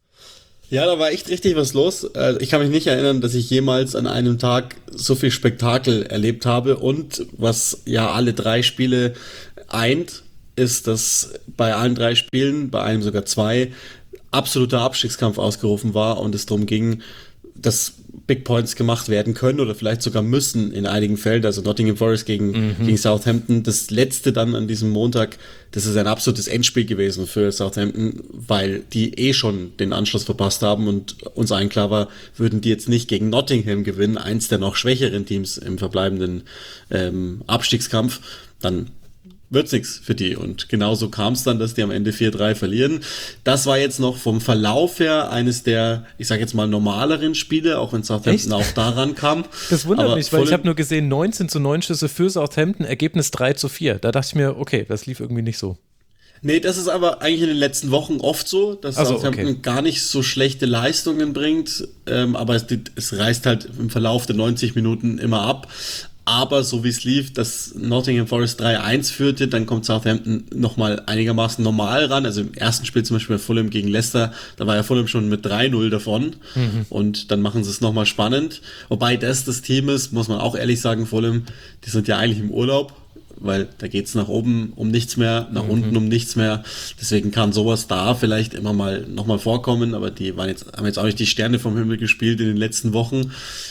Ja, da war echt richtig was los. Ich kann mich nicht erinnern, dass ich jemals an einem Tag so viel Spektakel erlebt habe und was ja alle drei Spiele eint, ist, dass bei allen drei Spielen, bei einem sogar zwei, absoluter Abstiegskampf ausgerufen war und es darum ging, dass Big Points gemacht werden können oder vielleicht sogar müssen in einigen Fällen, also Nottingham Forest gegen, mhm. gegen Southampton. Das letzte dann an diesem Montag, das ist ein absolutes Endspiel gewesen für Southampton, weil die eh schon den Anschluss verpasst haben und uns allen klar war, würden die jetzt nicht gegen Nottingham gewinnen, eins der noch schwächeren Teams im verbleibenden ähm, Abstiegskampf, dann wird's nichts für die. Und genauso kam es dann, dass die am Ende vier drei verlieren. Das war jetzt noch vom Verlauf her eines der, ich sage jetzt mal, normaleren Spiele, auch wenn Southampton auch daran kam. Das wundert Aber mich, weil ich habe nur gesehen, neunzehn zu neun Schüsse für Southampton, Ergebnis drei zu vier. Da dachte ich mir, okay, das lief irgendwie nicht so. Nee, das ist aber eigentlich in den letzten Wochen oft so, dass also, Southampton okay. gar nicht so schlechte Leistungen bringt, ähm, aber es, es reißt halt im Verlauf der neunzig Minuten immer ab. Aber so wie es lief, dass Nottingham Forest drei eins führte, dann kommt Southampton nochmal einigermaßen normal ran. Also im ersten Spiel zum Beispiel bei Fulham gegen Leicester, da war ja Fulham schon mit drei null davon. Mhm. Und dann machen sie es nochmal spannend. Wobei das das Team ist, muss man auch ehrlich sagen, Fulham, die sind ja eigentlich im Urlaub, weil da geht's nach oben um nichts mehr, nach mhm. unten um nichts mehr. Deswegen kann sowas da vielleicht immer mal nochmal vorkommen, aber die waren jetzt, haben jetzt auch nicht die Sterne vom Himmel gespielt in den letzten Wochen.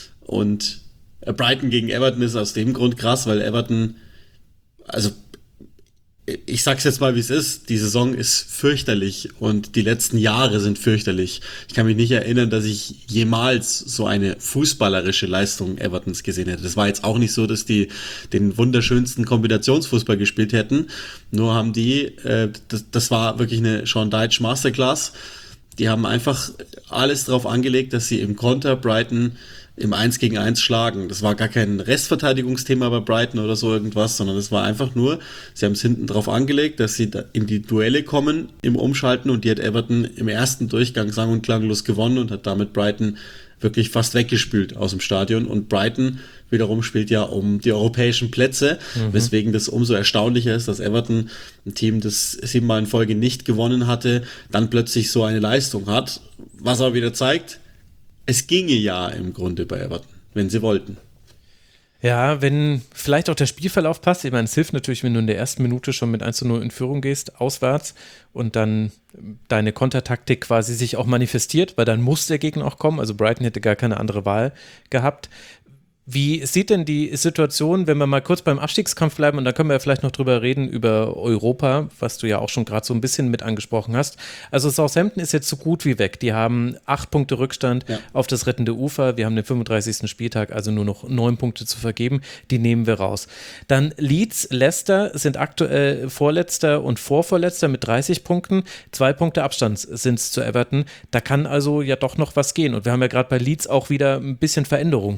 Und Brighton gegen Everton ist aus dem Grund krass, weil Everton, also ich sag's jetzt mal, wie es ist, die Saison ist fürchterlich und die letzten Jahre sind fürchterlich. Ich kann mich nicht erinnern, dass ich jemals so eine fußballerische Leistung Evertons gesehen hätte. Das war jetzt auch nicht so, dass die den wunderschönsten Kombinationsfußball gespielt hätten, nur haben die, äh, das, das war wirklich eine Sean Dyche Masterclass. Die haben einfach alles drauf angelegt, dass sie im Konter Brighton im eins gegen eins schlagen. Das war gar kein Restverteidigungsthema bei Brighton oder so irgendwas, sondern es war einfach nur, sie haben es hinten drauf angelegt, dass sie da in die Duelle kommen im Umschalten und die hat Everton im ersten Durchgang sang- und klanglos gewonnen und hat damit Brighton wirklich fast weggespült aus dem Stadion. Und Brighton wiederum spielt ja um die europäischen Plätze, mhm. weswegen das umso erstaunlicher ist, dass Everton, ein Team, das siebenmal in Folge nicht gewonnen hatte, dann plötzlich so eine Leistung hat. Was aber wieder zeigt, es ginge ja im Grunde bei Everton, wenn sie wollten. Ja, wenn vielleicht auch der Spielverlauf passt. Ich meine, es hilft natürlich, wenn du in der ersten Minute schon mit eins zu null in Führung gehst, auswärts und dann deine Kontertaktik quasi sich auch manifestiert, weil dann muss der Gegner auch kommen. Also Brighton hätte gar keine andere Wahl gehabt. Wie sieht denn die Situation, wenn wir mal kurz beim Abstiegskampf bleiben und da können wir ja vielleicht noch drüber reden, über Europa, was du ja auch schon gerade so ein bisschen mit angesprochen hast. Also Southampton ist jetzt so gut wie weg. Die haben acht Punkte Rückstand ja. auf das rettende Ufer. Wir haben den fünfunddreißigsten Spieltag, also nur noch neun Punkte zu vergeben. Die nehmen wir raus. Dann Leeds, Leicester sind aktuell Vorletzter und Vorvorletzter mit dreißig Punkten. Zwei Punkte Abstand sind es zu Everton. Da kann also ja doch noch was gehen. Und wir haben ja gerade bei Leeds auch wieder ein bisschen Veränderung.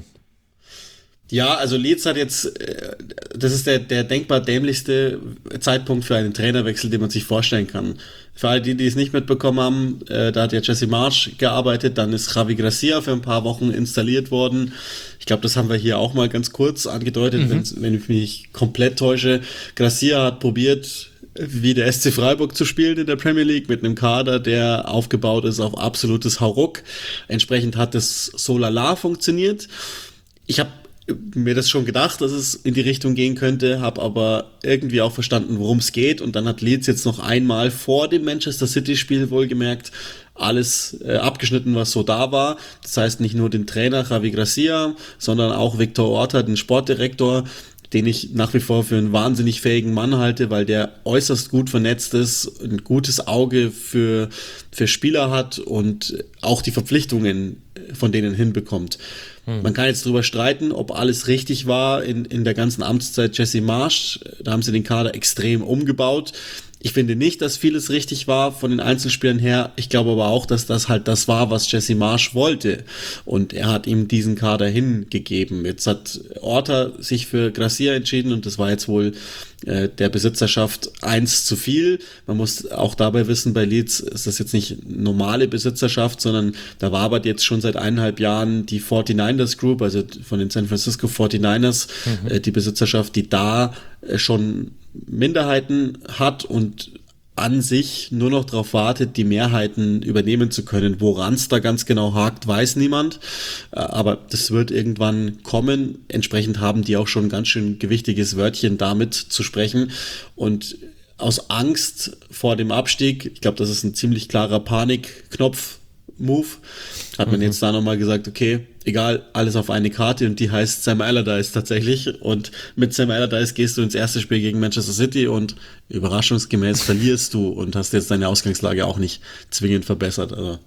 Ja, also Leeds hat jetzt, das ist der, der denkbar dämlichste Zeitpunkt für einen Trainerwechsel, den man sich vorstellen kann. Für alle die, die es nicht mitbekommen haben, da hat ja Jesse Marsch gearbeitet, dann ist Javi Gracia für ein paar Wochen installiert worden. Ich glaube, das haben wir hier auch mal ganz kurz angedeutet, mhm. wenn ich mich komplett täusche. Gracia hat probiert, wie der S C Freiburg zu spielen in der Premier League mit einem Kader, der aufgebaut ist auf absolutes Hauruck. Entsprechend hat es so lala funktioniert. Ich habe mir das schon gedacht, dass es in die Richtung gehen könnte, habe aber irgendwie auch verstanden, worum es geht, und dann hat Leeds jetzt noch einmal vor dem Manchester City-Spiel wohlgemerkt alles äh, abgeschnitten, was so da war. Das heißt nicht nur den Trainer Javi Gracia, sondern auch Victor Orta, den Sportdirektor, den ich nach wie vor für einen wahnsinnig fähigen Mann halte, weil der äußerst gut vernetzt ist, ein gutes Auge für, für Spieler hat und auch die Verpflichtungen von denen hinbekommt. Hm. Man kann jetzt drüber streiten, ob alles richtig war in, in der ganzen Amtszeit Jesse Marsch. Da haben sie den Kader extrem umgebaut. Ich finde nicht, dass vieles richtig war von den Einzelspielern her. Ich glaube aber auch, dass das halt das war, was Jesse Marsch wollte. Und er hat ihm diesen Kader hingegeben. Jetzt hat Orta sich für Gracia entschieden und das war jetzt wohl äh, der Besitzerschaft eins zu viel. Man muss auch dabei wissen, bei Leeds ist das jetzt nicht normale Besitzerschaft, sondern da war aber jetzt schon seit eineinhalb Jahren die forty-niners Group, also von den San Francisco forty-niners, mhm. äh, die Besitzerschaft, die da äh, schon Minderheiten hat und an sich nur noch darauf wartet, die Mehrheiten übernehmen zu können. Woran es da ganz genau hakt, weiß niemand. Aber das wird irgendwann kommen. Entsprechend haben die auch schon ein ganz schön gewichtiges Wörtchen damit zu sprechen. Und aus Angst vor dem Abstieg, ich glaube, das ist ein ziemlich klarer Panikknopf, Move, hat man mhm. jetzt da nochmal gesagt, okay, egal, alles auf eine Karte, und die heißt Sam Allardyce tatsächlich, und mit Sam Allardyce gehst du ins erste Spiel gegen Manchester City und überraschungsgemäß verlierst du und hast jetzt deine Ausgangslage auch nicht zwingend verbessert, also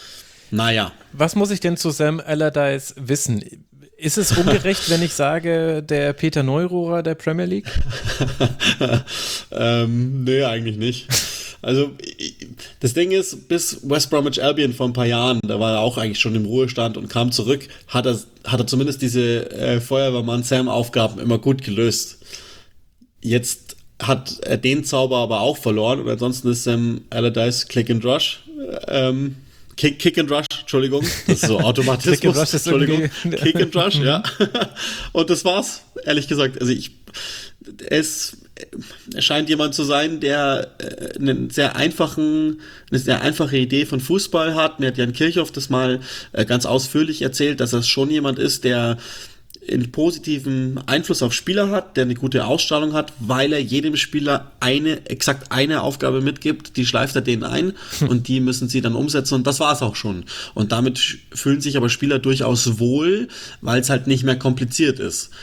naja. Was muss ich denn zu Sam Allardyce wissen? Ist es ungerecht, wenn ich sage, der Peter Neururer der Premier League? ähm, nee, eigentlich nicht. Also das Ding ist, bis West Bromwich Albion vor ein paar Jahren, da war er auch eigentlich schon im Ruhestand und kam zurück, hat er, hat er zumindest diese äh, Feuerwehrmann-Sam-Aufgaben immer gut gelöst. Jetzt hat er den Zauber aber auch verloren, und ansonsten ist Sam Allardyce Click and Rush. Ähm, Kick, Kick and Rush, Entschuldigung, das ist so Automatismus, Kick and Rush ist Entschuldigung, Kick and Rush, ja. Und das war's, ehrlich gesagt. Also ich, es, er scheint jemand zu sein, der äh, einen sehr einfachen, eine sehr einfache Idee von Fußball hat. Mir hat Jan Kirchhoff das mal äh, ganz ausführlich erzählt, dass er schon jemand ist, der einen positiven Einfluss auf Spieler hat, der eine gute Ausstrahlung hat, weil er jedem Spieler eine, exakt eine Aufgabe mitgibt, die schleift er denen ein und die müssen sie dann umsetzen, und das war es auch schon. Und damit fühlen sich aber Spieler durchaus wohl, weil es halt nicht mehr kompliziert ist.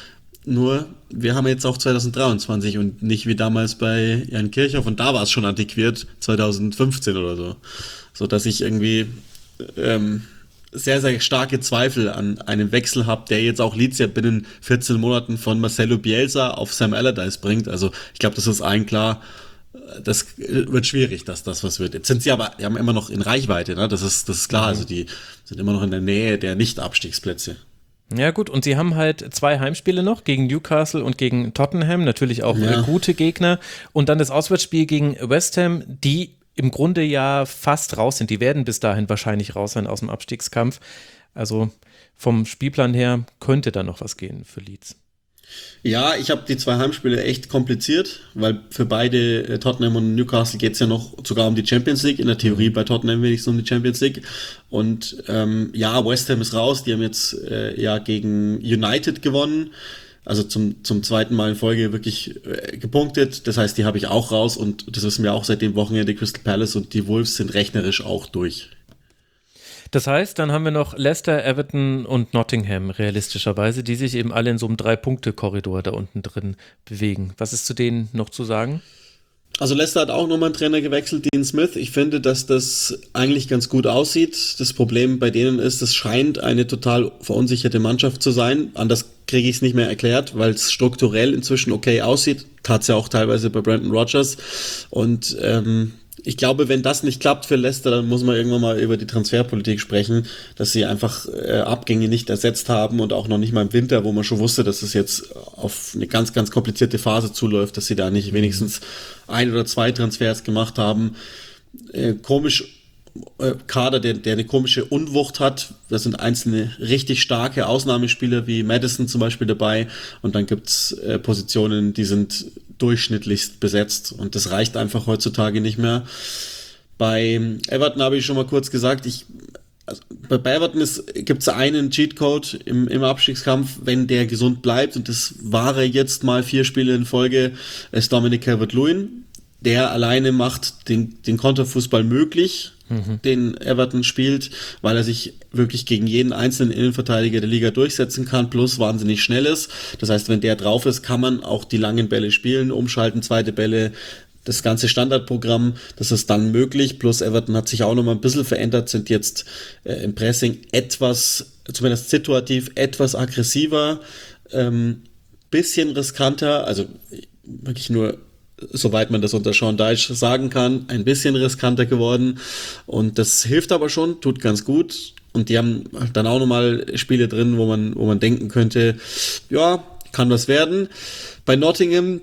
nur wir haben jetzt auch zwanzig dreiundzwanzig und nicht wie damals bei Jan Kirchhoff und da war es schon antiquiert, zwanzig fünfzehn oder so. So dass ich irgendwie ähm, sehr, sehr starke Zweifel an einem Wechsel habe, der jetzt auch Leeds ja binnen vierzehn Monaten von Marcelo Bielsa auf Sam Allardyce bringt. Also ich glaube, das ist allen klar, das wird schwierig, dass das was wird. Jetzt sind sie aber, die haben immer noch in Reichweite, ne? Das ist, das ist klar. Also die sind immer noch in der Nähe der Nicht-Abstiegsplätze. Ja gut, und sie haben halt zwei Heimspiele noch gegen Newcastle und gegen Tottenham, natürlich auch ja. gute Gegner. Und dann das Auswärtsspiel gegen West Ham, die im Grunde ja fast raus sind. Die werden bis dahin wahrscheinlich raus sein aus dem Abstiegskampf. Also vom Spielplan her könnte da noch was gehen für Leeds. Ja, ich habe die zwei Heimspiele echt kompliziert, weil für beide Tottenham und Newcastle geht es ja noch sogar um die Champions League. In der Theorie bei Tottenham wenigstens um die Champions League. Und ähm, ja, West Ham ist raus. Die haben jetzt äh, ja gegen United gewonnen. Also zum zum zweiten Mal in Folge wirklich äh, gepunktet. Das heißt, die habe ich auch raus. Und das wissen wir auch seit dem Wochenende. Crystal Palace und die Wolves sind rechnerisch auch durch. Das heißt, dann haben wir noch Leicester, Everton und Nottingham realistischerweise, die sich eben alle in so einem Drei-Punkte-Korridor da unten drin bewegen. Was ist zu denen noch zu sagen? Also Leicester hat auch nochmal einen Trainer gewechselt, Dean Smith. Ich finde, dass das eigentlich ganz gut aussieht. Das Problem bei denen ist, es scheint eine total verunsicherte Mannschaft zu sein. Anders kriege ich es nicht mehr erklärt, weil es strukturell inzwischen okay aussieht. Tat es ja auch teilweise bei Brendan Rodgers. Und ähm, ich glaube, wenn das nicht klappt für Leicester, dann muss man irgendwann mal über die Transferpolitik sprechen, dass sie einfach äh, Abgänge nicht ersetzt haben und auch noch nicht mal im Winter, wo man schon wusste, dass es jetzt auf eine ganz, ganz komplizierte Phase zuläuft, dass sie da nicht wenigstens ein oder zwei Transfers gemacht haben. Äh, komisch äh, Kader, der, der eine komische Unwucht hat. Da sind einzelne richtig starke Ausnahmespieler wie Maddison zum Beispiel dabei und dann gibt's äh, Positionen, die sind durchschnittlichst besetzt und das reicht einfach heutzutage nicht mehr. Bei Everton habe ich schon mal kurz gesagt, ich also bei Everton gibt es einen Cheatcode im, im Abstiegskampf, wenn der gesund bleibt und das war er jetzt mal vier Spiele in Folge, ist Dominic Calvert-Lewin. Der alleine macht den, den Konterfußball möglich, mhm. den Everton spielt, weil er sich wirklich gegen jeden einzelnen Innenverteidiger der Liga durchsetzen kann, plus wahnsinnig schnell ist. Das heißt, wenn der drauf ist, kann man auch die langen Bälle spielen, umschalten, zweite Bälle, das ganze Standardprogramm, das ist dann möglich. Plus Everton hat sich auch noch mal ein bisschen verändert, sind jetzt äh, im Pressing etwas, zumindest situativ, etwas aggressiver, ähm, bisschen riskanter, also wirklich nur soweit man das unter Sean Dyche sagen kann, ein bisschen riskanter geworden und das hilft aber schon, tut ganz gut und die haben dann auch nochmal Spiele drin, wo man, wo man denken könnte, ja, kann was werden. Bei Nottingham,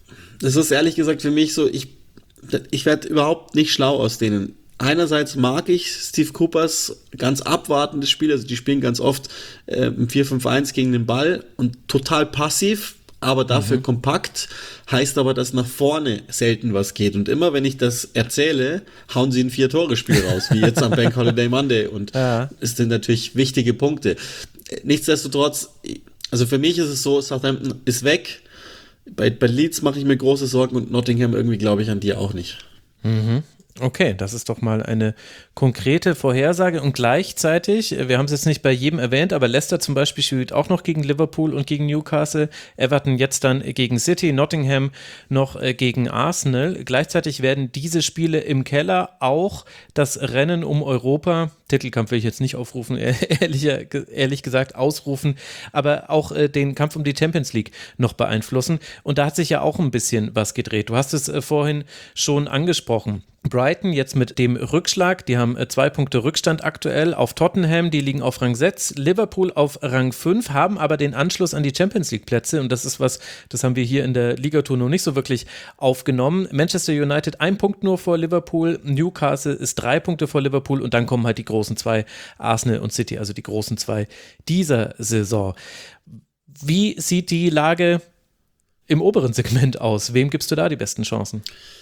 das ist ehrlich gesagt für mich so, ich, ich werde überhaupt nicht schlau aus denen. Einerseits mag ich Steve Coopers ganz abwartendes Spiel, also die spielen ganz oft äh, im vier fünf eins gegen den Ball und total passiv, aber dafür mhm. kompakt, heißt aber, dass nach vorne selten was geht. Und immer, wenn ich das erzähle, hauen sie ein Vier-Tore-Spiel raus, wie jetzt am Bank Holiday Monday. Und ja. es sind natürlich wichtige Punkte. Nichtsdestotrotz, also für mich ist es so, Southampton ist weg. Bei, bei Leeds mache ich mir große Sorgen und Nottingham irgendwie glaube ich an die auch nicht. Mhm. Okay, das ist doch mal eine konkrete Vorhersage und gleichzeitig, wir haben es jetzt nicht bei jedem erwähnt, aber Leicester zum Beispiel spielt auch noch gegen Liverpool und gegen Newcastle, Everton jetzt dann gegen City, Nottingham noch gegen Arsenal. Gleichzeitig werden diese Spiele im Keller auch das Rennen um Europa, Titelkampf will ich jetzt nicht aufrufen, ehrlich, ehrlich gesagt ausrufen, aber auch den Kampf um die Champions League noch beeinflussen und da hat sich ja auch ein bisschen was gedreht. Du hast es vorhin schon angesprochen. Brighton jetzt mit dem Rückschlag, die haben zwei Punkte Rückstand aktuell auf Tottenham, die liegen auf Rang sechs, Liverpool auf Rang fünf, haben aber den Anschluss an die Champions League Plätze und das ist was, das haben wir hier in der Ligatur noch nicht so wirklich aufgenommen. Manchester United ein Punkt nur vor Liverpool, Newcastle ist drei Punkte vor Liverpool und dann kommen halt die großen zwei, Arsenal und City, also die großen zwei dieser Saison. Wie sieht die Lage im oberen Segment aus? Wem gibst du da die besten Chancen?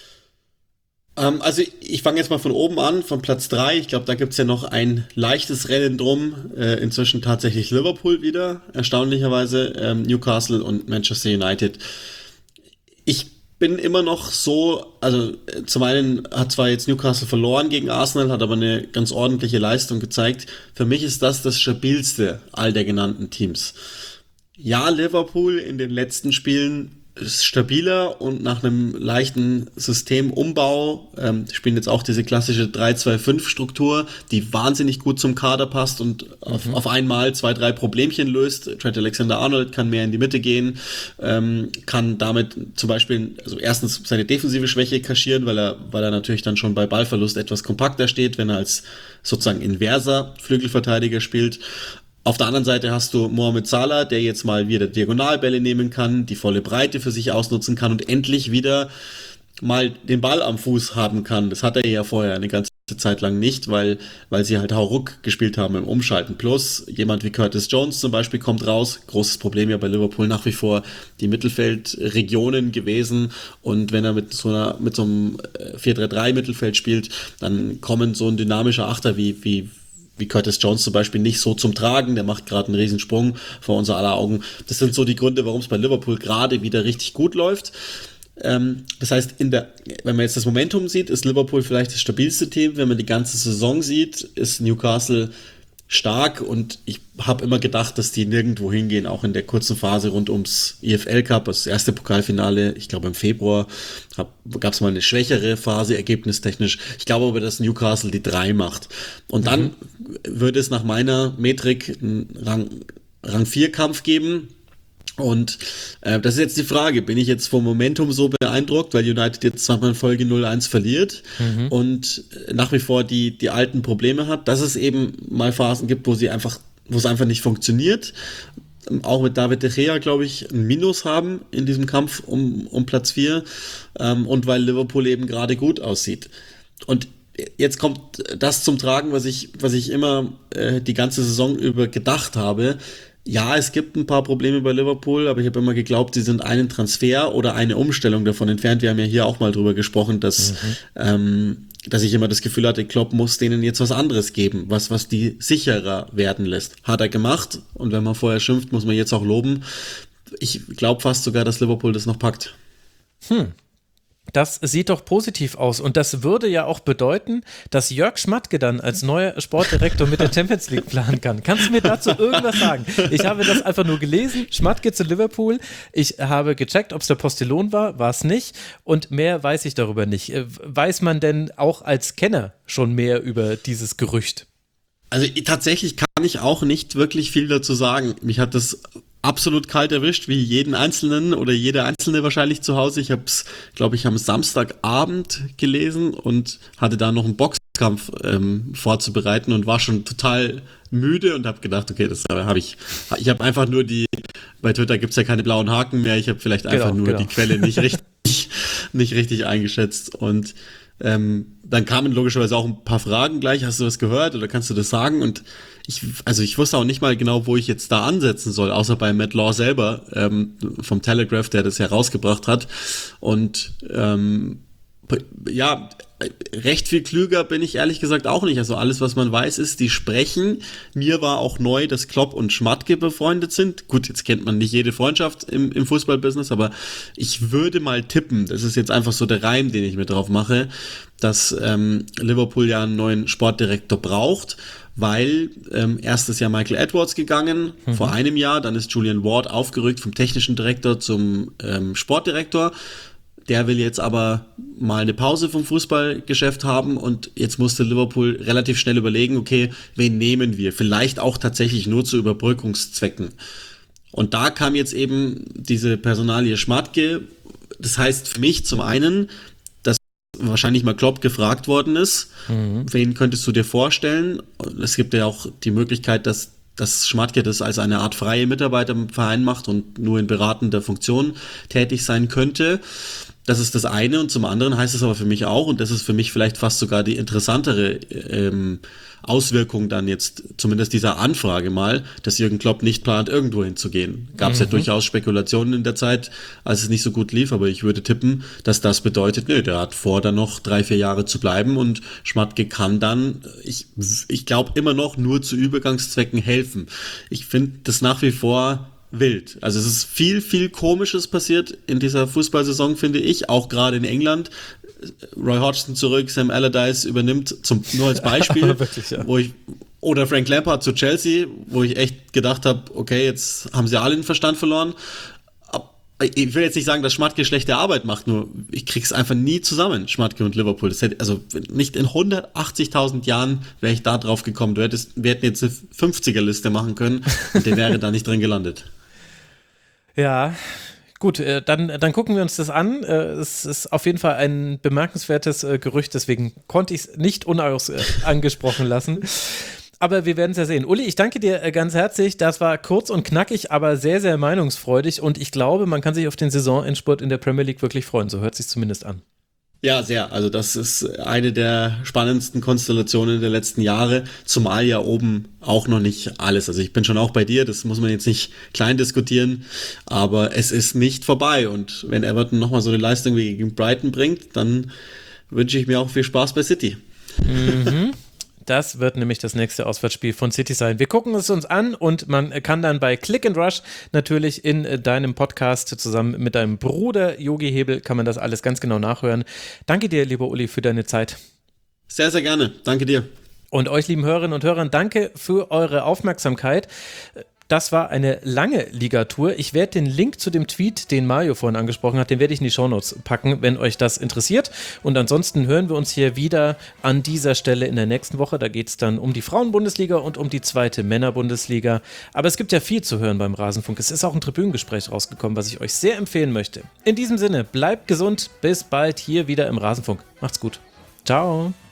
Ähm, also ich, ich fange jetzt mal von oben an, von Platz drei. Ich glaube, da gibt's ja noch ein leichtes Rennen drum. Äh, inzwischen tatsächlich Liverpool wieder, erstaunlicherweise, ähm, Newcastle und Manchester United. Ich bin immer noch so, also äh, zum einen hat zwar jetzt Newcastle verloren gegen Arsenal, hat aber eine ganz ordentliche Leistung gezeigt. Für mich ist das das stabilste all der genannten Teams. Ja, Liverpool in den letzten Spielen ist stabiler und nach einem leichten Systemumbau ähm, spielen jetzt auch diese klassische drei zwei fünf Struktur, die wahnsinnig gut zum Kader passt und auf, mhm. auf einmal zwei, drei Problemchen löst. Trent Alexander-Arnold kann mehr in die Mitte gehen, ähm, kann damit zum Beispiel, also erstens seine defensive Schwäche kaschieren, weil er, weil er natürlich dann schon bei Ballverlust etwas kompakter steht, wenn er als sozusagen inverser Flügelverteidiger spielt. Auf der anderen Seite hast du Mohamed Salah, der jetzt mal wieder Diagonalbälle nehmen kann, die volle Breite für sich ausnutzen kann und endlich wieder mal den Ball am Fuß haben kann. Das hat er ja vorher eine ganze Zeit lang nicht, weil, weil sie halt Hauruck gespielt haben im Umschalten. Plus jemand wie Curtis Jones zum Beispiel kommt raus. Großes Problem ja bei Liverpool nach wie vor die Mittelfeldregionen gewesen. Und wenn er mit so einer, mit so einem vier drei drei Mittelfeld spielt, dann kommen so ein dynamischer Achter wie, wie, wie Curtis Jones zum Beispiel nicht so zum Tragen, der macht gerade einen Riesensprung vor unser aller Augen. Das sind so die Gründe, warum es bei Liverpool gerade wieder richtig gut läuft. Ähm, das heißt, in der, wenn man jetzt das Momentum sieht, ist Liverpool vielleicht das stabilste Team. Wenn man die ganze Saison sieht, ist Newcastle stark und ich habe immer gedacht, dass die nirgendwo hingehen, auch in der kurzen Phase rund ums I F L Cup, das erste Pokalfinale, ich glaube im Februar, gab es mal eine schwächere Phase, ergebnistechnisch. Ich glaube aber, dass Newcastle die drei macht. Und dann mhm. würde es nach meiner Metrik einen Rang, Rang vier Kampf geben. Und äh, das ist jetzt die Frage, bin ich jetzt vom Momentum so beeindruckt, weil United jetzt zweimal in Folge null eins verliert mhm. und nach wie vor die die alten Probleme hat, dass es eben mal Phasen gibt, wo sie einfach, wo es einfach nicht funktioniert. Auch mit David De Gea, glaube ich, ein Minus haben in diesem Kampf um, um Platz vier ähm, und weil Liverpool eben gerade gut aussieht. Und jetzt kommt das zum Tragen, was ich, was ich immer äh, die ganze Saison über gedacht habe. Ja, es gibt ein paar Probleme bei Liverpool, aber ich habe immer geglaubt, sie sind einen Transfer oder eine Umstellung davon entfernt. Wir haben ja hier auch mal drüber gesprochen, dass, mhm. ähm, dass ich immer das Gefühl hatte, Klopp muss denen jetzt was anderes geben, was, was die sicherer werden lässt. Hat er gemacht und wenn man vorher schimpft, muss man jetzt auch loben. Ich glaube fast sogar, dass Liverpool das noch packt. Hm. Das sieht doch positiv aus und das würde ja auch bedeuten, dass Jörg Schmatke dann als neuer Sportdirektor mit der Champions League planen kann. Kannst du mir dazu irgendwas sagen? Ich habe das einfach nur gelesen, Schmatke zu Liverpool, ich habe gecheckt, ob es der Postillon war, war es nicht und mehr weiß ich darüber nicht. Weiß man denn auch als Kenner schon mehr über dieses Gerücht? Also tatsächlich kann ich auch nicht wirklich viel dazu sagen. Mich hat das absolut kalt erwischt, wie jeden Einzelnen oder jede Einzelne wahrscheinlich zu Hause. Ich habe es, glaube ich, am Samstagabend gelesen und hatte da noch einen Boxkampf ähm, vorzubereiten und war schon total müde und habe gedacht, okay, das habe ich, ich habe einfach nur die, bei Twitter gibt es ja keine blauen Haken mehr, ich habe vielleicht einfach genau, nur genau. die Quelle nicht richtig, nicht richtig eingeschätzt und ähm, dann kamen logischerweise auch ein paar Fragen gleich, hast du was gehört oder kannst du das sagen? Und ich, also ich wusste auch nicht mal genau, wo ich jetzt da ansetzen soll, außer bei Matt Law selber, ähm, vom Telegraph, der das herausgebracht hat. Und ähm, ja, recht viel klüger bin ich ehrlich gesagt auch nicht. Also alles, was man weiß, ist, die sprechen. Mir war auch neu, dass Klopp und Schmatke befreundet sind. Gut, jetzt kennt man nicht jede Freundschaft im, im Fußballbusiness, aber ich würde mal tippen, das ist jetzt einfach so der Reim, den ich mir drauf mache, dass ähm, Liverpool ja einen neuen Sportdirektor braucht, weil ähm, erst ist ja Michael Edwards gegangen, mhm. vor einem Jahr, dann ist Julian Ward aufgerückt vom technischen Direktor zum ähm, Sportdirektor. Der will jetzt aber mal eine Pause vom Fußballgeschäft haben und jetzt musste Liverpool relativ schnell überlegen, okay, wen nehmen wir? Vielleicht auch tatsächlich nur zu Überbrückungszwecken. Und da kam jetzt eben diese Personalie Schmatke. Das heißt für mich zum einen, dass wahrscheinlich mal Klopp gefragt worden ist, mhm. wen könntest du dir vorstellen? Es gibt ja auch die Möglichkeit, dass dass Schmatke das als eine Art freie Mitarbeiter im Verein macht und nur in beratender Funktion tätig sein könnte. Das ist das eine und zum anderen heißt es aber für mich auch, und das ist für mich vielleicht fast sogar die interessantere ähm, Auswirkung dann jetzt, zumindest dieser Anfrage mal, dass Jürgen Klopp nicht plant, irgendwo hinzugehen. Gab es mhm. ja durchaus Spekulationen in der Zeit, als es nicht so gut lief, aber ich würde tippen, dass das bedeutet, nö, der hat vor, dann noch drei, vier Jahre zu bleiben und Schmatke kann dann, ich, ich glaube immer noch, nur zu Übergangszwecken helfen. Ich finde das nach wie vor wild. Also es ist viel, viel Komisches passiert in dieser Fußballsaison, finde ich, auch gerade in England. Roy Hodgson zurück, Sam Allardyce übernimmt, zum, nur als Beispiel, wirklich, ja. wo ich Oder Frank Lampard zu Chelsea, wo ich echt gedacht habe, okay, jetzt haben sie alle den Verstand verloren. Ich will jetzt nicht sagen, dass Schmatke schlechte Arbeit macht, nur ich krieg's einfach nie zusammen, Schmatke und Liverpool. Das hätte, also nicht in hundertachtzigtausend Jahren wäre ich da drauf gekommen. Du hättest, wir hätten jetzt eine fünfziger-Liste machen können und der wäre da nicht drin gelandet. Ja, gut, dann, dann gucken wir uns das an. Es ist auf jeden Fall ein bemerkenswertes Gerücht, deswegen konnte ich es nicht unangesprochen lassen. Aber wir werden es ja sehen. Uli, ich danke dir ganz herzlich. Das war kurz und knackig, aber sehr, sehr meinungsfreudig. Und ich glaube, man kann sich auf den Saisonendspurt in der Premier League wirklich freuen. So hört es sich zumindest an. Ja, sehr. Also das ist eine der spannendsten Konstellationen der letzten Jahre. Zumal ja oben auch noch nicht alles. Also ich bin schon auch bei dir. Das muss man jetzt nicht klein diskutieren. Aber es ist nicht vorbei. Und wenn Everton nochmal so eine Leistung wie gegen Brighton bringt, dann wünsche ich mir auch viel Spaß bei City. Mhm. Das wird nämlich das nächste Auswärtsspiel von City sein. Wir gucken es uns an und man kann dann bei Click and Rush natürlich in deinem Podcast zusammen mit deinem Bruder Jogi Hebel kann man das alles ganz genau nachhören. Danke dir, lieber Uli, für deine Zeit. Sehr, sehr gerne. Danke dir. Und euch, lieben Hörerinnen und Hörern, danke für eure Aufmerksamkeit. Das war eine lange Ligatur. Ich werde den Link zu dem Tweet, den Mario vorhin angesprochen hat, den werde ich in die Shownotes packen, wenn euch das interessiert. Und ansonsten hören wir uns hier wieder an dieser Stelle in der nächsten Woche. Da geht es dann um die Frauenbundesliga und um die zweite Männerbundesliga. Aber es gibt ja viel zu hören beim Rasenfunk. Es ist auch ein Tribünengespräch rausgekommen, was ich euch sehr empfehlen möchte. In diesem Sinne, bleibt gesund. Bis bald hier wieder im Rasenfunk. Macht's gut. Ciao.